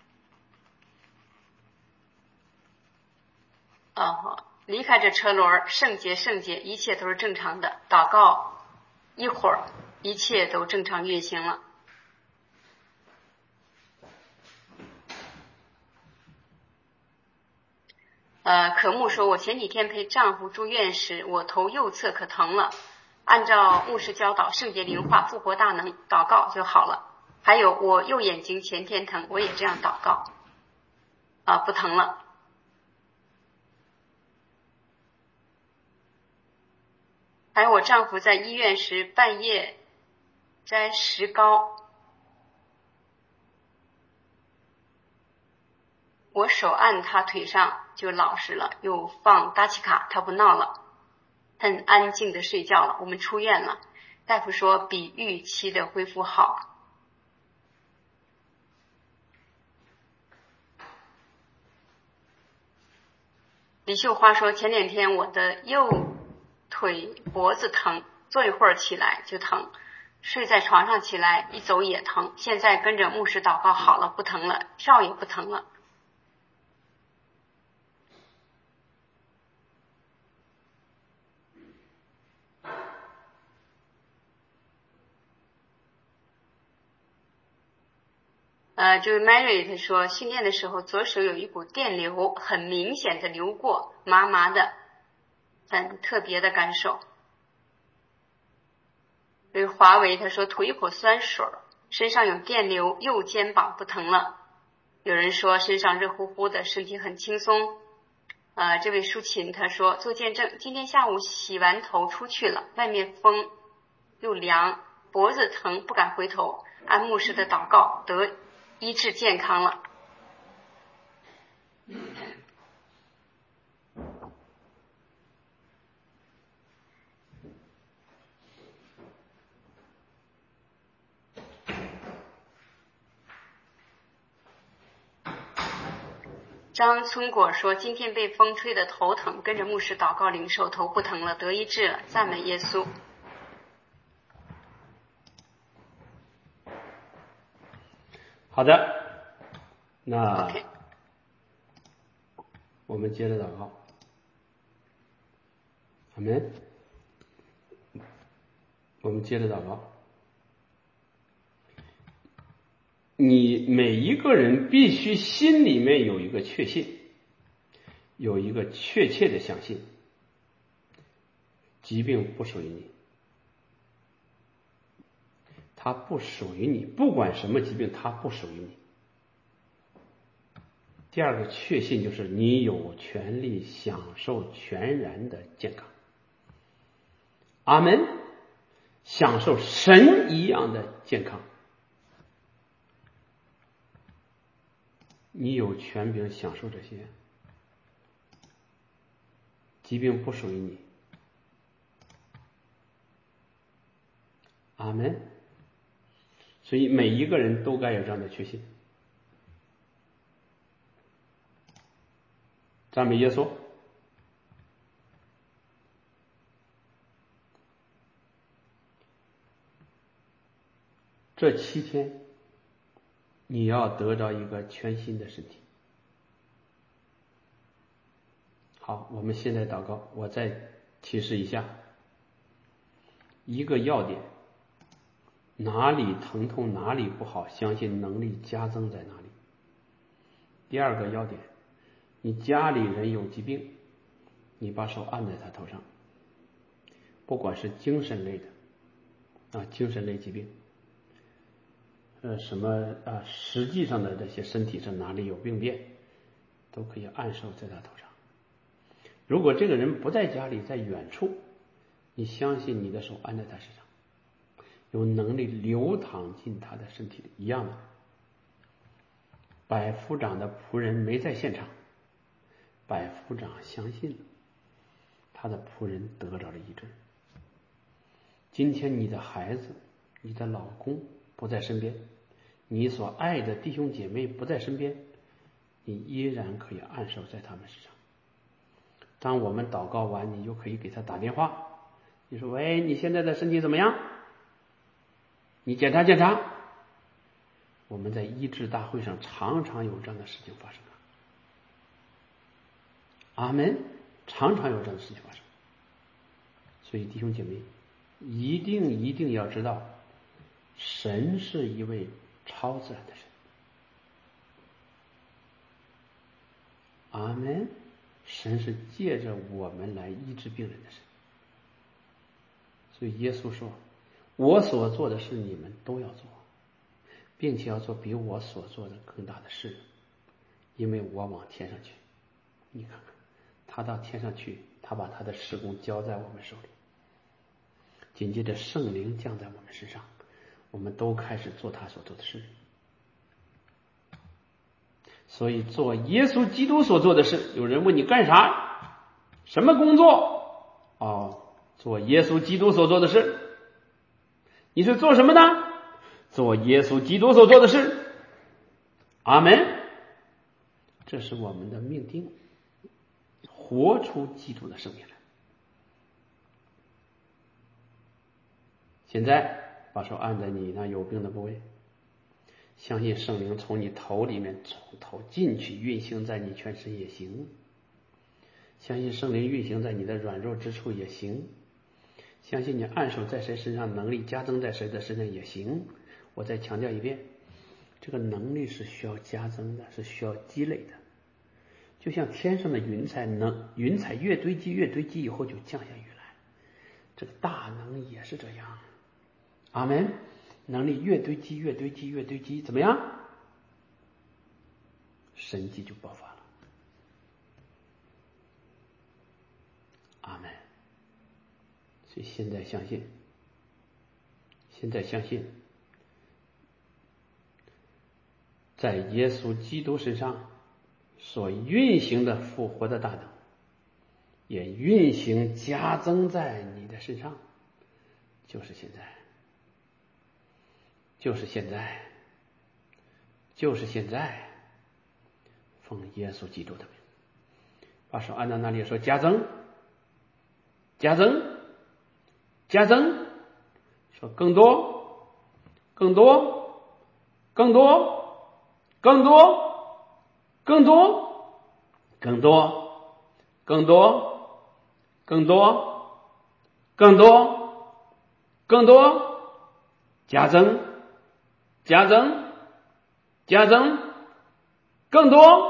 离开这车轮，圣洁圣洁，一切都是正常的。祷告一会儿，一切都正常运行了。可木说，我前几天陪丈夫住院时，我头右侧可疼了，按照牧师教导，圣洁灵化复活大能祷告就好了。还有我右眼睛前天疼，我也这样祷告，不疼了。还有我丈夫在医院时半夜摘石膏，我手按他腿上就老实了，又放达奇卡，他不闹了，很安静的睡觉了。我们出院了， 大夫说比预期的恢复好。李秀花说前2天我的右腿脖子疼，坐一会儿起来就疼，睡在床上起来一走也疼，现在跟着牧师祷告好了，不疼了，跳也不疼了。这位 Mary 她说训练的时候左手有一股电流很明显的流过，麻麻的，很特别的感受。这位华为他说吐一口酸水，身上有电流，右肩膀不疼了。有人说身上热乎乎的，身体很轻松。这位舒琴他说做见证，今天下午洗完头出去了，外面风又凉，脖子疼不敢回头，按牧师的祷告得医治健康了。张村果说今天被风吹得头疼，跟着牧师祷告领受，头不疼了，得医治了，赞美耶稣。 好的，那我们接着祷告。阿们。我们接着祷告。你每一个人必须心里面有一个确信，有一个确切的相信，疾病不属于你，它不属于你，不管什么疾病，它不属于你。第二个确信就是你有权利享受全然的健康。阿们，享受神一样的健康。你有权柄享受这些，疾病不属于你。阿们。所以每一个人都该有这样的确信。赞美耶稣。这7天你要得着一个全新的身体。好，我们现在祷告，我再提示一下一个要点，哪里疼痛哪里不好，相信能力加增在哪里。第二个要点，你家里人有疾病，你把手按在他头上，不管是精神类的精神类疾病，实际上的这些身体上哪里有病变，都可以按手在他头上。如果这个人不在家里，在远处，你相信你的手按在他身上，有能力流淌进他的身体里，一样的。百夫长的仆人没在现场，百夫长相信了，他的仆人得着了医治。今天你的孩子，你的老公不在身边，你所爱的弟兄姐妹不在身边，你依然可以按手在他们身上。当我们祷告完，你就可以给他打电话，你说喂，你现在的身体怎么样？你检查检查。我们在医治大会上常常有这样的事情发生。阿们，常常有这样的事情发生。所以弟兄姐妹，一定要知道，神是一位超自然的神。阿们，神是借着我们来医治病人的神。所以耶稣说，我所做的事你们都要做，并且要做比我所做的更大的事，因为我往天上去。你看看，他到天上去，他把他的事工交在我们手里，紧接着圣灵降在我们身上，我们都开始做他所做的事。所以做耶稣基督所做的事。有人问你干啥？什么工作？做耶稣基督所做的事。 你是做什么呢？做耶稣基督所做的事。阿门。这是我们的命定，活出基督的生命来。现在把手按在你那有病的部位，相信圣灵从你头里面从头进去运行在你全身也行，相信圣灵运行在你的软弱之处也行，相信你按手在谁身上，能力加增在谁的身上也行。我再强调一遍，这个能力是需要加增的，是需要积累的，就像天上的云彩，云彩越堆积越堆积以后就降下雨来，这个大能也是这样。阿们。能力越堆积越堆积越堆积，怎么样？神迹就爆发了。阿们。所以现在相信，在耶稣基督身上所运行的复活的大能，也运行加增在你的身上，就是现在，奉耶稣基督的名，把手按到那里说加增，说更多，加增，更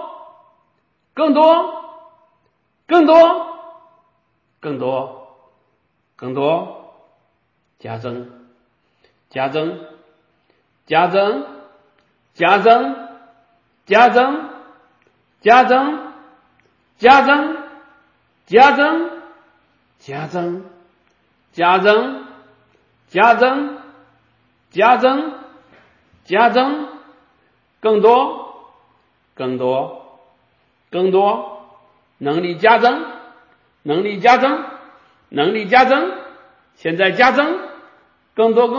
多，加增，更多，能力加增，现在加增，更多，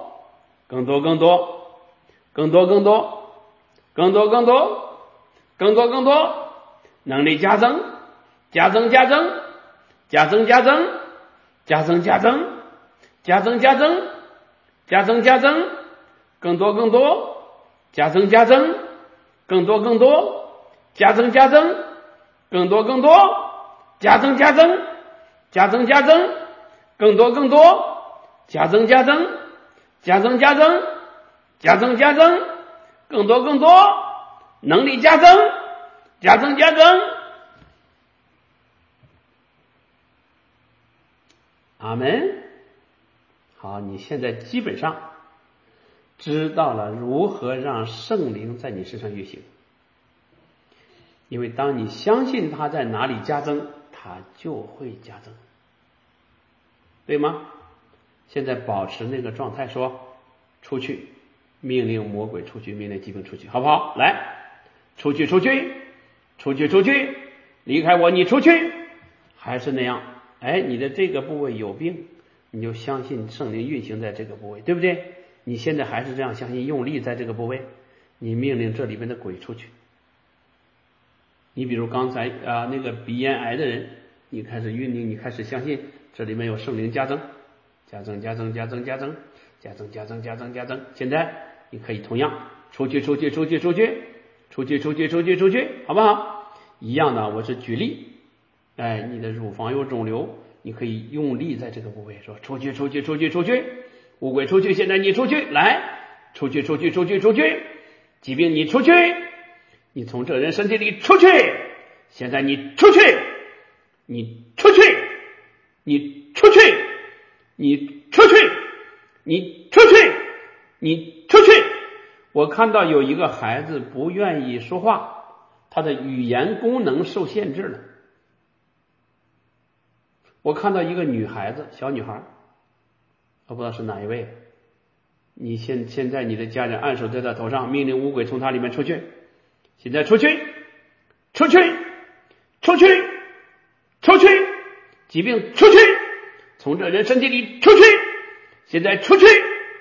能力加增，加增，更多，加增，更多，加增，更多，加增，更多，加增，更多，能力加增，加增。阿们。好，你现在基本上知道了如何让圣灵在你身上运行，因为当你相信他在哪里加增，他就会加增，对吗？现在保持那个状态，说出去，命令魔鬼出去，命令疾病出去，好不好？来，出去，离开我，你出去。还是那样，你的这个部位有病，你就相信圣灵运行在这个部位，对不对？你现在还是这样相信，用力在这个部位，你命令这里边的鬼出去。你比如刚才那个鼻咽癌的人，你开始运令，你开始相信这里面有圣灵加增。现在你可以同样出去，好不好？一样的，我是举例。你的乳房有肿瘤，你可以用力在这个部位说出去，乌鬼出去，现在你出去，来，出去，疾病你出去，你从这人身体里出去，现在你出去，我看到有一个孩子不愿意说话，他的语言功能受限制了。我看到一个女孩子，小女孩，我不知道是哪一位，你现在你的家人按手在她头上，命令污鬼从她里面出去，现在出去，疾病出去，从这人身体里出去，现在出去，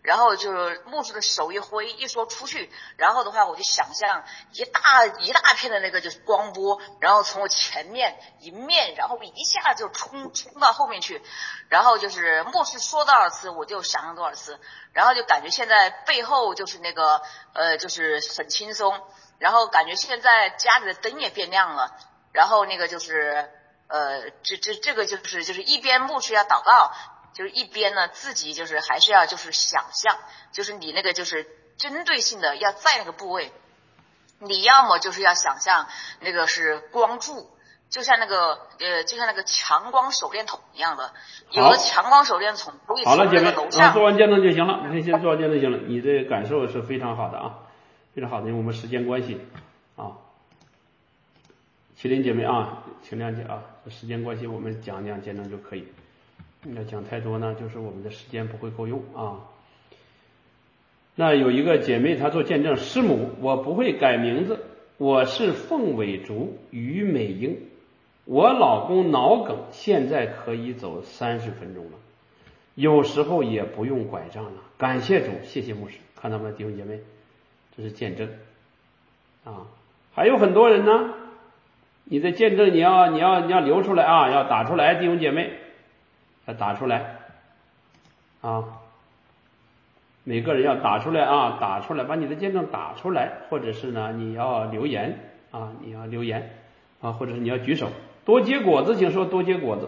然后就是牧师的手一挥，一说出去，然后的话我就想象一大片的那个就是光波，然后从我前面迎面，然后一下就冲到后面去，然后就是牧师说多少次我就想象多少次，然后就感觉现在背后就是那个就是很轻松，然后感觉现在家里的灯也变亮了，然后那个就是这个就是一边牧师要祷告，就是一边呢自己就是还是要就是想象，就是你那个就是针对性的要在那个部位，你要么就是要想象那个是光柱，就像那个强光手电筒一样的，有的强光手电筒可以从那个楼上。 做完见证就行了，你先做完见证就行了。你的感受是非常好的啊，非常好的，因为我们时间关系啊。麒麟姐妹啊，请谅解啊，时间关系我们讲见证就可以。要讲太多呢，就是我们的时间不会够用啊。那有一个姐妹她做见证，师母，我不会改名字，我是凤尾竹于美英，我老公脑梗，现在可以走30分钟了，有时候也不用拐杖了，感谢主，谢谢牧师。看到吗，弟兄姐妹，这是见证啊。还有很多人呢，你的见证你要留出来啊，要打出来，弟兄姐妹，要打出来啊。每个人要打出来啊，打出来，把你的见证打出来，或者是呢，你要留言啊，或者是你要举手。多结果子，请说多结果子。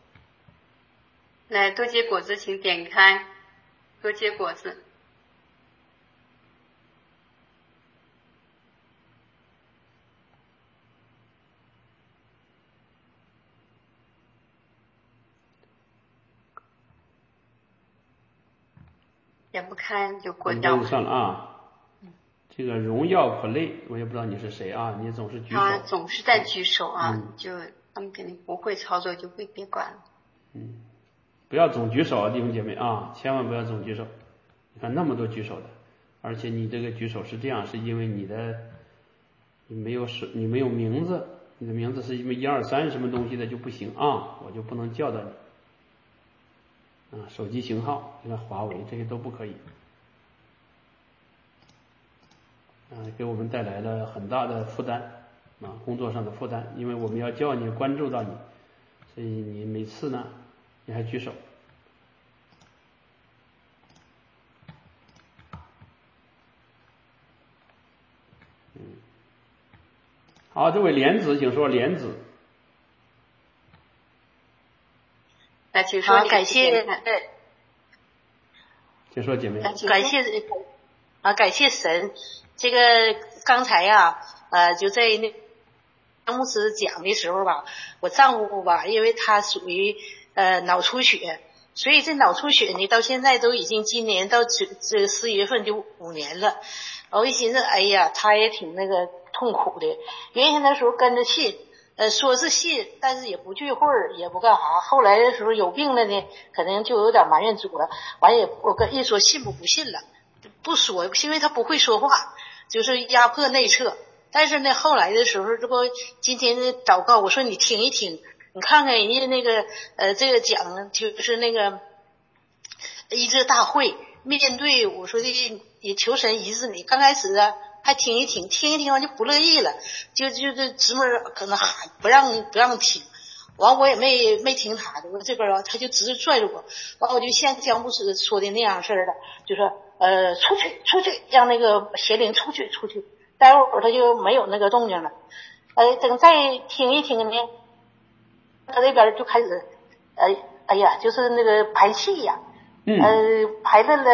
来，多结果子，请点开多结果子。点不开就过掉了。 算了啊。这个荣耀 play， 我也不知道你是谁啊，你总是举手。 他总是在举手啊，就他们肯定不会操作，就别管了。 不要总举手啊，弟兄姐妹啊，千万不要总举手。你看那么多举手的，而且你这个举手是这样，是因为你没有名字，你的名字是因为1、2、3什么东西的就不行啊，我就不能叫到你。手机型号，你看华为这些都不可以。给我们带来了很大的负担工作上的负担，因为我们要叫你关注到你，所以你每次呢你还举手。好，这位莲子请说。莲子， 来请说。 感谢请说姐妹。 感谢神。这个刚才就在那牧师讲的时候吧，我丈夫吧，因为他属于脑出血，所以这脑出血呢，到现在都已经今年到这11月份就5年了。我一寻思，哎呀，他也挺那个痛苦的。原先那时候跟着信，说是信，但是也不聚会儿，也不干啥。后来的时候有病了呢，可能就有点埋怨主了。完也我跟一说信不信了，不说，因为他不会说话，就是压迫内测。但是呢，后来的时候，这不今天的祷告，我说你听一听，你看看人家那个这个讲就是那个医治大会，面对我说的也求神医治你，刚开始还听一听完就不乐意了，就直门可能喊不让听。完我也没听他的，我这边他就直拽着我，完我就像姜牧师说的那样似的，就说出去，让那个邪灵出去。待会儿他就没有那个动静了。等再听一听呢，他这边就开始哎呀，就是那个排气呀，排了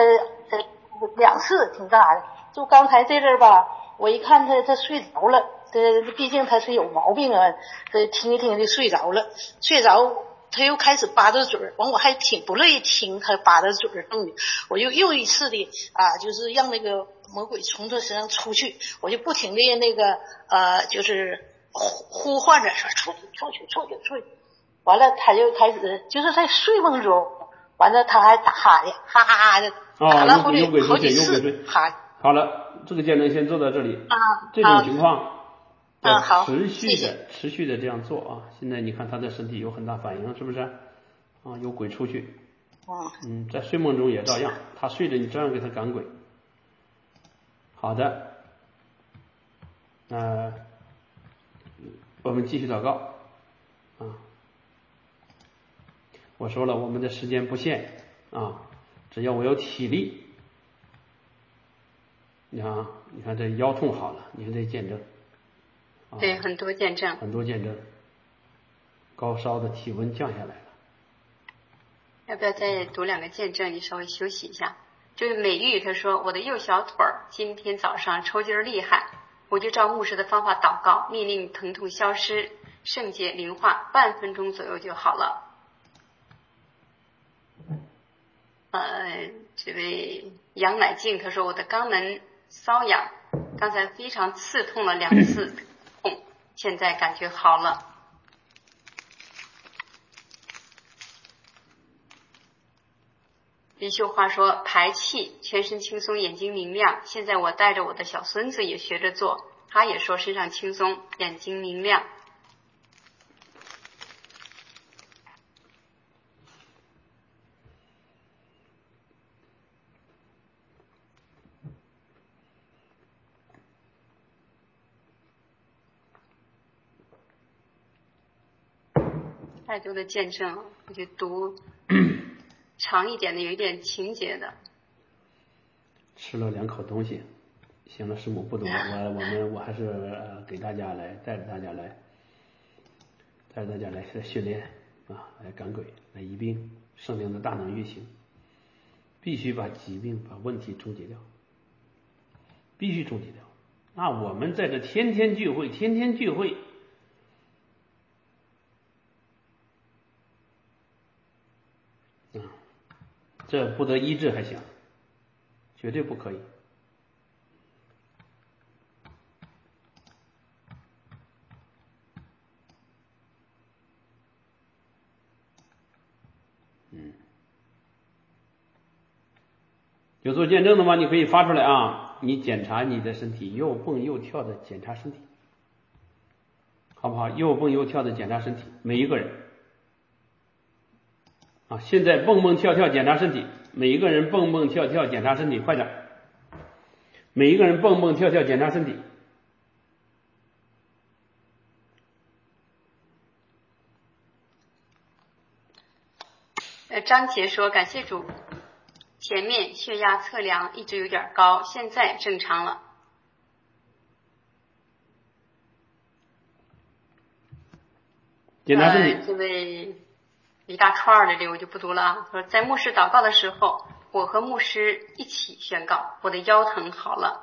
2次，挺干啥的。就刚才这阵吧，我一看他睡着了，毕竟他是有毛病啊，听一听就睡着了，他又开始扒着嘴儿，完我还挺不乐意听他扒着嘴儿动的，我就又一次的就是让那个魔鬼从他身上出去，我就不停的那个就是呼唤着说出去，完了他就开始就是在睡梦中，完了他还打哈的，哈哈哈的打了好几次哈。 好了，这个见证先做到这里。这种情况好， 持续的这样做啊。现在你看他的身体有很大反应，是不是有鬼出去在睡梦中也照样，他睡着你照样给他赶鬼。好的，我们继续祷告啊。我说了，我们的时间不限啊，只要我有体力。你看这腰痛好了，你看这见证。 对，很多见证。 很多见证。高烧的体温降下来了。 要不要再读2个见证？你稍微休息一下。就是美玉，他说我的右小腿今天早上抽筋厉害，我就照牧师的方法祷告，命令疼痛消失，圣洁灵化，半分钟左右就好了。这位杨乃静他说我的肛门瘙痒，刚才非常刺痛了2次痛，现在感觉好了。李秀华说排气，全身轻松，眼睛明亮。现在我带着我的小孙子也学着做，他也说身上轻松，眼睛明亮。太多的见证，我就读长一点的，有一点情节的。 吃了2口东西，行了，师母不读了，我还是给大家来带着大家来训练来赶鬼，来医病，圣灵的大能运行，必须把疾病把问题终结掉，必须终结掉。那我们在这天天聚会，这不得医治还行，绝对不可以。有做见证的吗？你可以发出来啊！你检查你的身体，又蹦又跳的检查身体，好不好？又蹦又跳的检查身体，每一个人啊！现在蹦蹦跳跳检查身体，每一个人蹦蹦跳跳检查身体，快点！每一个人蹦蹦跳跳检查身体。 张杰说感谢主，前面血压测量一直有点高，现在正常了。 检查身体。 这位一大串的这个我就不读了啊。说在牧师祷告的时候，我和牧师一起宣告我的腰疼好了。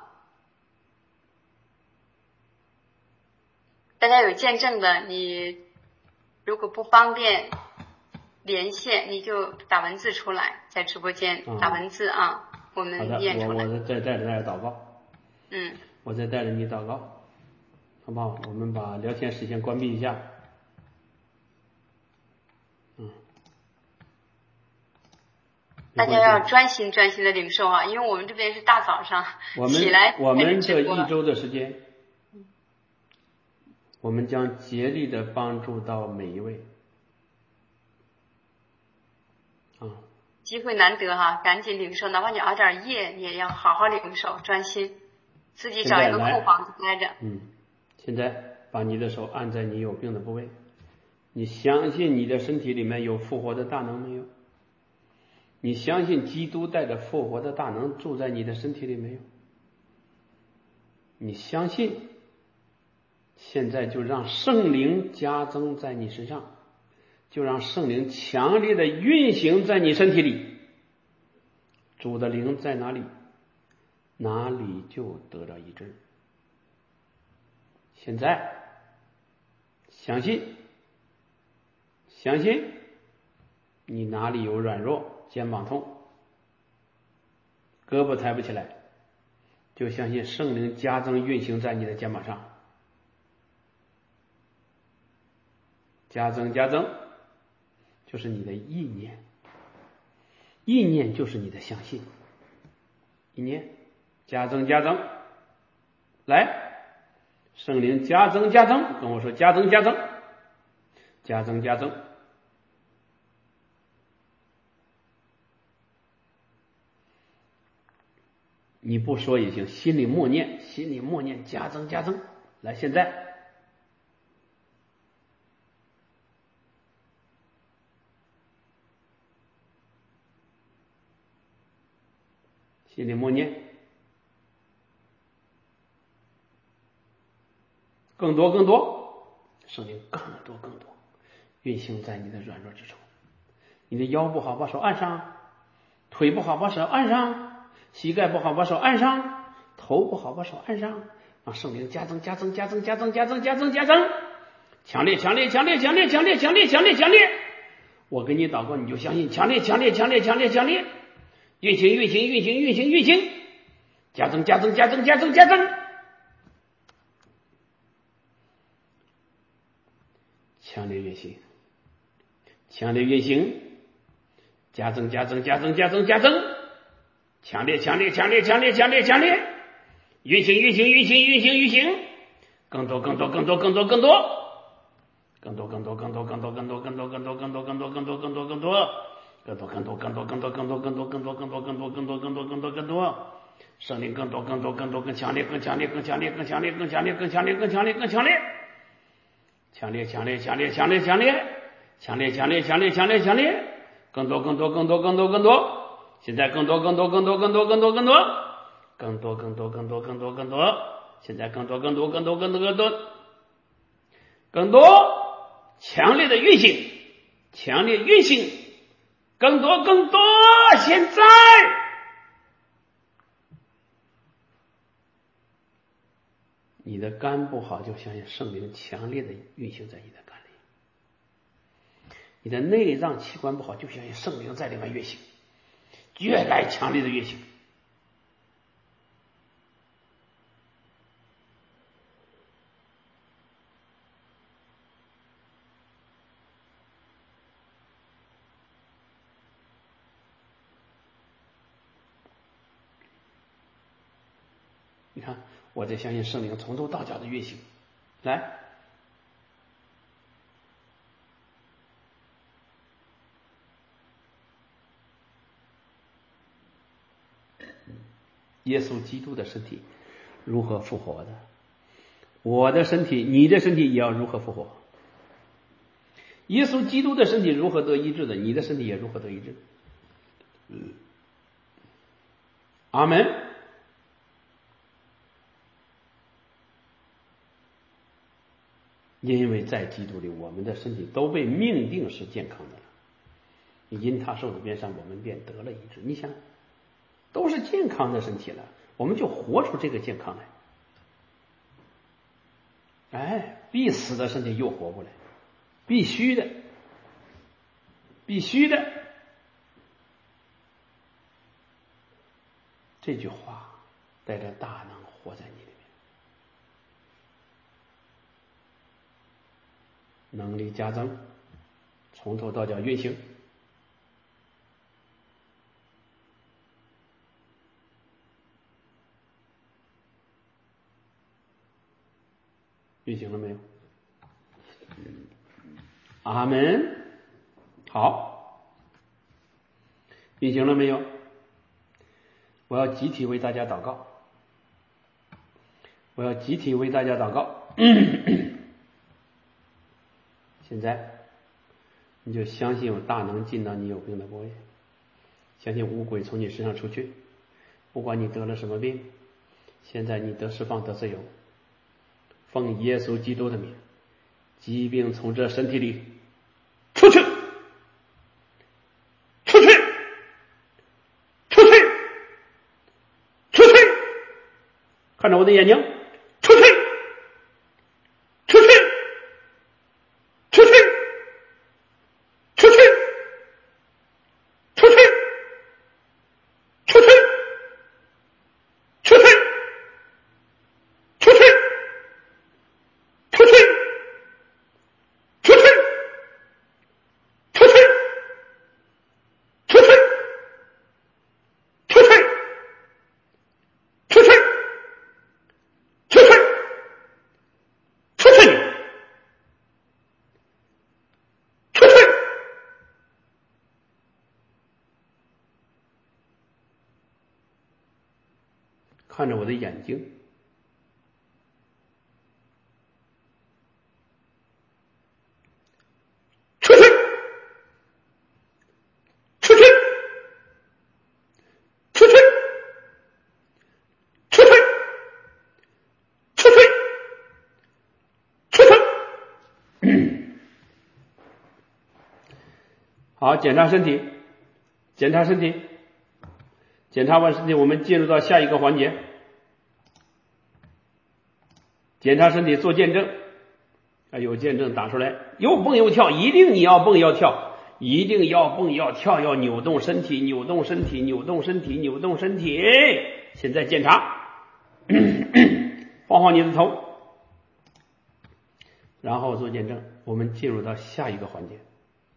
大家有见证的，你如果不方便连线，你就打文字出来，在直播间打文字啊，我们念出来。 我再带着大家祷告。我再带着你祷告，好不好？我们把聊天室先关闭一下。 大家要专心的领受啊，因为我们这边是大早上起来。 我们这1周的时间，我们将竭力的帮助到每一位。 机会难得哈，赶紧领受，哪怕你熬点夜，你也要好好领受，专心，自己找一个空房子待着。 现在把你的手按在你有病的部位，你相信你的身体里面有复活的大能没有？你相信基督带着复活的大能住在你的身体里没有？你相信？现在就让圣灵加增在你身上，就让圣灵强烈的运行在你身体里。主的灵在哪里，哪里就得到医治。现在相信你哪里有软弱，肩膀痛，胳膊抬不起来，就相信圣灵加增运行在你的肩膀上。加增就是你的意念，意念就是你的相信，意念加增，来，圣灵加增，跟我说加增， 你不说也行，心里默念，加增。来，现在心里默念，更多，圣灵更多，运行在你的软弱之处。你的腰不好，把手按上；腿不好，把手按上；膝盖不好，把手按上；头不好，把手按上。让圣灵加增，强烈！我给你祷告，你就相信，强烈！运行，加增！强烈运行，加增！强烈！运行，更多，圣灵更多，更强烈，强烈，强烈，强烈，更强烈，更强烈，更强烈，更强烈，强烈，强烈，强烈，强烈，强烈，强烈，强烈，强烈，强烈，强烈，更多，更多，更多，更多，更多，现在更多，更多，更多，更多，更多，更多，更多，更多，更多，更多，更多，现在更多，更多，更多，更多，更多，更多，强烈的运行，强烈运行，更多，更多，现在。你的肝不好，就相信圣灵强烈的运行在你的肝里；你的内脏器官不好，就相信圣灵在里面运行，越来强烈的运行。你看，我在相信圣灵从头到脚的运行。来，耶稣基督的身体如何复活的？我的身体，你的身体也要如何复活？耶稣基督的身体如何得医治的？你的身体也如何得医治？阿门。因为在基督里，我们的身体都被命定是健康的了。因他受的鞭伤，我们便得了医治。你想，都是健康的身体了，我们就活出这个健康来。哎，必死的身体又活过来，必须的。这句话带着大能活在你里面，能力加增，从头到脚运行。运行了没有？阿门。好，运行了没有？我要集体为大家祷告。现在你就相信有大能进到你有病的部位，相信污鬼从你身上出去，不管你得了什么病，现在你得释放得自由。奉耶稣基督的名，疾病从这身体里出去，看着我的眼睛，出去， 看着我的眼睛。出去！出去！出去！出去！出去！出去！好，检查身体，检查身体，检查完身体，我们进入到下一个环节。检查身体，做见证。有见证打出来，又蹦又跳，一定你要蹦要跳，一定要蹦要跳，要扭动身体，扭动身体，扭动身体，扭动身体。现在检查，晃晃你的头，然后做见证。我们进入到下一个环节。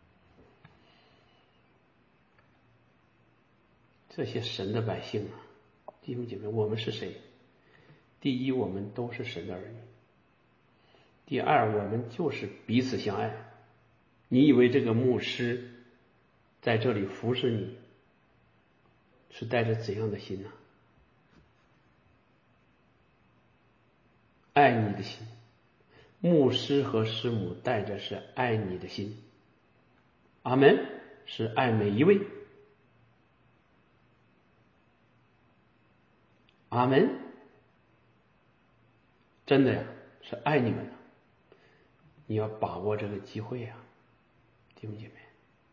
这些神的百姓啊，弟兄姐妹，我们是谁？第一，我们都是神的儿女。第二，我们就是彼此相爱。你以为这个牧师在这里服侍你是带着怎样的心呢？爱你的心。牧师和师母带着是爱你的心。阿们，是爱每一位。阿们，真的呀，是爱你们的。你要把握这个机会呀，弟兄姐妹，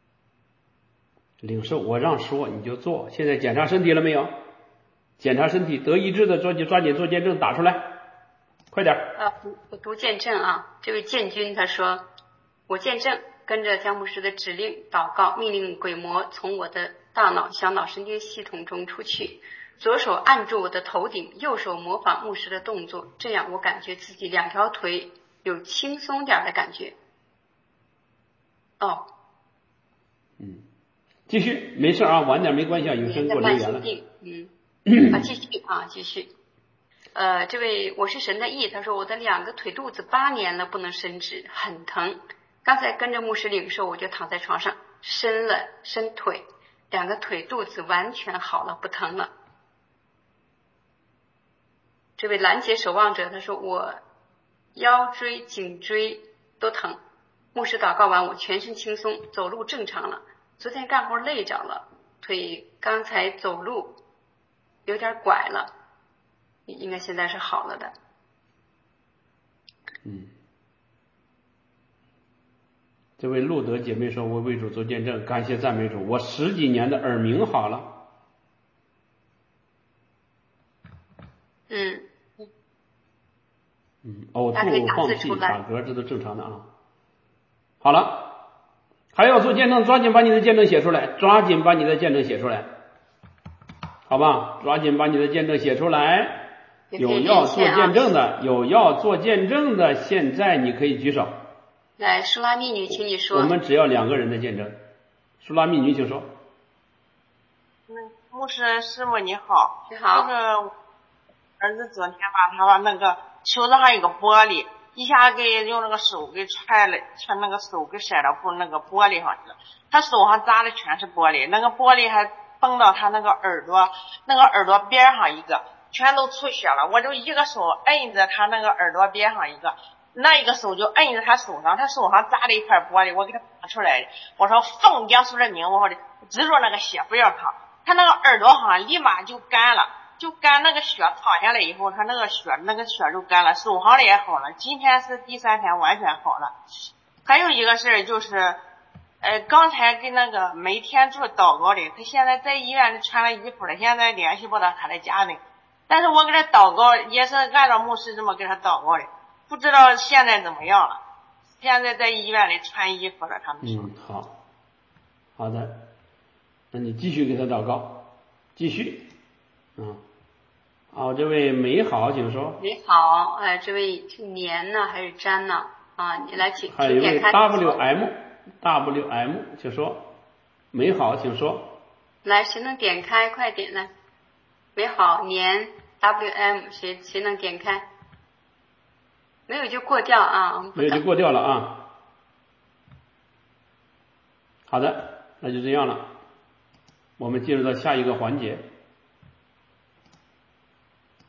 领受我让说你就做。现在检查身体了没有？检查身体得医治的抓紧做见证，打出来，快点。 我读见证啊，这位建军他说，我见证跟着姜牧师的指令祷告，命令鬼魔从我的大脑小脑神经系统中出去，左手按住我的头顶，右手模仿牧师的动作，这样我感觉自己两条腿有轻松点的感觉。 继续，没事啊，晚点没关系啊，有人给我留言了。 继续。这位我是神的意，他说我的两个腿肚子8年了不能伸直，很疼。刚才跟着牧师领受，我就躺在床上伸腿，两个腿肚子完全好了，不疼了。这位拦截守望者他说我腰椎颈椎都疼，牧师祷告完我全身轻松，走路正常了。昨天干活累着了，腿刚才走路有点拐了，应该现在是好了的。 这位路德姐妹说，我为主做见证，感谢赞美主，我10几年的耳鸣好了。呕吐、放屁、打嗝，这都正常的啊。好了，还要做见证，抓紧把你的见证写出来，抓紧把你的见证写出来，好吧？抓紧把你的见证写出来。有要做见证的，现在你可以举手。 来，舒拉密女，请你说。 我们只要2个人的见证。舒拉密女，请说。 牧师师母你好。 你好。 这个儿子昨天吧，他把那个球子上有个玻璃，一下给用那个手给踹了，那个手给甩到那个玻璃上去了。他手上扎的全是玻璃，那个玻璃还崩到他那个耳朵边上一个，全都出血了。我就一个手摁着他那个耳朵边上一个，那一个手就摁着他手上，他手上扎了一块玻璃，我给他拔出来，我说奉耶稣的名，我说止住那个血不要淌。他那个耳朵好像立马就干了，就干，那个血淌下来以后，他那个血就干了，手上的也好了，今天是第3天完全好了。还有一个事就是刚才跟那个梅天柱祷告的，他现在在医院里穿了衣服了，现在联系不到他的家人，但是我给他祷告也是按照牧师这么给他祷告的，不知道现在怎么样了，现在在医院里穿衣服了，他们说。 好的，那你继续给他祷告，继续。好，这位美好请说。 美好，这位是年呢还是詹呢？你来请还有一位 WM 请说。美好请说。 来，谁能点开？快点来。美好年 WM 谁能点开？没有就过掉啊。 没有就过掉了啊。好的，那就这样了，我们进入到下一个环节。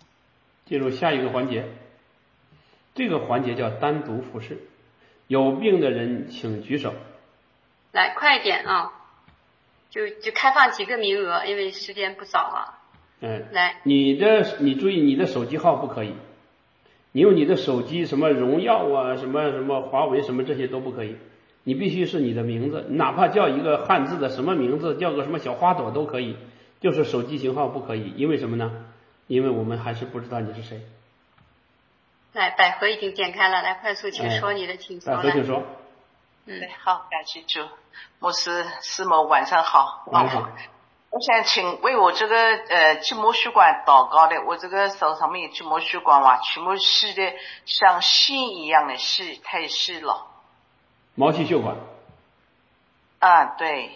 进入下一个环节，这个环节叫单独服侍。有病的人请举手。 来，快一点啊！就开放几个名额，因为时间不早了。来， 你注意你的手机号不可以，你用你的手机什么荣耀啊，什么华为什么这些都不可以，你必须是你的名字，哪怕叫一个汉字的什么名字，叫个什么小花朵都可以，就是手机型号不可以。因为什么呢？因为我们还是不知道你是谁。 来，百合已经点开了，来快速请说你的请求。 百合请说。 好，感谢主。牧师师母晚上好。 晚上好。 我想请为我这个筋膜血管祷告的，我这个手上面有筋膜血管嘛，全部细的像线一样的细，太细了。 毛细血管。 对。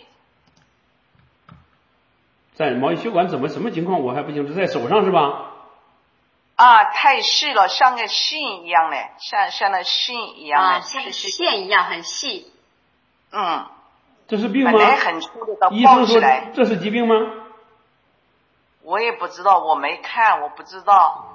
在毛细血管什么情况我还不清楚，在手上是吧？ 太细了，像个线一样的，像那线一样的， 像线一样很细。 这是病吗？ 本来很粗的， 医生说这是疾病吗？ 我也不知道，我没看，我不知道。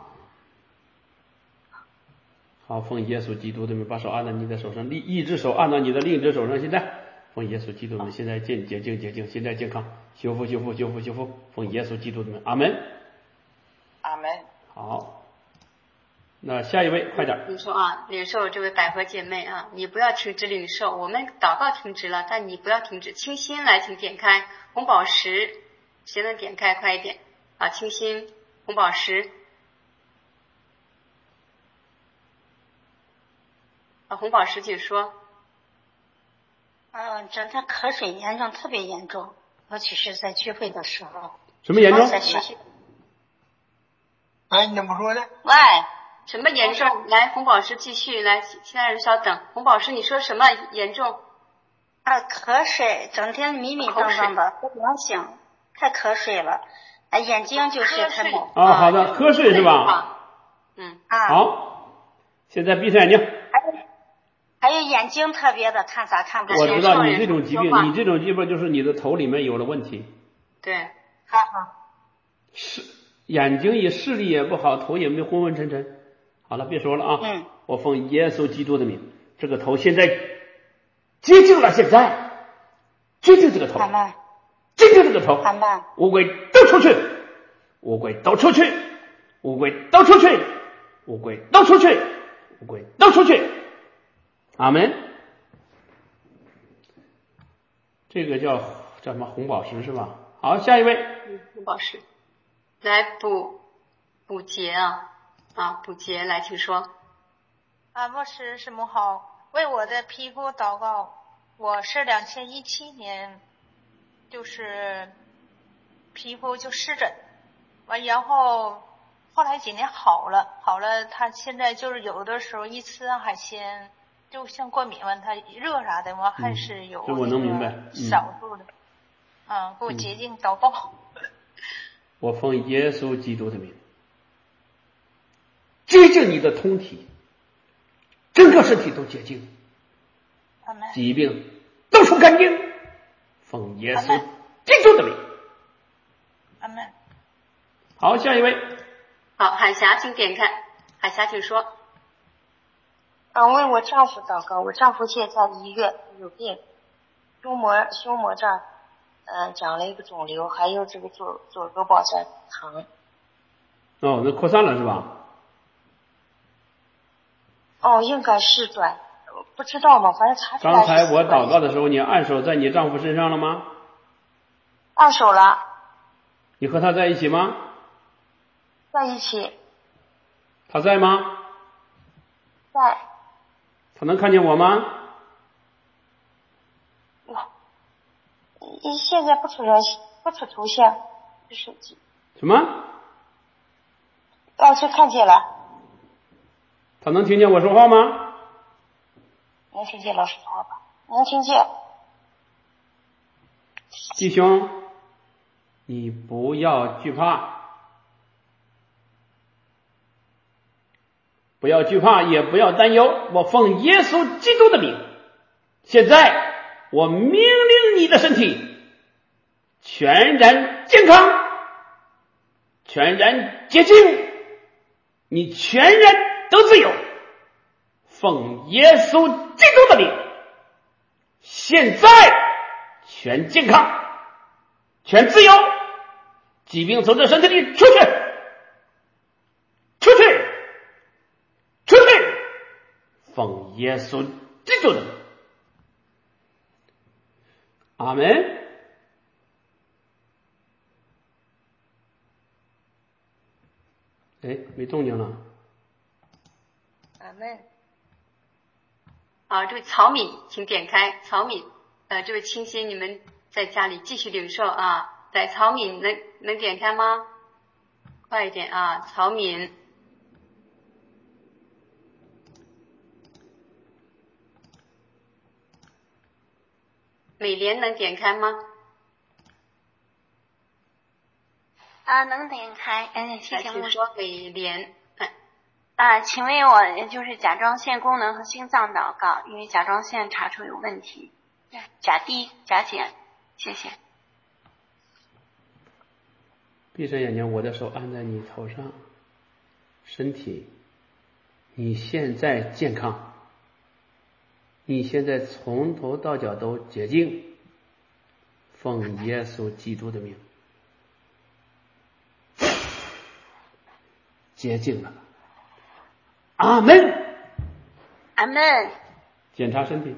好，奉耶稣基督的名，把手按到你的手上，一只手按到你的另一只手上。现在奉耶稣基督的名，现在洁净，现在健康，修复，奉耶稣基督的名，阿门。 阿门。 好，那下一位快点。 你说领受这位百合姐妹你不要停止领受，我们祷告停止了，但你不要停止。清心来，请点开红宝石，谁能点开？快一点清心红宝石。红宝石请说。 这他咳水严重，特别严重，尤其是在聚会的时候。 什么严重？ 你怎么说呢？ 喂，什么严重？来，红宝石继续来，其他人稍等。红宝石，你说什么严重？ 咳水，整天迷迷瞪瞪的，不能醒，太瞌睡了。眼睛就是太蒙。 好的，瞌睡是吧？好，现在闭上眼睛。 还有眼睛特别的看啥看不清。 我知道你这种疾病，就是你的头里面有了问题。 对。 眼睛也视力也不好，头也没昏昏沉沉。好了，别说了我奉耶稣基督的名，这个头现在洁净了，现在洁净这个头，洁净这个头，乌龟都出去，乌龟都出去，乌龟都出去，乌龟都出去，乌龟都出去。阿门。这个叫什么红宝石是吧？好，下一位。 红宝石。来补洁补洁来，请说。 牧师师母好，为我的皮肤祷告。我是2017年就是皮肤就湿疹，然后后来几年好了，它现在就是有的时候一吃海鲜就像过敏它热啥的还是有这我能明白少数的给我洁净祷告。 我奉耶稣基督的名，洁净你的通体，整个身体都洁净，疾病都出干净，奉耶稣基督的名。 阿门。 好，下一位。 好，海霞请点开，海霞请说。 为我丈夫祷告，我丈夫现在在医院有病，胸膜这儿长了一个肿瘤，还有这个左胳膊这疼。 那扩散了是吧？ 应该是对，不知道嘛，反正查出来。 刚才我祷告的时候，你按手在你丈夫身上了吗？ 按手了。 你和他在一起吗？ 在一起。 他在吗？ 在。 他能看见我吗？ 现在不出图像，就是什么？ 就看见了。 他能听见我说话吗？ 能听见老师说话吧？能听见。 弟兄，你不要惧怕，不要惧怕，也不要担忧。我奉耶稣基督的名，现在我命令你的身体全然健康，全然洁净， 你全然都自由。奉耶稣基督的名，现在全健康，全自由，疾病从这身体里出去，出去，出去！奉耶稣基督的名，阿门。哎，没动静了。 阿门。 好，这位曹敏，请点开曹敏。这位清新，你们在家里继续领受啊。在曹敏能点开吗？快一点啊，曹敏。美莲能点开吗？ 能点开。谢谢牧师。 请说美莲。 请为我就是甲状腺功能和心脏祷告，因为甲状腺查出有问题，甲低、甲减，谢谢。 闭上眼睛，我的手按在你头上，身体，你现在健康，你现在从头到脚都洁净，奉耶稣基督的名，洁净了。阿门。 阿门。 检查身体。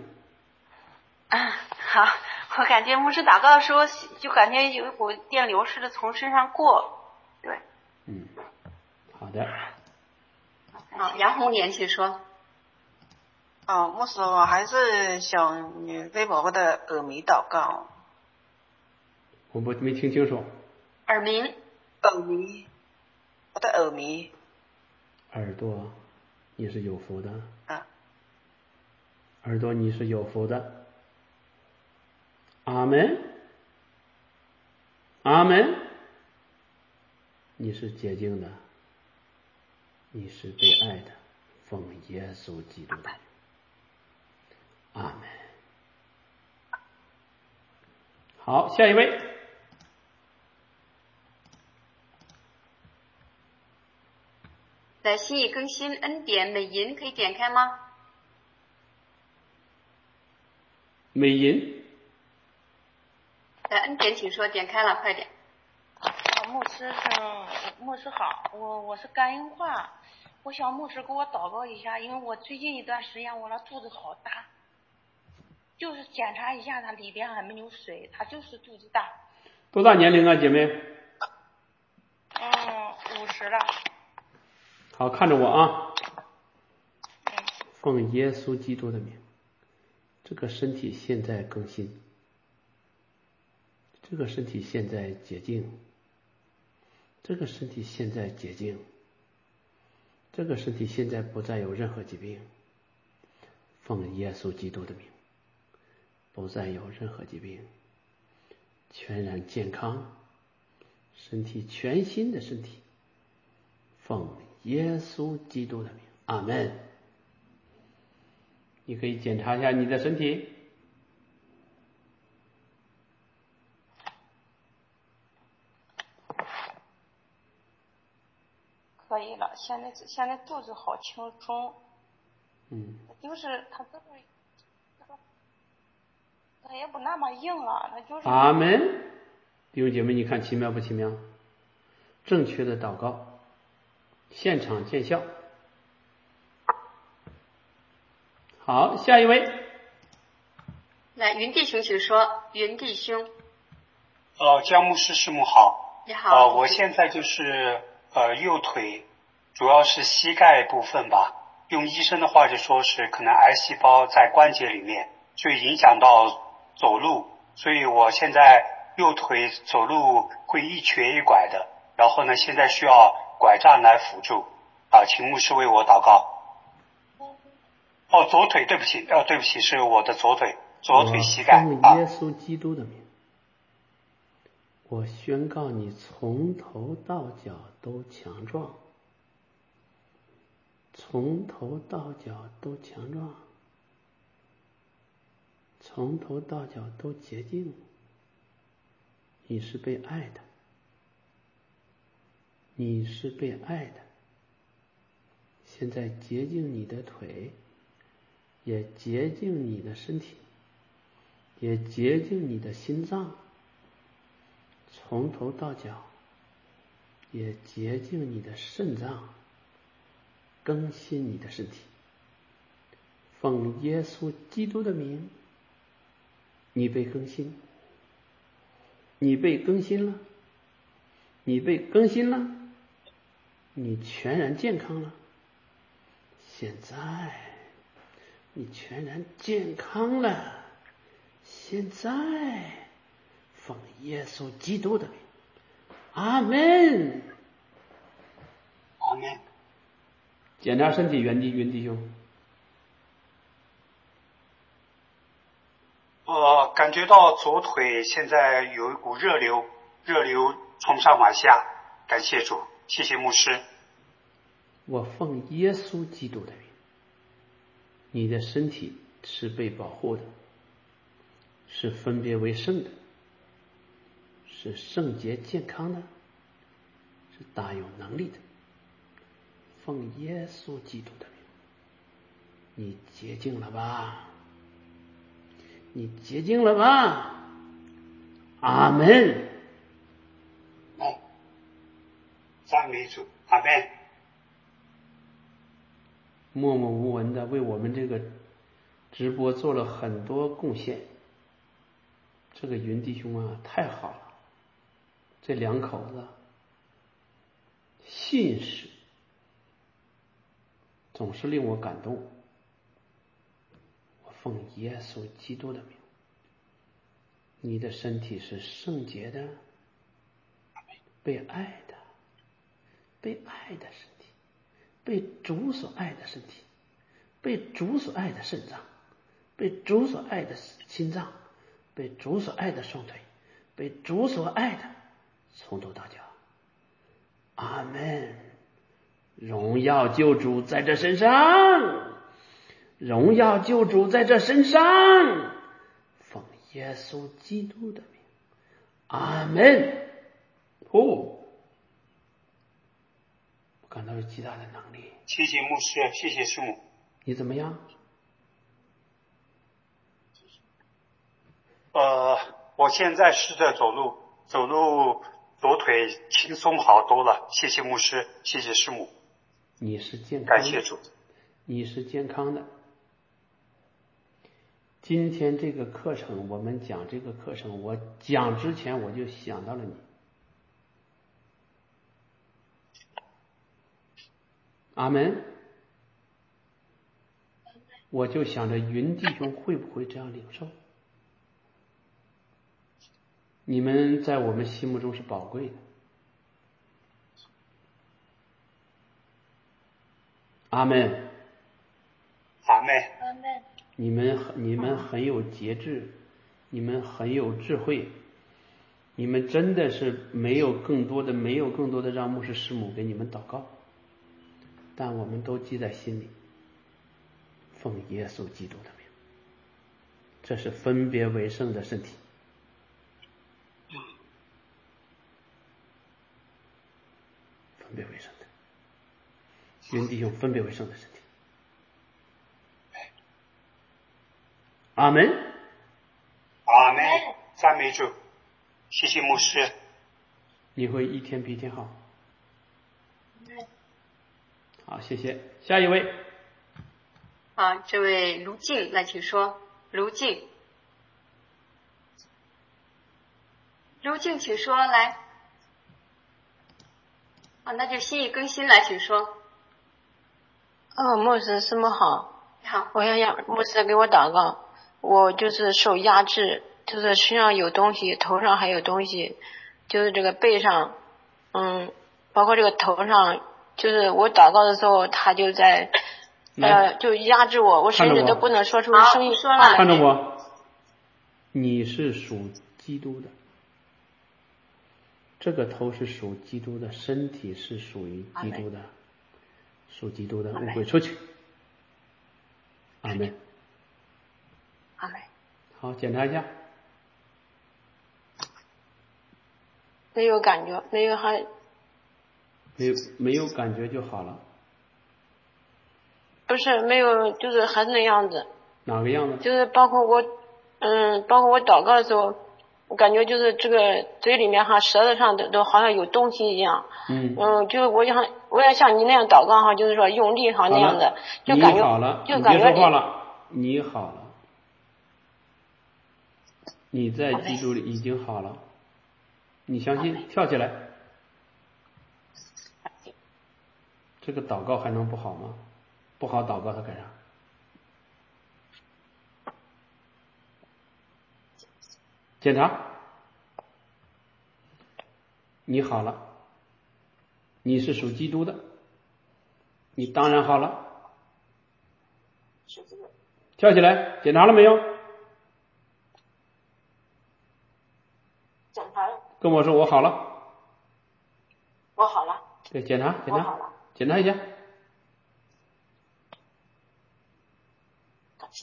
好，我感觉牧师祷告的时候，就感觉有一股电流似的从身上过。对。 好的。 好，杨红莲，请说。 牧师，我还是想你为我的耳鸣祷告。 我没听清楚。 耳鸣。 耳鸣，我的耳鸣。 耳朵。你是有福的，耳朵你是有福的，阿门，阿门。你是洁净的，你是被爱的，奉耶稣基督的名，阿门。好，下一位。 在心意更新恩典美银可以点开吗？ 美银。 恩典请说，点开了，快点。 牧师好，我是甘英化，我想牧师给我祷告一下，因为我最近一段时间我的肚子好大，就是检查一下它里边还没有水，它就是肚子大。 多大年龄啊，姐妹 ？50了。 好，看着我啊，奉耶稣基督的名，这个身体现在更新，这个身体现在洁净，这个身体现在洁净，这个身体现在不再有任何疾病，奉耶稣基督的名，不再有任何疾病，全然健康，身体全新的身体，奉耶稣基督的名，阿门。你可以检查一下你的身体。 可以了，现在肚子好轻松。就是它这个，它也不那么硬了，它就是。 阿门。弟兄姐妹，你看奇妙不奇妙？正确的祷告，现场见效。好，下一位。 来，云弟兄请说。云弟兄。 江牧师师母好。 你好。 我现在就是右腿，主要是膝盖部分吧。用医生的话就说是可能癌细胞在关节里面，所以影响到走路，所以我现在右腿走路会一瘸一拐的，然后呢，现在需要拐杖来辅助。请牧师为我祷告。左腿，对不起，是我的左腿膝盖。 奉耶稣基督的名，我宣告你从头到脚都强壮，从头到脚都强壮，从头到脚都洁净。你是被爱的，你是被爱的， 现在洁净你的腿，也洁净你的身体，也洁净你的心脏，从头到脚，也洁净你的肾脏，更新你的身体。奉耶稣基督的名，你被更新，你被更新了，你被更新了，你全然健康了。现在你全然健康了。现在奉耶稣基督的名，阿门， 阿门。 检查身体，云弟兄。 感觉到左腿现在有一股热流从上往下，感谢主，谢谢牧师。 我奉耶稣基督的名，你的身体是被保护的，是分别为圣的，是圣洁健康的，是大有能力的。奉耶稣基督的名，你洁净了吧？你洁净了吧？阿门。 赞美主，阿门。 默默无闻的为我们这个直播做了很多贡献。这个云弟兄啊，太好了，这两口子信实，总是令我感动。我奉耶稣基督的名，你的身体是圣洁的，被爱的，被爱的身体，被主所爱的身体，被主所爱的肾脏，被主所爱的心脏，被主所爱的双腿，被主所爱的从头到脚。阿门。荣耀救主在这身上，荣耀救主在这身上，奉耶稣基督的名，阿门。我感到有极大的能力。 谢谢牧师，谢谢师母。 你怎么样？ 我现在试着走路，左腿轻松好多了。谢谢牧师，谢谢师母。 你是健康的， 感谢主。 你是健康的。今天这个课程，我们讲这个课程，我讲之前我就想到了你。阿门。我就想着云弟兄会不会这样领受？你们在我们心目中是宝贵的。阿门。 阿门。 阿门。 你们很有节制，你们很有智慧，你们真的是没有更多的让牧师师母给你们祷告，但我们都记在心里。奉耶稣基督的名，这是分别为圣的身体。分别为圣的，云弟兄分别为圣的身体。阿门。 阿门。赞美主，谢谢牧师。 你会一天比一天好。好，谢谢。下一位。 好，这位卢静来，请说。卢静，请说来。那就心意更新来，请说。 牧师师母好。 好。 我想让牧师给我祷告。我就是受压制，就是身上有东西，头上还有东西，就是这个背上，包括这个头上，就是我祷告的时候，他就在，就压制我，我甚至都不能说出声音。 看着我，你是属基督的，这个头是属基督的，身体是属于基督的，属基督的，误会出去。阿门。 阿门。 好，检查一下。 没有感觉，没有感觉就好了。 不是没有，就是还是那样子。 哪个样子？ 就是包括我祷告的时候，我感觉就是这个嘴里面哈，舌头上都好像有东西一样。就是我也像你那样祷告哈，就是说用力哈那样的，就感觉你好了， 就感觉你别说话了，你好了，你在基督里已经好了，你相信，跳起来。这个祷告还能不好吗？不好祷告他干啥？检查，你好了，你是属基督的，你当然好了。跳起来，检查了没有？ 检查了。 跟我说我好了。 我好了。 对，检查， 我好了。 检查一下。 感谢。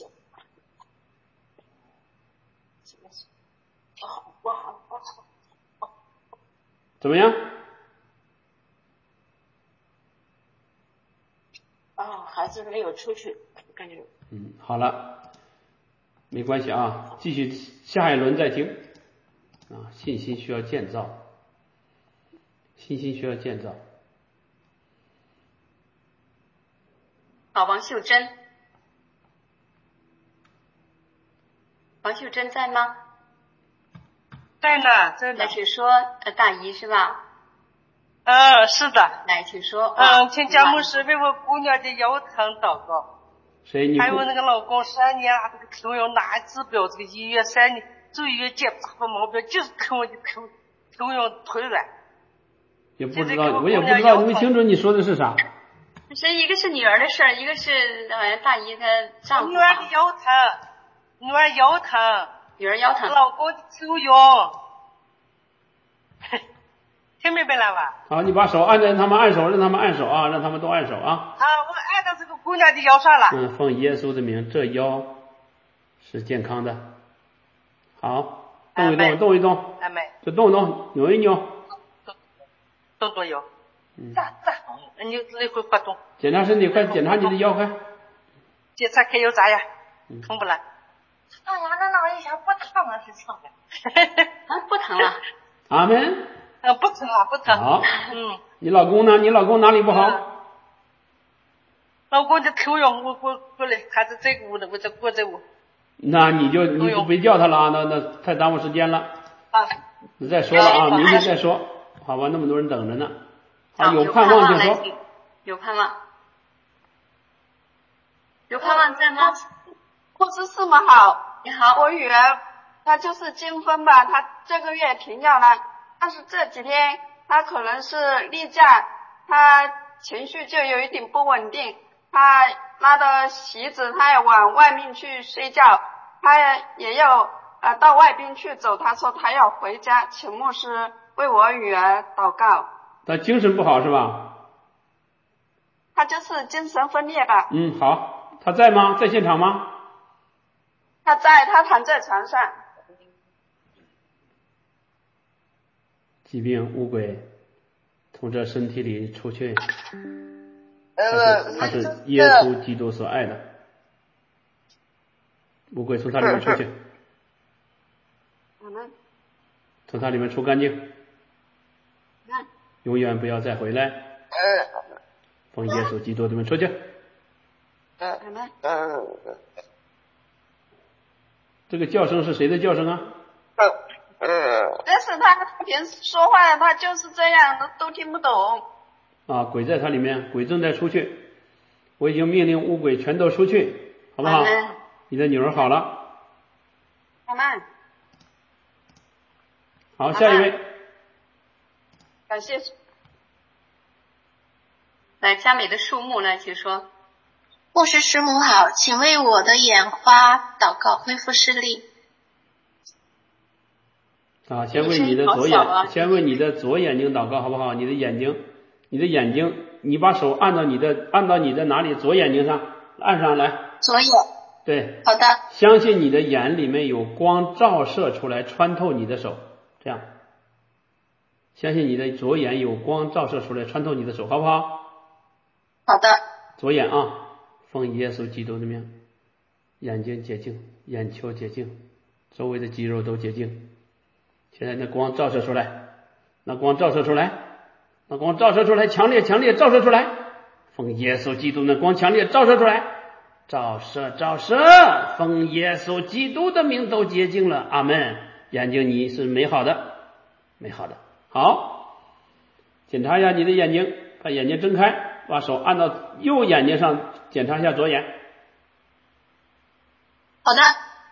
我好。 怎么样？ 还是没有出去，感觉。 好了，没关系啊，继续下一轮再听。信心需要建造，信心需要建造。 好，王秀珍，王秀珍在吗？ 在呢，在呢。 那请说，大姨是吧？ 是的。 来，请说。 请姜牧师为我姑娘的腰疼祷告。 谁？ 还有那个老公3年了，这个头要拿治标，这个医院3年住医院检查不毛病，就是疼我的头要腿软。 也不知道，我也不知道，没清楚你说的是啥。 是一个是女儿的事儿，一个是好像大姨她丈夫。 女儿的腰疼，女儿腰疼， 女儿腰疼， 老公的头晕。听明白了吧？ 好，你把手按在他们按手，让他们按手啊，让他们都按手啊。 我按到这个姑娘的腰上了。 奉耶稣的名，这腰是健康的。好，动一动，动一动，就动一动，扭一扭， 动腰。你那会活动。 检查身体，快检查你的腰，快。 检查看有啥呀？疼不啦？ 哎呀，那一下不疼了，是疼的。不疼了。 阿门。 不疼了，不疼。 好。你老公呢？你老公哪里不好？ 老公的头晕，我过来，他在这个屋的，我在屋。 那你就别叫他了啊，那太耽误时间了。你再说了啊，明天再说，好吧？那么多人等着呢。有盼望就说。 有盼望。有盼望在吗？ 护士师母好。 你好。 我女儿她就是金婚吧，她这个月停药了，但是这几天她可能是例假，她情绪就有一点不稳定，她拉到席子，她要往外面去睡觉，她也要到外边去走，她说她要回家，请牧师为我女儿祷告。 她精神不好是吧？ 她就是精神分裂吧。 好，她在吗？在现场吗？ 她在，她躺在床上。 疾病污鬼从这身体里出去，他是耶稣基督所爱的，污鬼从他里面出去，从他里面出干净，永远不要再回来，奉耶稣基督的名出去。这个叫声是谁的叫声啊？ 但是他平时说话他就是这样，都听不懂。 鬼在他里面，鬼正在出去，我已经命令污鬼全都出去，好不好？你的女儿好了。好，下一位。 感谢。 来，佳美的树木来，请说。 牧师师母好，请为我的眼花祷告，恢复视力。 先为你的左眼，先为你的左眼睛祷告，好不好？你的眼睛，你把手按到你的哪里？左眼睛上，按上来。 左眼。 对。 好的。 相信你的眼里面有光照射出来，穿透你的手，这样。相信你的左眼有光照射出来，穿透你的手，好不好？ 好的。 左眼啊， 奉耶稣基督的名，眼睛洁净，眼球洁净，周围的肌肉都洁净。现在那光照射出来，那光照射出来，那光照射出来，强烈强烈照射出来。奉耶稣基督的光强烈照射出来，照射照射，奉耶稣基督的名都洁净了。阿门。眼睛你是美好的，美好的。好，检查一下你的眼睛，把眼睛睁开，把手按到右眼睛上，检查一下左眼。 好的。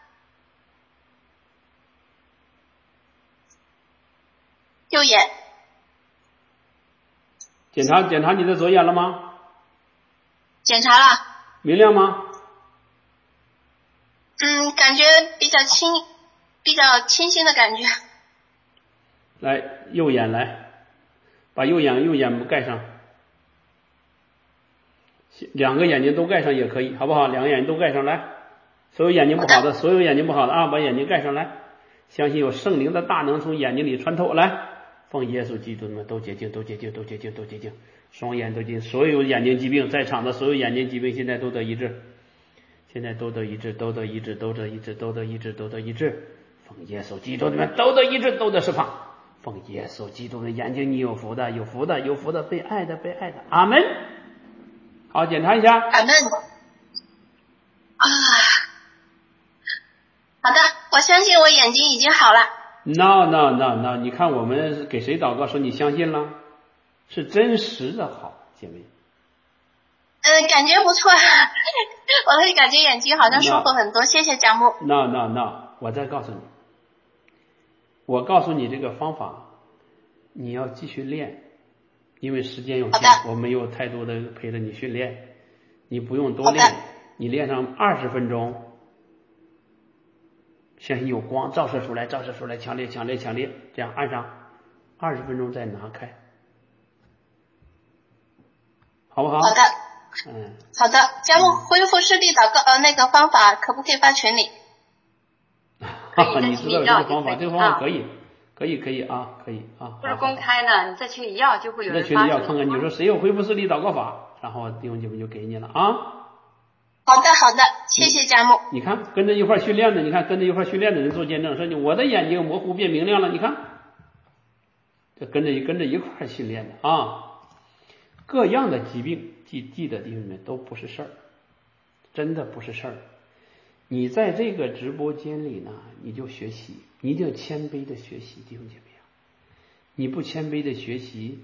右眼。 检查你的左眼了吗？ 检查了。 明亮吗？ 感觉比较清新的感觉。 来，右眼来，把右眼盖上，两个眼睛都盖上也可以，好不好？两个眼睛都盖上来。所有眼睛不好的，所有眼睛不好的啊，把眼睛盖上来。相信有圣灵的大能从眼睛里穿透来。奉耶稣基督们都洁净，都洁净，都洁净，都洁净，双眼都洁净，所有眼睛疾病，在场的所有眼睛疾病现在都得医治，现在都得医治，都得医治，都得医治，都得医治，都得医治。奉耶稣基督的名，都得医治，都得释放。奉耶稣基督的眼睛，你有福的，有福的，有福的，被爱的，被爱的。阿门。好，检查一下。 阿门。好的，我相信我眼睛已经好了。 No， 你看我们给谁祷告说你相信了？是真实的好，姐妹。 感觉不错，我会感觉眼睛好像舒服很多。谢谢家母。 No， 我再告诉你，我告诉你这个方法，你要继续练，因为时间有限，我没有太多的陪着你训练，你不用多练，你练上20分钟。相信有光照射出来，照射出来，强烈强烈强烈，这样按上20分钟再拿开，好不好？ 好的。好的，家母恢复视力祷告那个方法可不可以发群里？ 你知道这个方法，这个方法可以啊，可以啊。 不是公开的，你在群里要就会有人发。 在群里要看看，你说谁有恢复视力祷告法，然后弟兄姐妹就给你了啊。 好的，谢谢家母。 你看跟着一块训练的，你看跟着一块训练的人做见证，说你我的眼睛模糊变明亮了，你看，这跟着一块训练的啊。各样的疾病，记得弟兄们都不是事儿，真的不是事儿。你在这个直播间里呢，你就学习，你一定要谦卑的学习，弟兄姐妹啊，你不谦卑的学习，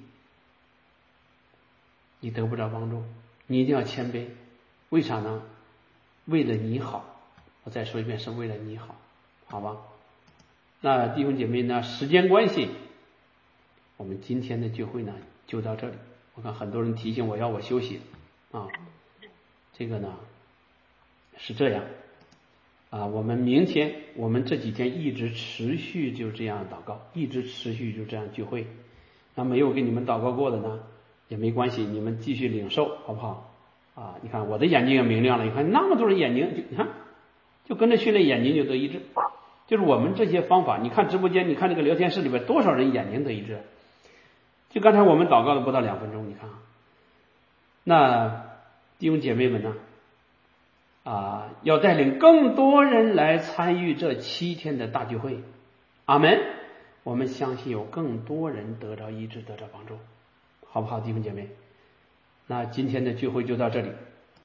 你得不着帮助。你一定要谦卑，为啥呢？为了你好，我再说一遍，是为了你好，好吧？那弟兄姐妹呢，时间关系，我们今天的聚会呢就到这里。我看很多人提醒我要我休息啊，这个呢是这样啊，我们明天，我们这几天一直持续就这样祷告，一直持续就这样聚会。那没有给你们祷告过的呢，也没关系，你们继续领受，好不好？啊，你看我的眼睛也明亮了，你看那么多人眼睛，你看就跟着训练眼睛就得医治。就是我们这些方法，你看直播间，你看这个聊天室里边多少人眼睛得医治？就刚才我们祷告的不到2分钟，你看，那弟兄姐妹们呢？要带领更多人来参与这7天的大聚会，阿门。我们相信有更多人得着医治，得着帮助，好不好，弟兄姐妹？那今天的聚会就到这里。